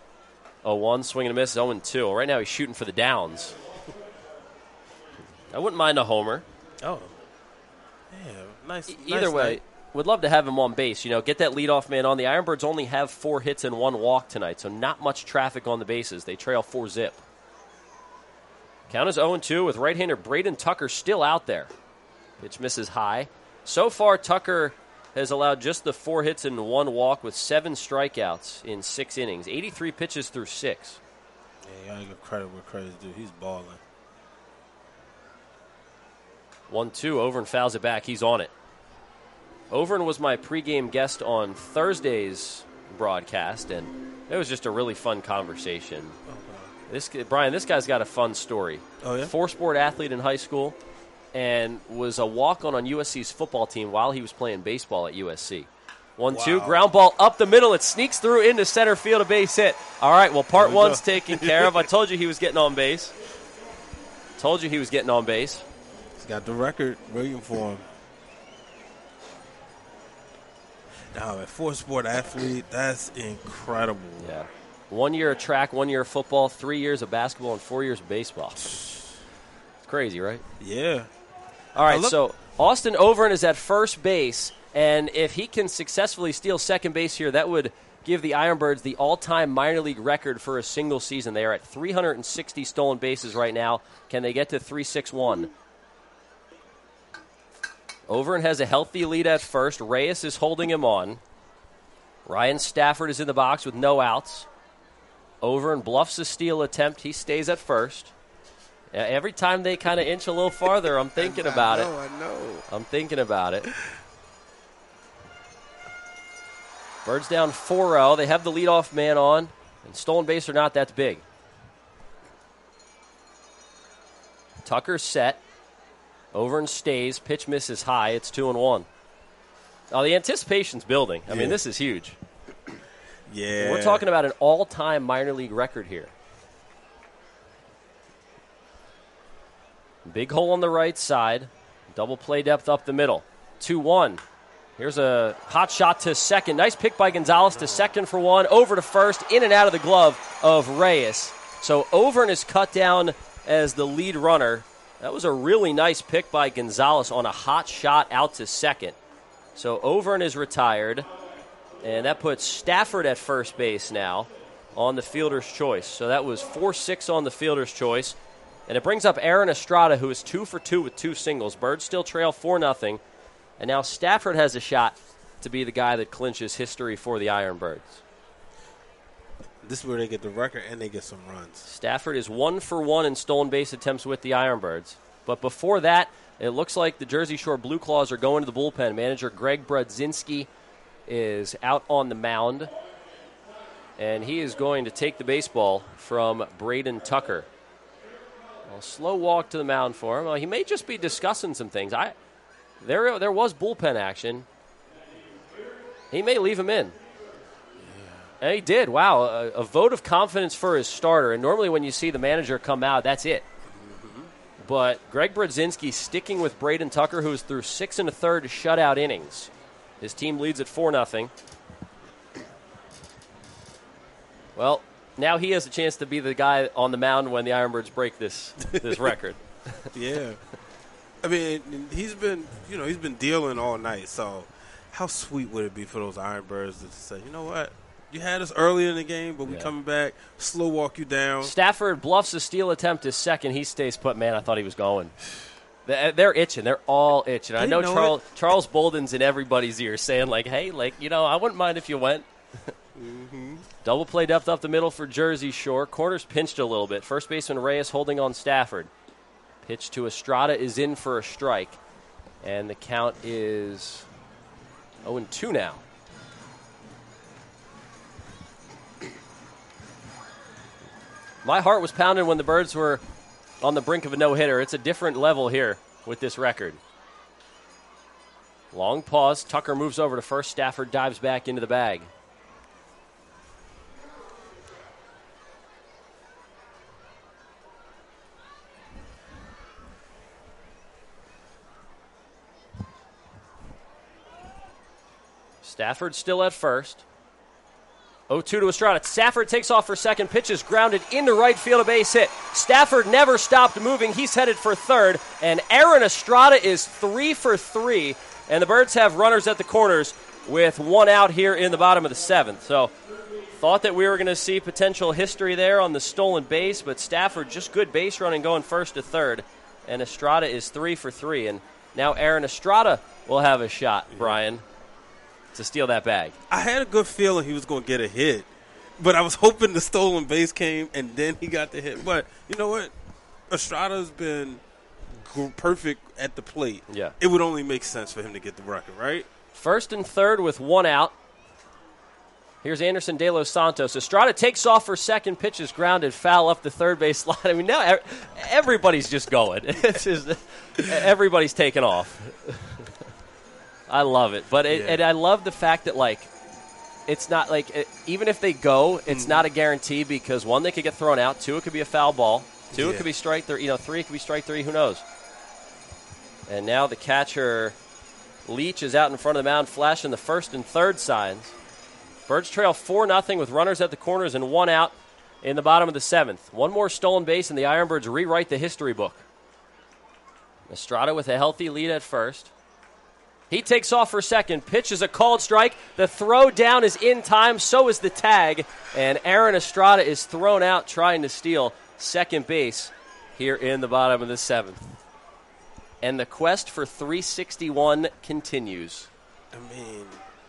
oh one, swing and a miss, oh two. Right now he's shooting for the downs. I wouldn't mind a homer. Oh. Yeah, nice. E- nice Either way, night. would love to have him on base. You know, get that leadoff man on. The Ironbirds only have four hits and one walk tonight, so not much traffic on the bases. They trail four zip. Count is oh two with right-hander Braden Tucker still out there. Pitch misses high. So far, Tucker has allowed just the four hits and one walk with seven strikeouts in six innings. eighty-three pitches through six. Yeah, you gotta give credit where credit's due. He's balling. one two, over and fouls it back. He's on it. Overn was my pregame guest on Thursday's broadcast, and it was just a really fun conversation. Oh, wow. This Brian, this guy's got a fun story. Oh, yeah? Four-sport athlete in high school and was a walk-on on U S C's football team while he was playing baseball at U S C. one two, Wow. ground ball up the middle. It sneaks through into center field, a base hit. All right, well, part we one's go. taken care of. I told you he was getting on base. Told you he was getting on base. He's got the record waiting for him. Now, a four-sport athlete, that's incredible. Yeah. One year of track, one year of football, three years of basketball, and four years of baseball. It's crazy, right? Yeah. All right, Now look- so Austin Overn is at first base, and if he can successfully steal second base here, that would give the Ironbirds the all-time minor league record for a single season. They are at three hundred sixty stolen bases right now. Can they get to three sixty-one? Overn has a healthy lead at first. Reyes is holding him on. Ryan Stafford is in the box with no outs. Overn bluffs a steal attempt. He stays at first. Uh, Every time they kind of inch a little farther, I'm thinking about I it. know, I know. I'm thinking about it. Birds down four oh. They have the leadoff man on. And stolen base or not, that's big. Tucker's set. Overn stays. Pitch misses high. It's two and one. Oh, the anticipation's building. I Yeah. mean, this is huge. Yeah. We're talking about an all-time minor league record here. Big hole on the right side. Double play depth up the middle. two one. Here's a hot shot to second. Nice pick by Gonzalez to second for one. Over to first. In and out of the glove of Reyes. So Overn is cut down as the lead runner. That was a really nice pick by Gonzalez on a hot shot out to second. So Overn is retired. And that puts Stafford at first base now on the fielder's choice. So that was four six on the fielder's choice. And it brings up Aaron Estrada, who is two for two with two singles. Birds still trail four nothing. And now Stafford has a shot to be the guy that clinches history for the Ironbirds. This is where they get the record and they get some runs. Stafford is one for one in stolen base attempts with the Ironbirds. But before that, it looks like the Jersey Shore Blue Claws are going to the bullpen. Manager Greg Brudzinski is out on the mound, and he is going to take the baseball from Braden Tucker. A slow walk to the mound for him. Well, he may just be discussing some things. I there there was bullpen action. He may leave him in. Yeah. And he did. Wow, a, a vote of confidence for his starter. And normally when you see the manager come out, that's it. Mm-hmm. But Greg Brudzinski sticking with Braden Tucker, who is through six and a third shutout innings. His team leads at four nothing. Well, now he has a chance to be the guy on the mound when the Ironbirds break this this record. Yeah. I mean, he's been, you know, he's been dealing all night. So how sweet would it be for those Ironbirds to say, you know what? You had us early in the game, but we Yeah. coming back, slow walk you down. Stafford bluffs a steal attempt his second. He stays put. Man, I thought he was going. They're itching. They're all itching. I They know, know Charles it. Charles Bolden's in everybody's ear saying, like, hey, like, you know, I wouldn't mind if you went. Mm-hmm. Double play depth up the middle for Jersey Shore. Corners pinched a little bit. First baseman Reyes holding on Stafford. Pitch to Estrada is in for a strike. And the count is oh and two now. My heart was pounding when the Birds were on the brink of a no-hitter. It's a different level here with this record. Long pause. Tucker moves over to first. Stafford dives back into the bag. Stafford still at first. oh two to Estrada. Stafford takes off for second. Pitch is grounded into right field, a base hit. Stafford never stopped moving. He's headed for third. And Aaron Estrada is three for three. And the Birds have runners at the corners with one out here in the bottom of the seventh. So thought that we were going to see potential history there on the stolen base, but Stafford just good base running going first to third. And Estrada is three for three. And now Aaron Estrada will have a shot, Brian, to steal that bag. I had a good feeling he was going to get a hit, but I was hoping the stolen base came and then he got the hit. But you know what? Estrada's been g- perfect at the plate. Yeah. It would only make sense for him to get the record, right? First and third with one out. Here's Anderson De Los Santos. Estrada takes off for second, pitch is grounded, foul up the third base line. I mean, now everybody's just going. It's just, everybody's taking off. I love it. But it, Yeah. and I love the fact that, like, it's not like, it, even if they go, it's mm. not a guarantee because, one, they could get thrown out. Two, it could be a foul ball. Two, yeah. it could be strike three. You know, three, it could be strike three. Who knows? And now the catcher, Leach, is out in front of the mound, flashing the first and third signs. Birds trail four nothing with runners at the corners and one out in the bottom of the seventh. One more stolen base, and the Ironbirds rewrite the history book. Estrada with a healthy lead at first. He takes off for second. Pitch is a called strike. The throw down is in time. So is the tag. And Aaron Estrada is thrown out trying to steal second base here in the bottom of the seventh. And the quest for three sixty-one continues. I mean...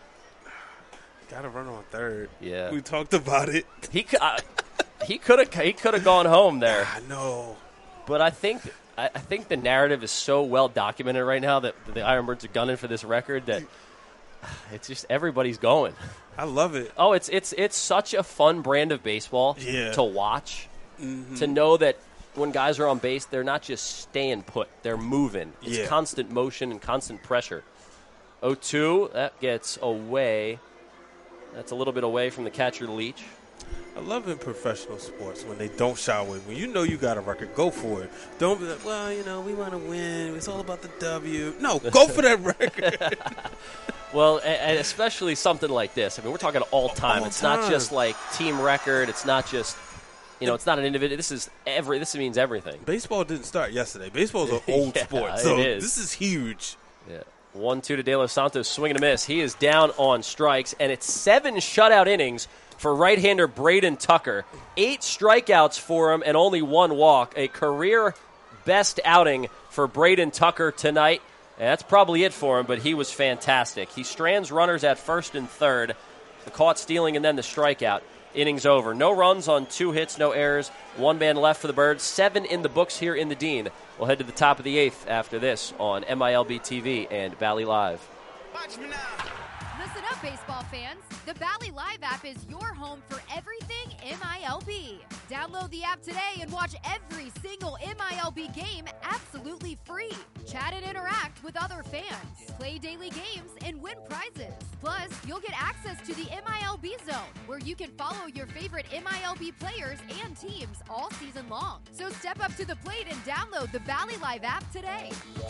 Got to run on third. Yeah, we talked about it. He uh, he could have he could have gone home there. I know, but I think I, I think the narrative is so well documented right now that the Ironbirds are gunning for this record that it's just everybody's going. I love it. Oh, it's it's it's such a fun brand of baseball yeah. to watch. Mm-hmm. To know that when guys are on base, they're not just staying put; they're moving. It's yeah. constant motion and constant pressure. oh two, that gets away. That's a little bit away from the catcher, Leach. I love in professional sports when they don't shy away. When you know you got a record, go for it. Don't be like, well, you know, we want to win. It's all about the W. No, go for that record. Well, and especially something like this. I mean, we're talking all time. All it's time. not just like team record. It's not just, you know, it's not an individual. This is every. This means everything. Baseball didn't start yesterday. Baseball is an old yeah, sport, so it is. This is huge. Yeah. one two to De Los Santos, swing and a miss. He is down on strikes, and it's seven shutout innings for right-hander Braden Tucker. Eight strikeouts for him and only one walk. A career-best outing for Braden Tucker tonight. And that's probably it for him, but he was fantastic. He strands runners at first and third. The caught stealing and then the strikeout. Innings over. No runs on two hits, no errors. One man left for the Birds. Seven in the books here in the Dean. We'll head to the top of the eighth after this on M I L B T V and Bally Live. Watch me now. Listen up, baseball fans. The Bally Live app is your home for everything M I L B. Download the app today and watch every single M I L B game absolutely free. Chat and interact with other fans. Play daily games and win prizes. Plus, you'll get access to the M I L B Zone, where you can follow your favorite M I L B players and teams all season long. So step up to the plate and download the Bally Live app today.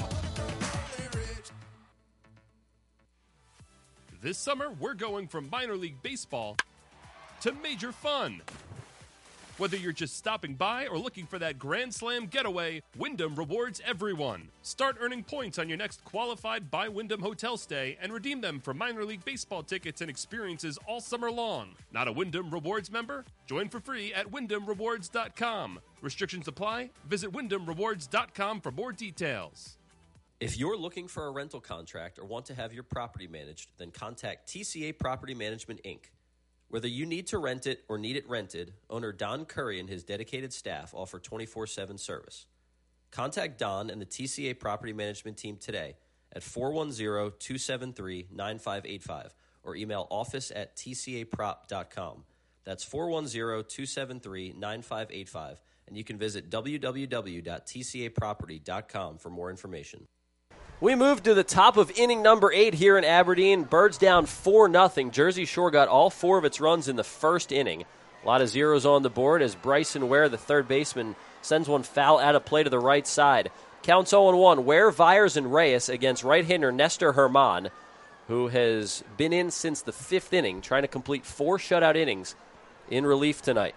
This summer, we're going from minor league baseball to major fun. Whether you're just stopping by or looking for that Grand Slam getaway, Wyndham rewards everyone. Start earning points on your next qualified by Wyndham hotel stay and redeem them for minor league baseball tickets and experiences all summer long. Not a Wyndham Rewards member? Join for free at wyndham rewards dot com. Restrictions apply. Visit wyndham rewards dot com for more details. If you're looking for a rental contract or want to have your property managed, then contact T C A Property Management, Incorporated. Whether you need to rent it or need it rented, owner Don Curry and his dedicated staff offer twenty-four seven service. Contact Don and the T C A Property Management team today at four one zero, two seven three, nine five eight five or email office at t c a prop dot com. That's four one zero, two seven three, nine five eight five, and you can visit w w w dot t c a property dot com for more information. We move to the top of inning number eight here in Aberdeen. Birds down four nothing. Jersey Shore got all four of its runs in the first inning. A lot of zeros on the board as Bryson Ware, the third baseman, sends one foul out of play to the right side. Counts oh one. Ware, Viers, and Reyes against right-hander Nestor Herman, who has been in since the fifth inning, trying to complete four shutout innings in relief tonight.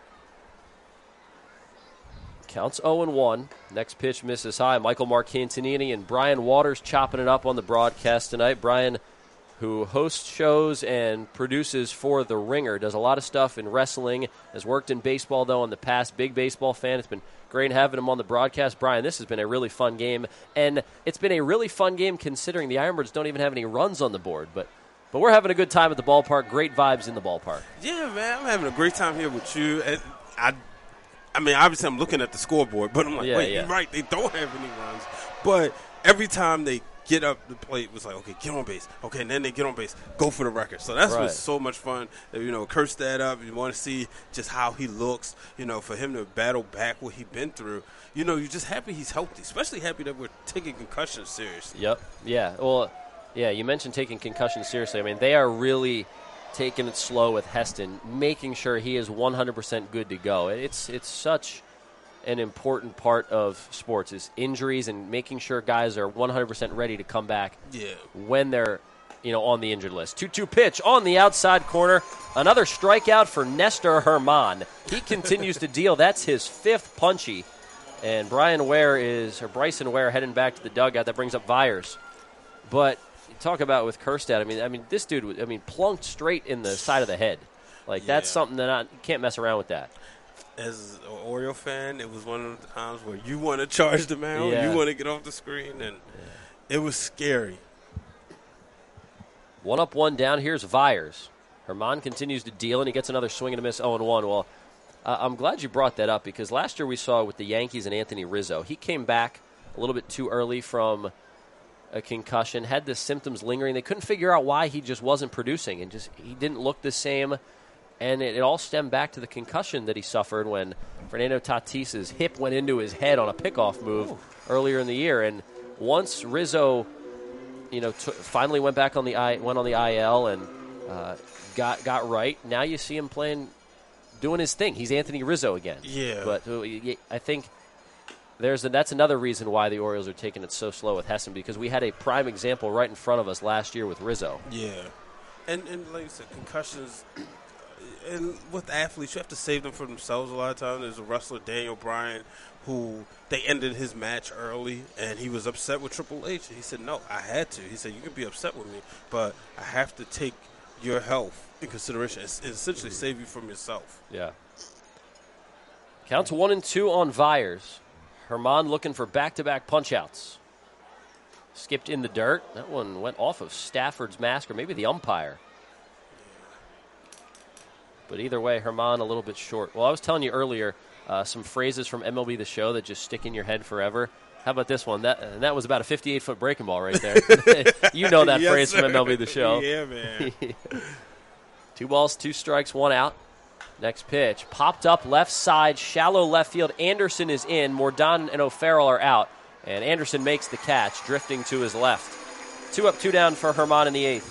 Counts oh one. Next pitch misses high. Michael Marcantonini and Brian Waters chopping it up on the broadcast tonight. Brian, who hosts shows and produces for The Ringer, does a lot of stuff in wrestling, has worked in baseball, though, in the past. Big baseball fan. It's been great having him on the broadcast. Brian, this has been a really fun game, and it's been a really fun game considering the Ironbirds don't even have any runs on the board, but but we're having a good time at the ballpark. Great vibes in the ballpark. Yeah, man, I'm having a great time here with you. And I I mean, obviously I'm looking at the scoreboard, but I'm like, yeah, wait, yeah. you're right, they don't have any runs. But every time they get up the plate was like, okay, get on base. Okay, and then they get on base, go for the record. So that's Right. what's so much fun. You know, Kjerstad up. You want to see just how he looks. You know, for him to battle back what he's been through. You know, you're just happy he's healthy. Especially happy that we're taking concussions seriously. Yep. Yeah. Well, yeah, you mentioned taking concussions seriously. I mean, they are really taking it slow with Heston, making sure he is one hundred percent good to go. It's it's such an important part of sports is injuries and making sure guys are one hundred percent ready to come back Yeah. when they're, you know, on the injured list. two two pitch on the outside corner. Another strikeout for Nestor Herman. He continues to deal. That's his fifth punchy. And Brian Ware is, or Bryson Ware heading back to the dugout. That brings up Vyers. But talk about with Kjerstad, I mean, I mean, this dude, I mean, plunked straight in the side of the head. Like, Yeah. that's something that I, you can't mess around with that. As an Oriole fan, it was one of the times where you want to charge the mound, Yeah. you want to get off the screen, and it was scary. One up, one down. Here's Vyers. Herman continues to deal, and he gets another swing and a miss, oh and one. Well, uh, I'm glad you brought that up because last year we saw with the Yankees and Anthony Rizzo, he came back a little bit too early from a concussion, had the symptoms lingering. They couldn't figure out why he just wasn't producing, and just he didn't look the same. And it, it all stemmed back to the concussion that he suffered when Fernando Tatis's hip went into his head on a pickoff move Ooh. earlier in the year. And once Rizzo, you know, t- finally went back on the I, went on the I L and uh, got got right. Now you see him playing, doing his thing. He's Anthony Rizzo again. Yeah. But uh, I think there's a, that's another reason why the Orioles are taking it so slow with Heston because we had a prime example right in front of us last year with Rizzo. Yeah, and and like you said, concussions. And with athletes, you have to save them for themselves a lot of times. There's a wrestler, Daniel Bryan, who they ended his match early, and he was upset with Triple H. He said, no, I had to. He said, you can be upset with me, but I have to take your health in consideration. It's, it's essentially save you from yourself. Yeah. Counts one and two on Vyers. Herman looking for back-to-back punch-outs. Skipped in the dirt. That one went off of Stafford's mask or maybe the umpire. But either way, Herman a little bit short. Well, I was telling you earlier uh, some phrases from M L B The Show that just stick in your head forever. How about this one? That and that was about a fifty-eight foot breaking ball right there. You know that yes, phrase sir. from M L B The Show. Yeah, man. Two balls, two strikes, one out. Next pitch. Popped up left side, shallow left field. Anderson is in. Mordon and O'Farrell are out. And Anderson makes the catch, drifting to his left. Two up, two down for Herman in the eighth.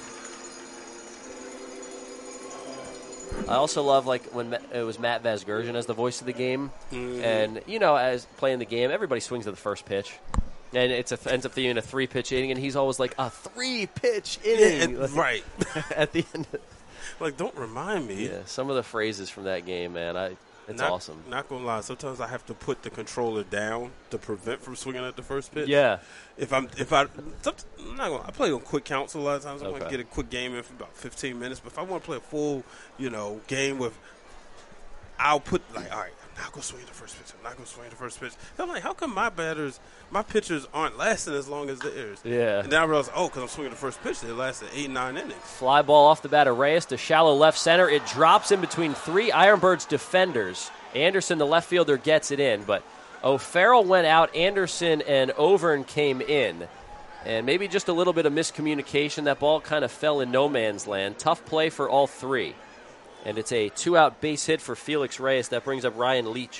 I also love like when it was Matt Vasgersian as the voice of the game, mm. and you know, as playing the game, everybody swings at the first pitch, and it's a, ends up being a three pitch inning, and he's always like a three pitch inning, yeah, right at the end. Like, don't remind me. Yeah, some of the phrases from that game, man, I it's not, awesome. Not gonna lie, sometimes I have to put the controller down to prevent from swinging at the first pitch. Yeah. If I'm, if I, I'm not gonna. I play on quick counts a lot of times. I Okay. want to get a quick game in for about fifteen minutes. But if I want to play a full, you know, game with, I'll put like, all right, I'm not gonna swing at the first pitch. I'm not gonna swing at the first pitch. I'm like, how come my batters, my pitchers aren't lasting as long as theirs? Yeah. And then I realized, oh, because I'm swinging the first pitch, they lasted eight, nine innings. Fly ball off the bat of Reyes to shallow left center. It drops in between three Ironbirds defenders. Anderson, the left fielder, gets it in, but O'Farrell went out. Anderson and Overn came in. And maybe just a little bit of miscommunication. That ball kind of fell in no man's land. Tough play for all three. And it's a two-out base hit for Felix Reyes. That brings up Ryan Leach.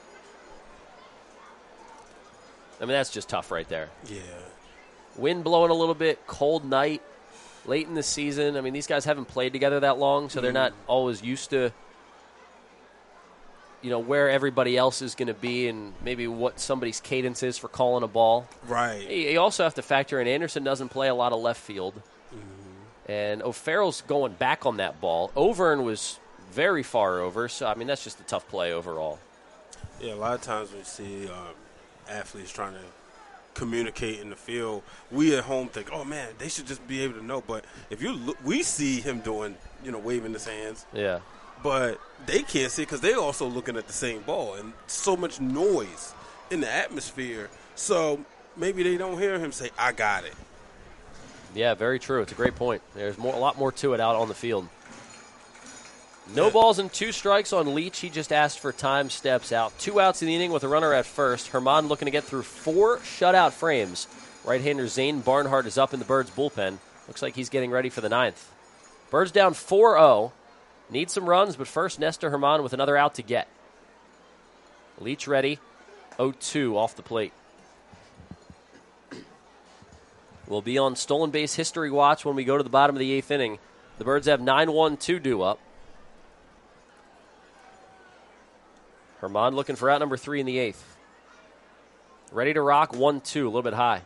I mean, that's just tough right there. Yeah. Wind blowing a little bit, cold night, late in the season. I mean, these guys haven't played together that long, so they're not always used to, you know, where everybody else is going to be and maybe what somebody's cadence is for calling a ball. Right. You you also have to factor in Anderson doesn't play a lot of left field. Mm-hmm. And O'Farrell's going back on that ball. Overn was very far over, so, I mean, that's just a tough play overall. Yeah, a lot of times when you see um, athletes trying to communicate in the field, we at home think, oh, man, they should just be able to know. But if you look, we see him doing, you know, waving his hands. Yeah. But they can't see it because they're also looking at the same ball and so much noise in the atmosphere. So maybe they don't hear him say, I got it. Yeah, very true. It's a great point. There's more, a lot more to it out on the field. No balls and two strikes on Leach. He just asked for time, steps out. Two outs in the inning with a runner at first. Herman looking to get through four shutout frames Right-hander Zane Barnhart is up in the Birds bullpen. Looks like he's getting ready for the ninth. Birds down four oh. Need some runs, but first Nestor Herman with another out to get. Leach ready. oh two off the plate. We'll be on stolen base history watch when we go to the bottom of the eighth inning. The Birds have nine one two due up. Herman looking for out number three in the eighth. Ready to rock, one two, a little bit high.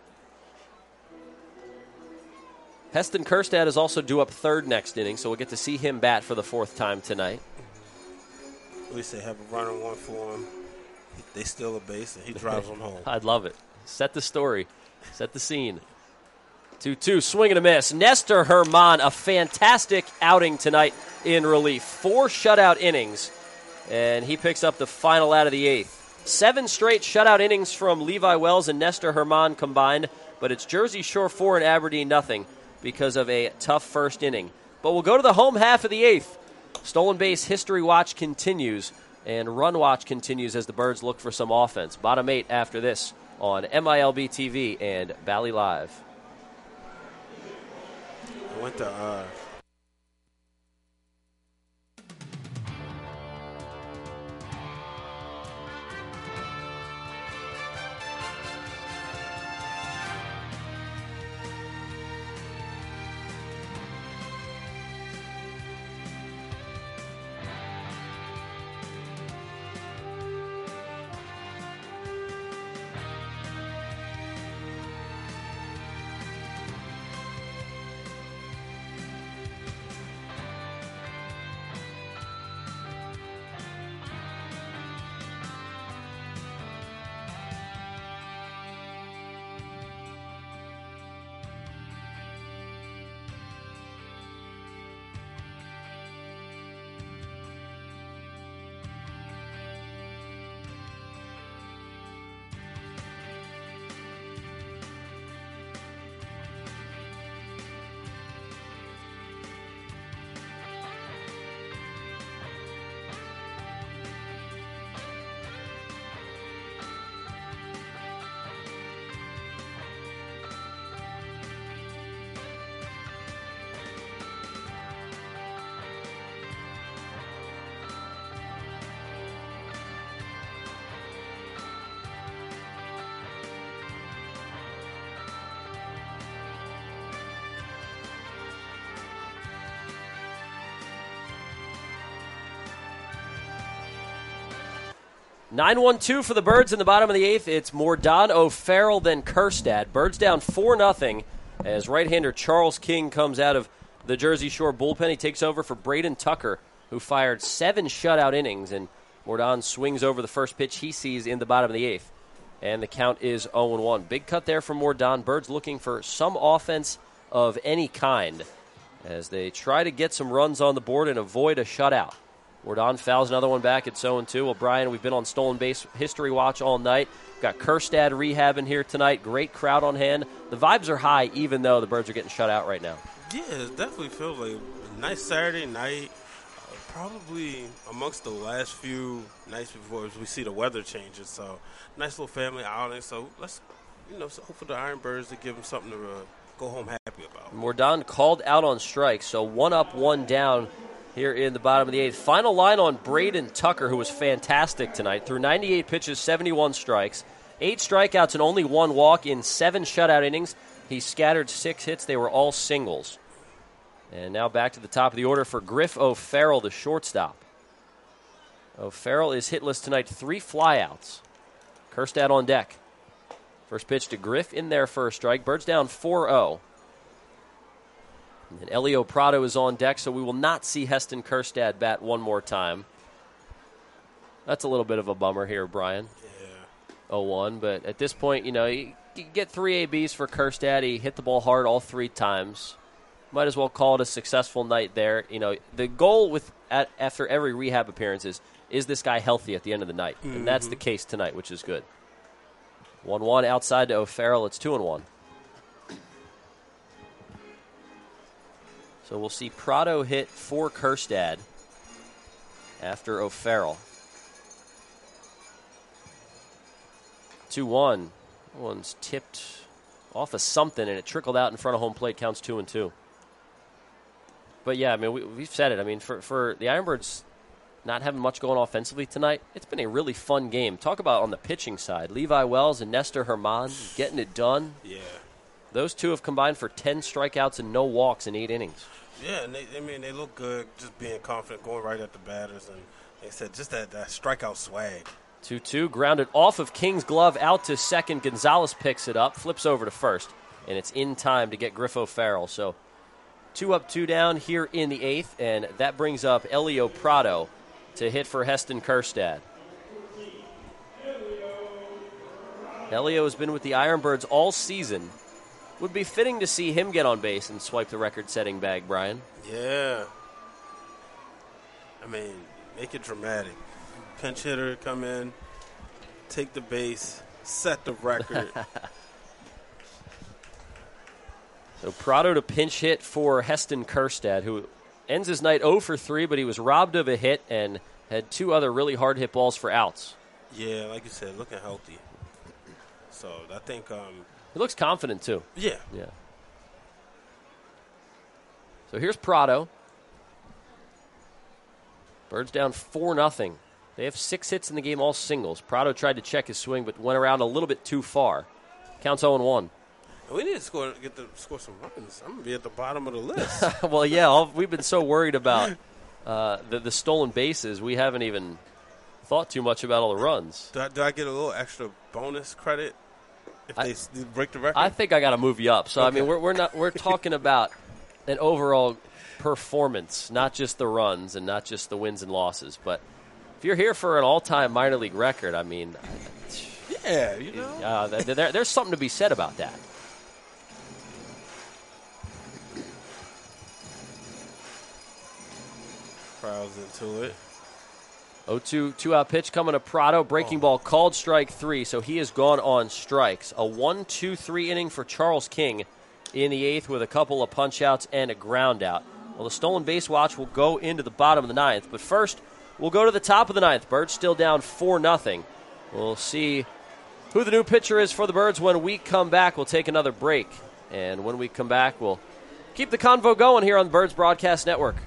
Heston Kjerstad is also due up third next inning, so we'll get to see him bat for the fourth time tonight. At least they have a runner one for him. They steal a base, and he drives them home. I'd love it. Set the story. Set the scene. two two, swing and a miss. Nestor Herman, a fantastic outing tonight in relief. Four shutout innings, and he picks up the final out of the eighth. Seven straight shutout innings from Levi Wells and Nestor Herman combined, but it's Jersey Shore four and Aberdeen nothing because of a tough first inning. But we'll go to the home half of the eighth. Stolen base history watch continues, and run watch continues as the Birds look for some offense. Bottom eight after this on M I L B T V and Bally Live. I went to uh, nine one two for the Birds in the bottom of the eighth. It's Mordan O'Farrell, then Kjerstad. Birds down four nothing as right-hander Charles King comes out of the Jersey Shore bullpen. He takes over for Braden Tucker, who fired seven shutout innings, and Mordan swings over the first pitch he sees in the bottom of the eighth. And the count is oh one. Big cut there from Mordan. Birds looking for some offense of any kind as they try to get some runs on the board and avoid a shutout. Mordan fouls another one back. It's oh two. Well, Brian, we've been on stolen base history watch all night. We've got Kjerstad rehabbing here tonight. Great crowd on hand. The vibes are high, even though the Birds are getting shut out right now. Yeah, it definitely feels like a nice Saturday night. Uh, probably amongst the last few nights before we see the weather changes. So, nice little family outing. So, let's, you know, so hope for the Ironbirds to give them something to uh, go home happy about. Mordan called out on strikes, so one up, one down here in the bottom of the eighth. Final line on Braden Tucker, who was fantastic tonight. Threw ninety-eight pitches, seventy-one strikes, eight strikeouts and only one walk in seven shutout innings. He scattered six hits. They were all singles. And now back to the top of the order for Griff O'Farrell, the shortstop. O'Farrell is hitless tonight, three flyouts. Kjerstad on deck. First pitch to Griff in there for a strike. Birds down four oh. And Elio Prado is on deck, so we will not see Heston Kjerstad bat one more time. That's a little bit of a bummer here, Brian. Yeah. oh one, but at this point, you know, you, you get three A Bs for Kjerstad. He hit the ball hard all three times. Might as well call it a successful night there. You know, the goal with at, after every rehab appearance is, is this guy healthy at the end of the night? Mm-hmm. And that's the case tonight, which is good. one one outside to O'Farrell. It's two and one. So we'll see Prado hit for Kjerstad after O'Farrell. two one. One's tipped off of something, and it trickled out in front of home plate. Counts two and two. But, yeah, I mean, we, we've said it. I mean, for, for the Ironbirds not having much going offensively tonight, it's been a really fun game. Talk about on the pitching side. Levi Wells and Nestor Herman getting it done. Yeah. Those two have combined for ten strikeouts and no walks in eight innings. Yeah, and they, I mean, they look good, just being confident, going right at the batters. And like I said, just that, that strikeout swag. two two, grounded off of King's glove out to second. Gonzalez picks it up, flips over to first, and it's in time to get Griffo Farrell. So two up, two down here in the eighth, and that brings up Elio Prado to hit for Heston Kjerstad. Elio has been with the Ironbirds all season. Would be fitting to see him get on base and swipe the record-setting bag, Brian. Yeah. I mean, make it dramatic. Pinch hitter, come in, take the base, set the record. So Prado to pinch hit for Heston Kjerstad, who ends his night oh for three, but he was robbed of a hit and had two other really hard-hit balls for outs. Yeah, like you said, looking healthy. So I think um, he looks confident, too. Yeah. Yeah. So here's Prado. Birds down four nothing. They have six hits in the game, all singles. Prado tried to check his swing, but went around a little bit too far. Counts oh and one. We need to score, get to score some runs. I'm going to be at the bottom of the list. Well, yeah, all, we've been so worried about uh, the, the stolen bases, we haven't even thought too much about all the runs. Do I, do I get a little extra bonus credit if I, they s- break the record? I think I got to move you up. So, Okay. I mean, we're, we're, not, we're talking about an overall performance, not just the runs and not just the wins and losses. But if you're here for an all-time minor league record, I mean, yeah, you know. uh, there, there, there's something to be said about that. Crowd's into it. oh two, two-out pitch coming to Prado. Breaking Oh. ball called strike three, so he has gone on strikes. A one two three inning for Charles King in the eighth with a couple of punch-outs and a ground-out. Well, the stolen base watch will go into the bottom of the ninth, but first we'll go to the top of the ninth. Birds still down four nothing. We'll see who the new pitcher is for the Birds when we come back. We'll take another break, and when we come back, we'll keep the convo going here on the Birds Broadcast Network.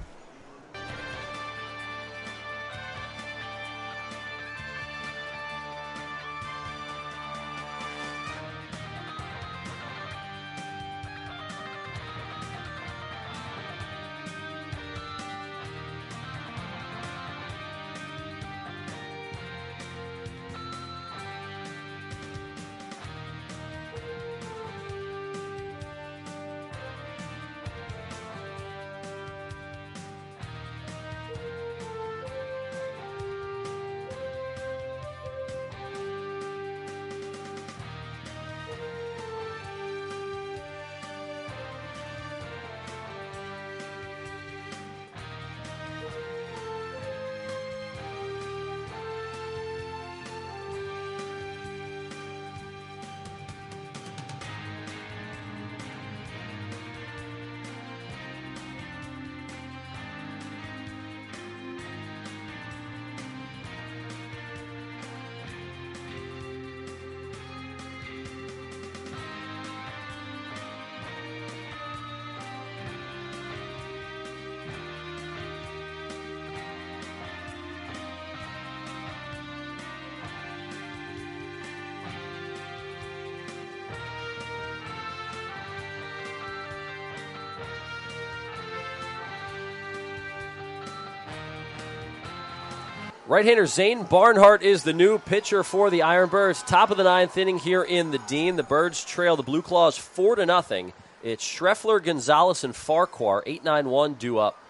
Right-hander Zane Barnhart is the new pitcher for the Ironbirds. Top of the ninth inning here in the Dean. The Birds trail the Blue Claws four to nothing. It's Schreffler, Gonzalez, and Farquhar. eight nine one due up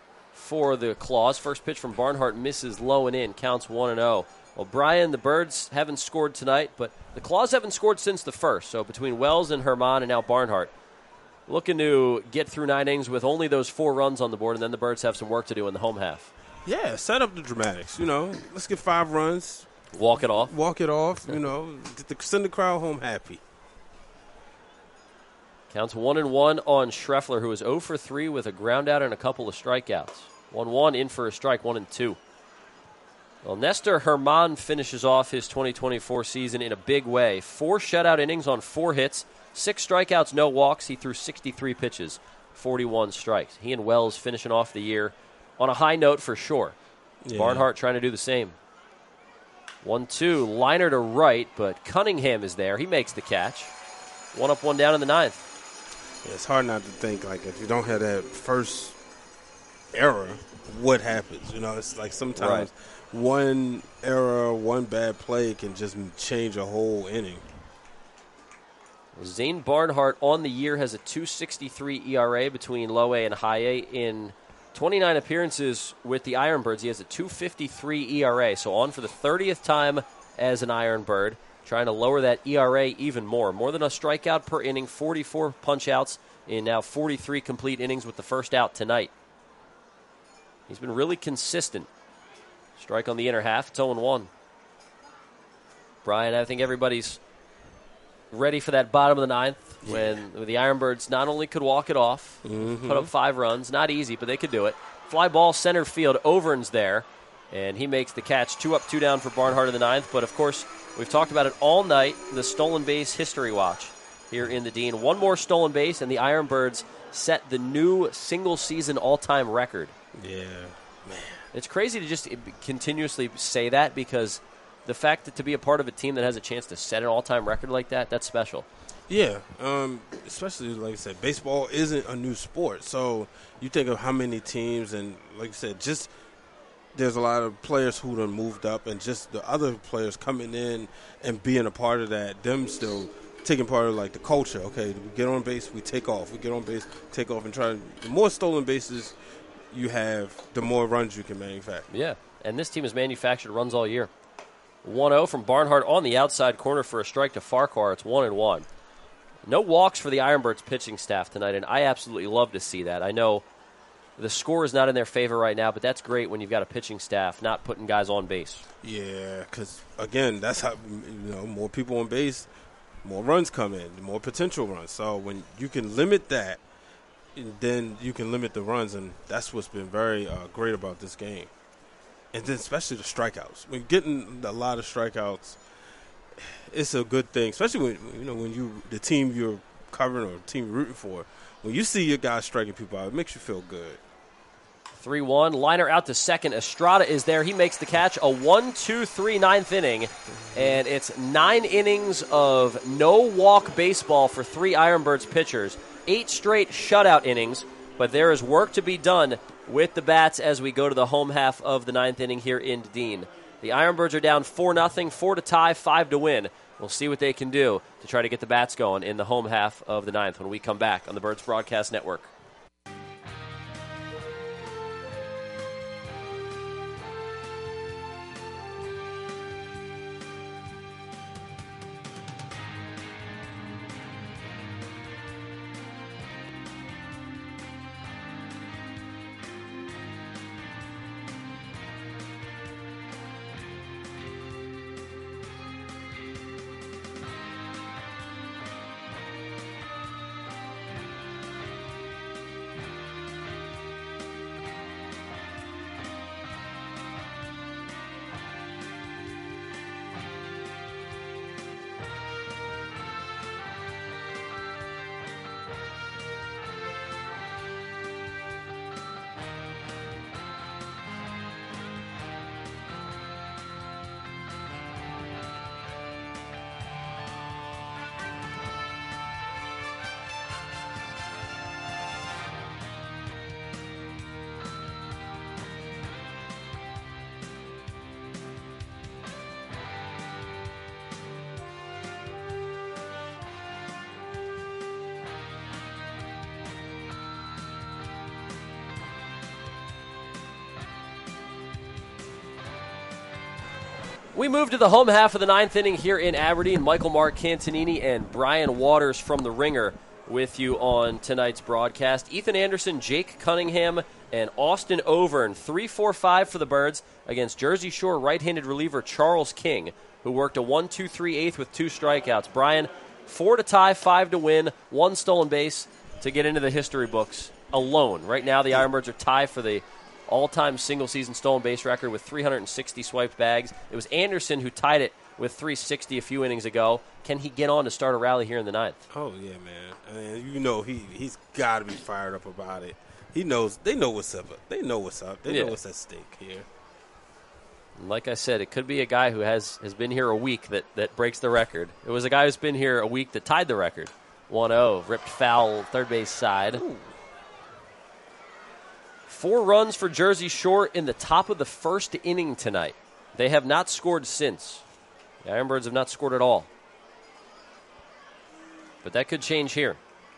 for the Claws. First pitch from Barnhart misses low and in. Counts one and oh. Well, Brian, the Birds haven't scored tonight, but the Claws haven't scored since the first. So between Wells and Herman and now Barnhart, looking to get through nine innings with only those four runs on the board, and then the Birds have some work to do in the home half. Yeah, set up the dramatics. You know, let's get five runs. Walk it off. Walk it off. You know, get the, send the crowd home happy. Counts one and one on Schreffler, who is oh for three with a ground out and a couple of strikeouts. one one in for a strike, one and two. Well, Nestor Herman finishes off his twenty twenty-four season in a big way. Four shutout innings on four hits, six strikeouts, no walks. He threw sixty-three pitches, forty-one strikes. He and Wells finishing off the year on a high note for sure. Yeah. Barnhart trying to do the same. one two, liner to right, but Cunningham is there. He makes the catch. One up, one down in the ninth. Yeah, it's hard not to think, like, if you don't have that first error, what happens? You know, it's like sometimes – right. One error, one bad play can just change a whole inning. Zane Barnhart on the year has a two sixty-three E R A between low A and high A. In twenty-nine appearances with the Ironbirds, he has a two fifty-three E R A. So on for the thirtieth time as an Ironbird, trying to lower that E R A even more. More than a strikeout per inning, forty-four punch-outs in now forty-three complete innings with the first out tonight. He's been really consistent. Strike on the inner half. It's oh one. Brian, I think everybody's ready for that bottom of the ninth when yeah. the Ironbirds not only could walk it off, mm-hmm. put up five runs. Not easy, but they could do it. Fly ball center field. Overn's there, and he makes the catch. Two up, two down for Barnhart in the ninth. But, of course, we've talked about it all night, the stolen base history watch here in the Dean. One more stolen base, and the Ironbirds set the new single-season all-time record. Yeah, man. It's crazy to just continuously say that because the fact that to be a part of a team that has a chance to set an all-time record like that, that's special. Yeah, um, especially, like I said, baseball isn't a new sport. So you think of how many teams, and like I said, just there's a lot of players who done moved up, and just the other players coming in and being a part of that, them still taking part of, like, the culture. Okay, we get on base, we take off. We get on base, take off, and try. The more stolen bases you have, the more runs you can manufacture. Yeah, and this team has manufactured runs all year. one oh from Barnhart on the outside corner for a strike to Farquhar. It's one and one. No walks for the Ironbirds pitching staff tonight, and I absolutely love to see that. I know the score is not in their favor right now, but that's great when you've got a pitching staff not putting guys on base. Yeah, because, again, that's how, you know, more people on base, more runs come in, more potential runs. So when you can limit that, then you can limit the runs, and that's what's been very uh, great about this game. And then especially the strikeouts. When getting a lot of strikeouts, it's a good thing, especially when, you know, when you the team you're covering or the team you're rooting for, when you see your guys striking people out, it makes you feel good. three one, liner out to second. Estrada is there. He makes the catch. A one two three ninth inning, and it's nine innings of no-walk baseball for three Ironbirds pitchers. Eight straight shutout innings, but there is work to be done with the bats as we go to the home half of the ninth inning here in Dean. The Ironbirds are down four nothing, four to tie, five to win. We'll see what they can do to try to get the bats going in the home half of the ninth when we come back on the Birds Broadcast Network. We move to the home half of the ninth inning here in Aberdeen. Michael Mark Cantonini and Brian Waters from The Ringer with you on tonight's broadcast. Ethan Anderson, Jake Cunningham, and Austin Overn, three four five for the Birds against Jersey Shore right-handed reliever Charles King, who worked a one two three eighth with two strikeouts. Brian, four to tie, five to win, one stolen base to get into the history books alone. Right now the Ironbirds are tied for the all-time single-season stolen base record with three hundred sixty swiped bags. It was Anderson who tied it with three sixty a few innings ago. Can he get on to start a rally here in the ninth? Oh, yeah, man. I mean, you know he, he's got to be fired up about it. He knows. They know what's up. They know what's up. They Yeah. know what's at stake here. Like I said, it could be a guy who has, has been here a week that, that breaks the record. It was a guy who's been here a week that tied the record. one oh, ripped foul, third base side. Ooh. Four runs for Jersey Shore in the top of the first inning tonight. They have not scored since. The Ironbirds have not scored at all. But that could change here.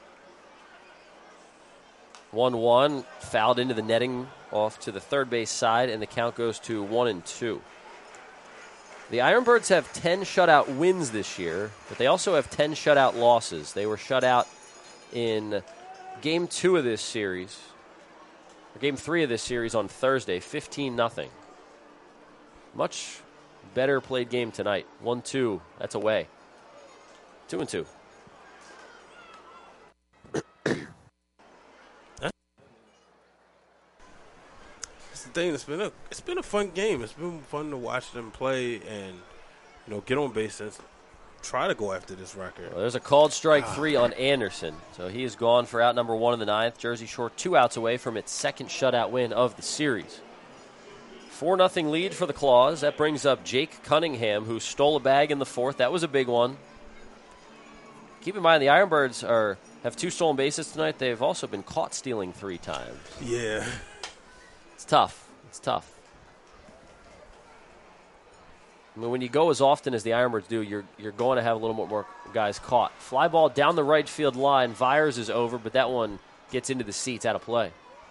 one one, fouled into the netting off to the third base side, and the count goes to one and two. The Ironbirds have ten shutout wins this year, but they also have ten shutout losses. They were shut out in game two of this series, or game three of this series on Thursday, fifteen nothing. Much better played game tonight. one two, that's away. two and two. Thing. It's been a it's been a fun game. It's been fun to watch them play and you know get on base and try to go after this record. Well, there's a called strike three on Anderson, so he is gone for out number one in the ninth. Jersey Shore two outs away from its second shutout win of the series. Four nothing lead for the Claws. That brings up Jake Cunningham, who stole a bag in the fourth. That was a big one. Keep in mind the Ironbirds are have two stolen bases tonight. They've also been caught stealing three times. Yeah, it's tough. It's tough. I mean, when you go as often as the Ironbirds do, you're you're going to have a little bit more guys caught. Fly ball down the right field line. Vyers is over, but that one gets into the seats, out of play.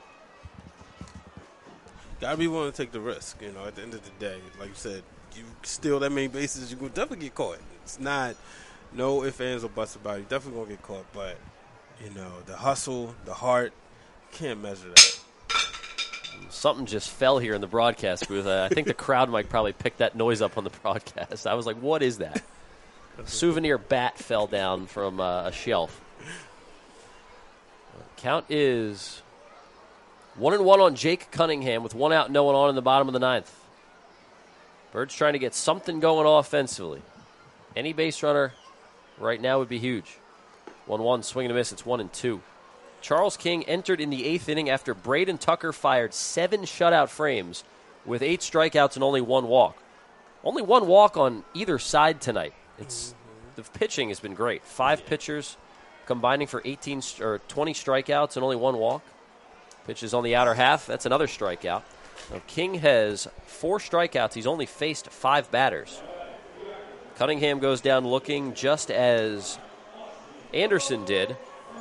Gotta be willing to take the risk. You know, at the end of the day, like you said, you steal that many bases, you will definitely get caught. It's not no ifs, ands, or buts about it. You're definitely gonna get caught, but you know, the hustle, the heart, can't measure that. Something just fell here in the broadcast booth. Uh, I think the crowd might probably pick that noise up on the broadcast. I was like, what is that? A souvenir bat fell down from uh, a shelf. Count is one and one on Jake Cunningham with one out, no one on in the bottom of the ninth. Birds trying to get something going offensively. Any base runner right now would be huge. one one, swing and a miss. It's one and two. Charles King entered in the eighth inning after Braden Tucker fired seven shutout frames with eight strikeouts and only one walk. Only one walk on either side tonight. It's mm-hmm. The pitching has been great. Five yeah. pitchers combining for eighteen or twenty strikeouts and only one walk. Pitches on the outer half. That's another strikeout. Now King has four strikeouts. He's only faced five batters. Cunningham goes down looking just as Anderson did.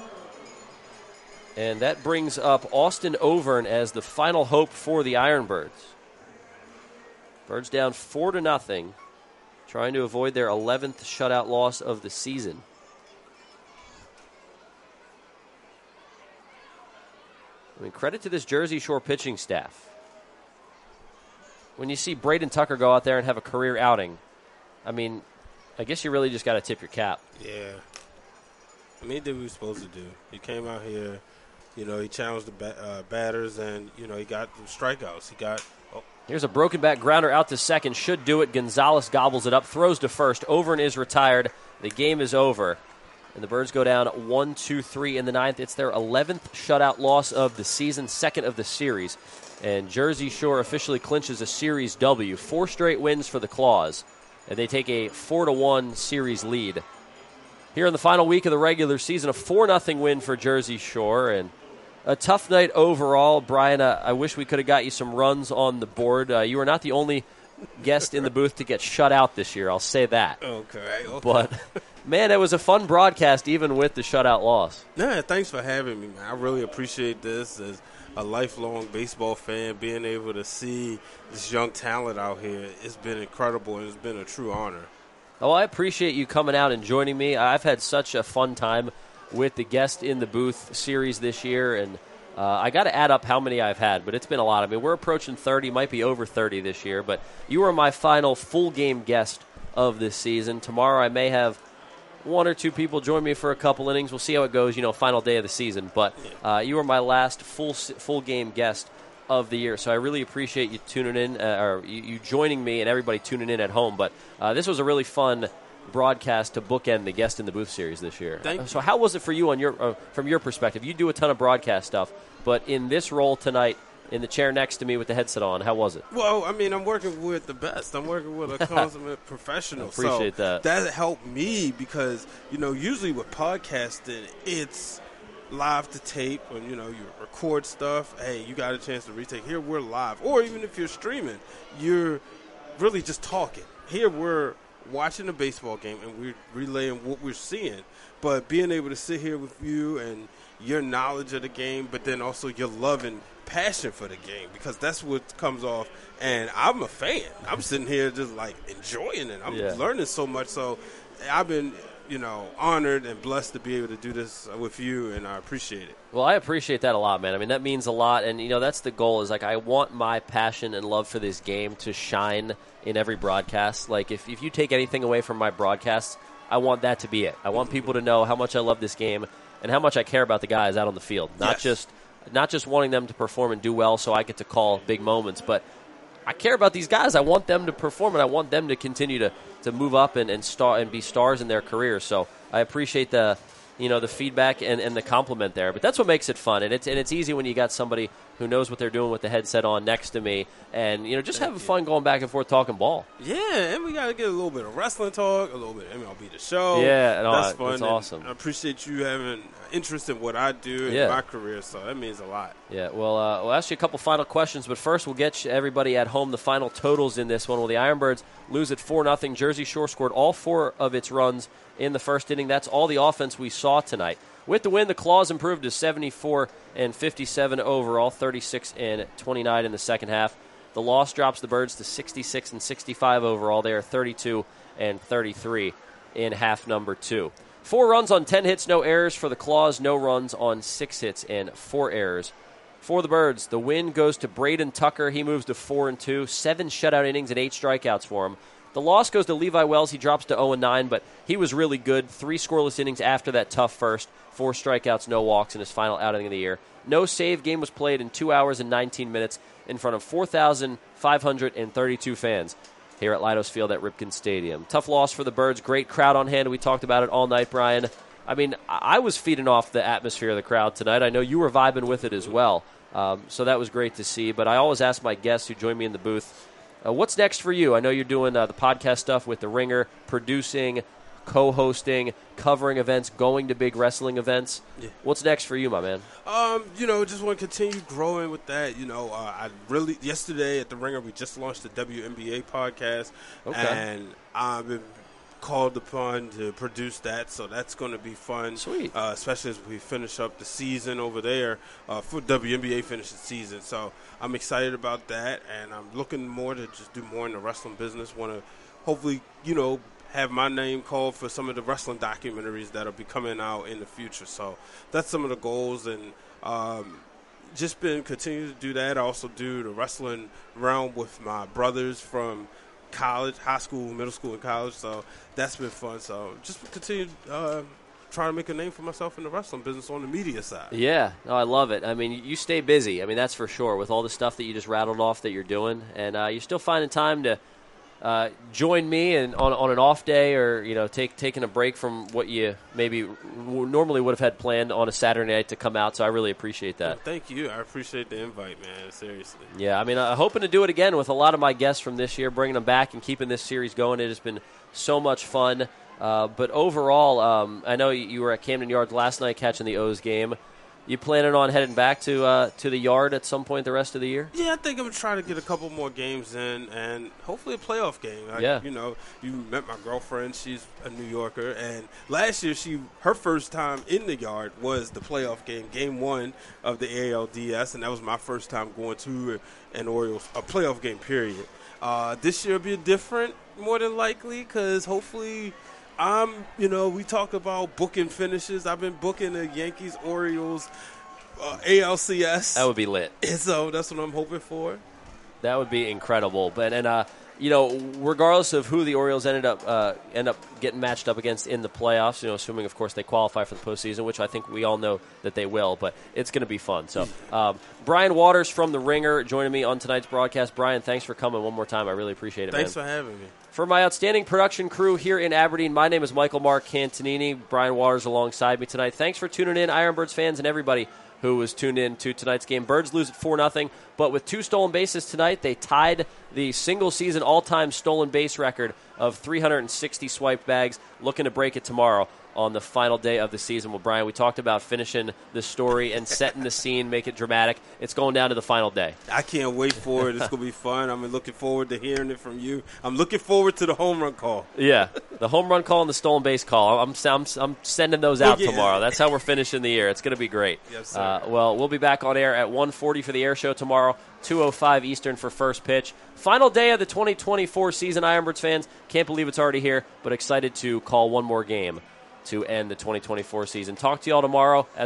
And that brings up Austin Overn as the final hope for the Ironbirds. Birds down four to nothing, trying to avoid their eleventh shutout loss of the season. I mean, credit to this Jersey Shore pitching staff. When you see Braden Tucker go out there and have a career outing, I mean, I guess you really just got to tip your cap. Yeah. I mean, he did what he was supposed to do. He came out here. You know, he challenged the ba- uh, batters, and, you know, he got the strikeouts. He got oh. Here's a broken back grounder out to second. Should do it. Gonzalez gobbles it up, throws to first. Overn is retired. The game is over. And the Birds go down one two three in the ninth. It's their eleventh shutout loss of the season, second of the series. And Jersey Shore officially clinches a Series W. Four straight wins for the Claws. And they take a four to one series lead. Here in the final week of the regular season, a four nothing win for Jersey Shore. And a tough night overall. Brian, uh, I wish we could have got you some runs on the board. Uh, you were not the only guest in the booth to get shut out this year, I'll say that. Okay, okay. But, man, it was a fun broadcast even with the shutout loss. Yeah, thanks for having me, man. I really appreciate this as a lifelong baseball fan, being able to see this young talent out here. It's been incredible, and it's been a true honor. Oh, I appreciate you coming out and joining me. I've had such a fun time with the Guest in the Booth series this year, and uh, I got to add up how many I've had, but it's been a lot. I mean, we're approaching thirty, might be over thirty this year, but you are my final full-game guest of this season. Tomorrow I may have one or two people join me for a couple innings. We'll see how it goes, you know, final day of the season, but uh, you are my last full full game guest of the year. So I really appreciate you tuning in, uh, or you, you joining me and everybody tuning in at home. But uh, this was a really fun broadcast to bookend the Guest in the Booth series this year. Thank you. So how was it for you on your uh, from your perspective? You do a ton of broadcast stuff, but in this role tonight, in the chair next to me with the headset on, how was it? Well, I mean, I'm working with the best. I'm working with a consummate professional. I appreciate so that. That helped me because, you know, usually with podcasting, it's live to tape when, you know, you record stuff. Hey, you got a chance to retake. Here we're live. Or even if you're streaming, you're really just talking. Here we're watching a baseball game and we're relaying what we're seeing. But being able to sit here with you and your knowledge of the game, but then also your love and passion for the game, because that's what comes off. And I'm a fan. I'm sitting here just like enjoying it. I'm Yeah. learning so much. So I've been, you know, honored and blessed to be able to do this with you, and I appreciate it. Well, I appreciate that a lot, man. I mean, that means a lot, and, you know, that's the goal is, like, I want my passion and love for this game to shine in every broadcast. Like, if, if you take anything away from my broadcasts, I want that to be it. I want people to know how much I love this game and how much I care about the guys out on the field, not Yes. just not just wanting them to perform and do well so I get to call big moments, but I care about these guys. I want them to perform, and I want them to continue to, to move up and and, star, and be stars in their careers. So I appreciate the you know the feedback and, and the compliment there. But that's what makes it fun, and it's and it's easy when you got somebody who knows what they're doing with the headset on next to me, and you know just having fun going back and forth talking ball. Yeah, and we got to get a little bit of wrestling talk, a little bit of M L B The Show. Yeah, no, that's fun. that's and awesome. I appreciate you having interest in what I do in Yeah. my career, so that means a lot. Yeah, well, uh, we'll ask you a couple final questions, but first we'll get you, everybody at home the final totals in this one. Well, the Ironbirds lose at four nothing. Jersey Shore scored all four of its runs in the first inning. That's all the offense we saw tonight. With the win, the Claws improved to seventy-four and fifty-seven overall, thirty-six and twenty-nine in the second half. The loss drops the Birds to sixty-six and sixty-five overall. They are thirty-two and thirty-three in half number two. Four runs on ten hits, no errors for the Claws. No runs on six hits and four errors for the Birds. The win goes to Braden Tucker. He moves to four and two, seven shutout innings and eight strikeouts for him. The loss goes to Levi Wells. He drops to oh and nine, but he was really good. Three scoreless innings after that tough first. Four strikeouts, no walks in his final outing of the year. No save. Game was played in two hours and nineteen minutes in front of four thousand five hundred thirty-two fans here at Leidos Field at Ripken Stadium. Tough loss for the Birds. Great crowd on hand. We talked about it all night, Brian. I mean, I was feeding off the atmosphere of the crowd tonight. I know you were vibing with it as well, um, so that was great to see. But I always ask my guests who join me in the booth, uh, what's next for you? I know you're doing uh, the podcast stuff with The Ringer, producing, co-hosting, covering events, going to big wrestling events. Yeah. What's next for you, my man? Um, you know, just want to continue growing with that. You know, uh, I really yesterday at the Ringer we just launched the W N B A podcast, Okay. and I've been called upon to produce that, so that's going to be fun. Sweet, uh, especially as we finish up the season over there uh, for W N B A finish the season. So I'm excited about that, and I'm looking more to just do more in the wrestling business. Want to hopefully, you know, have my name called for some of the wrestling documentaries that will be coming out in the future. So that's some of the goals, and um, just been continue to do that. I also do the wrestling realm with my brothers from college, high school, middle school, and college. So that's been fun. So just continue uh, trying to make a name for myself in the wrestling business on the media side. Yeah, no, I love it. I mean, you stay busy. I mean, that's for sure with all the stuff that you just rattled off that you're doing, and uh, you're still finding time to Uh, join me and on on an off day, or you know, take taking a break from what you maybe w- normally would have had planned on a Saturday night to come out. So I really appreciate that. Well, thank you. I appreciate the invite, man. Seriously. Yeah, I mean, I'm hoping to do it again with a lot of my guests from this year, bringing them back and keeping this series going. It has been so much fun. Uh, but overall, um, I know you were at Camden Yards last night catching the O's game. You planning on heading back to uh, to the Yard at some point the rest of the year? Yeah, I think I'm trying to get a couple more games in, and hopefully a playoff game. I, yeah. You know, you met my girlfriend. She's a New Yorker, and last year she her first time in the Yard was the playoff game, game one of the A L D S, and that was my first time going to an Orioles a playoff game. Period. Uh, this year will be different, more than likely, because hopefully. I'm, you know, we talk about booking finishes. I've been booking the Yankees, Orioles, uh, A L C S. That would be lit. And so that's what I'm hoping for. That would be incredible. But and uh, you know, regardless of who the Orioles ended up uh, end up getting matched up against in the playoffs, you know, assuming of course they qualify for the postseason, which I think we all know that they will, but it's going to be fun. So, um, Brian Waters from The Ringer joining me on tonight's broadcast. Brian, thanks for coming one more time. I really appreciate it. Thanks man. for having me. For my outstanding production crew here in Aberdeen, my name is Michael Mark Cantonini. Brian Waters alongside me tonight. Thanks for tuning in, Ironbirds fans and everybody who was tuned in to tonight's game. Birds lose at four nothing, but with two stolen bases tonight, they tied the single-season all-time stolen base record of three hundred sixty swiped bags, looking to break it tomorrow on the final day of the season. Well, Brian, we talked about finishing the story and setting the scene, make it dramatic. It's going down to the final day. I can't wait for it. It's going to be fun. I'm looking forward to hearing it from you. I'm looking forward to the home run call. Yeah, the home run call and the stolen base call. I'm, I'm, I'm sending those out yeah. tomorrow. That's how we're finishing the year. It's going to be great. Yes, sir. Uh, well, we'll be back on air at one forty for the air show tomorrow, two oh five Eastern for first pitch. Final day of the twenty twenty-four season, Ironbirds fans. Can't believe it's already here, but excited to call one more game to end the twenty twenty-four season. Talk to you all tomorrow.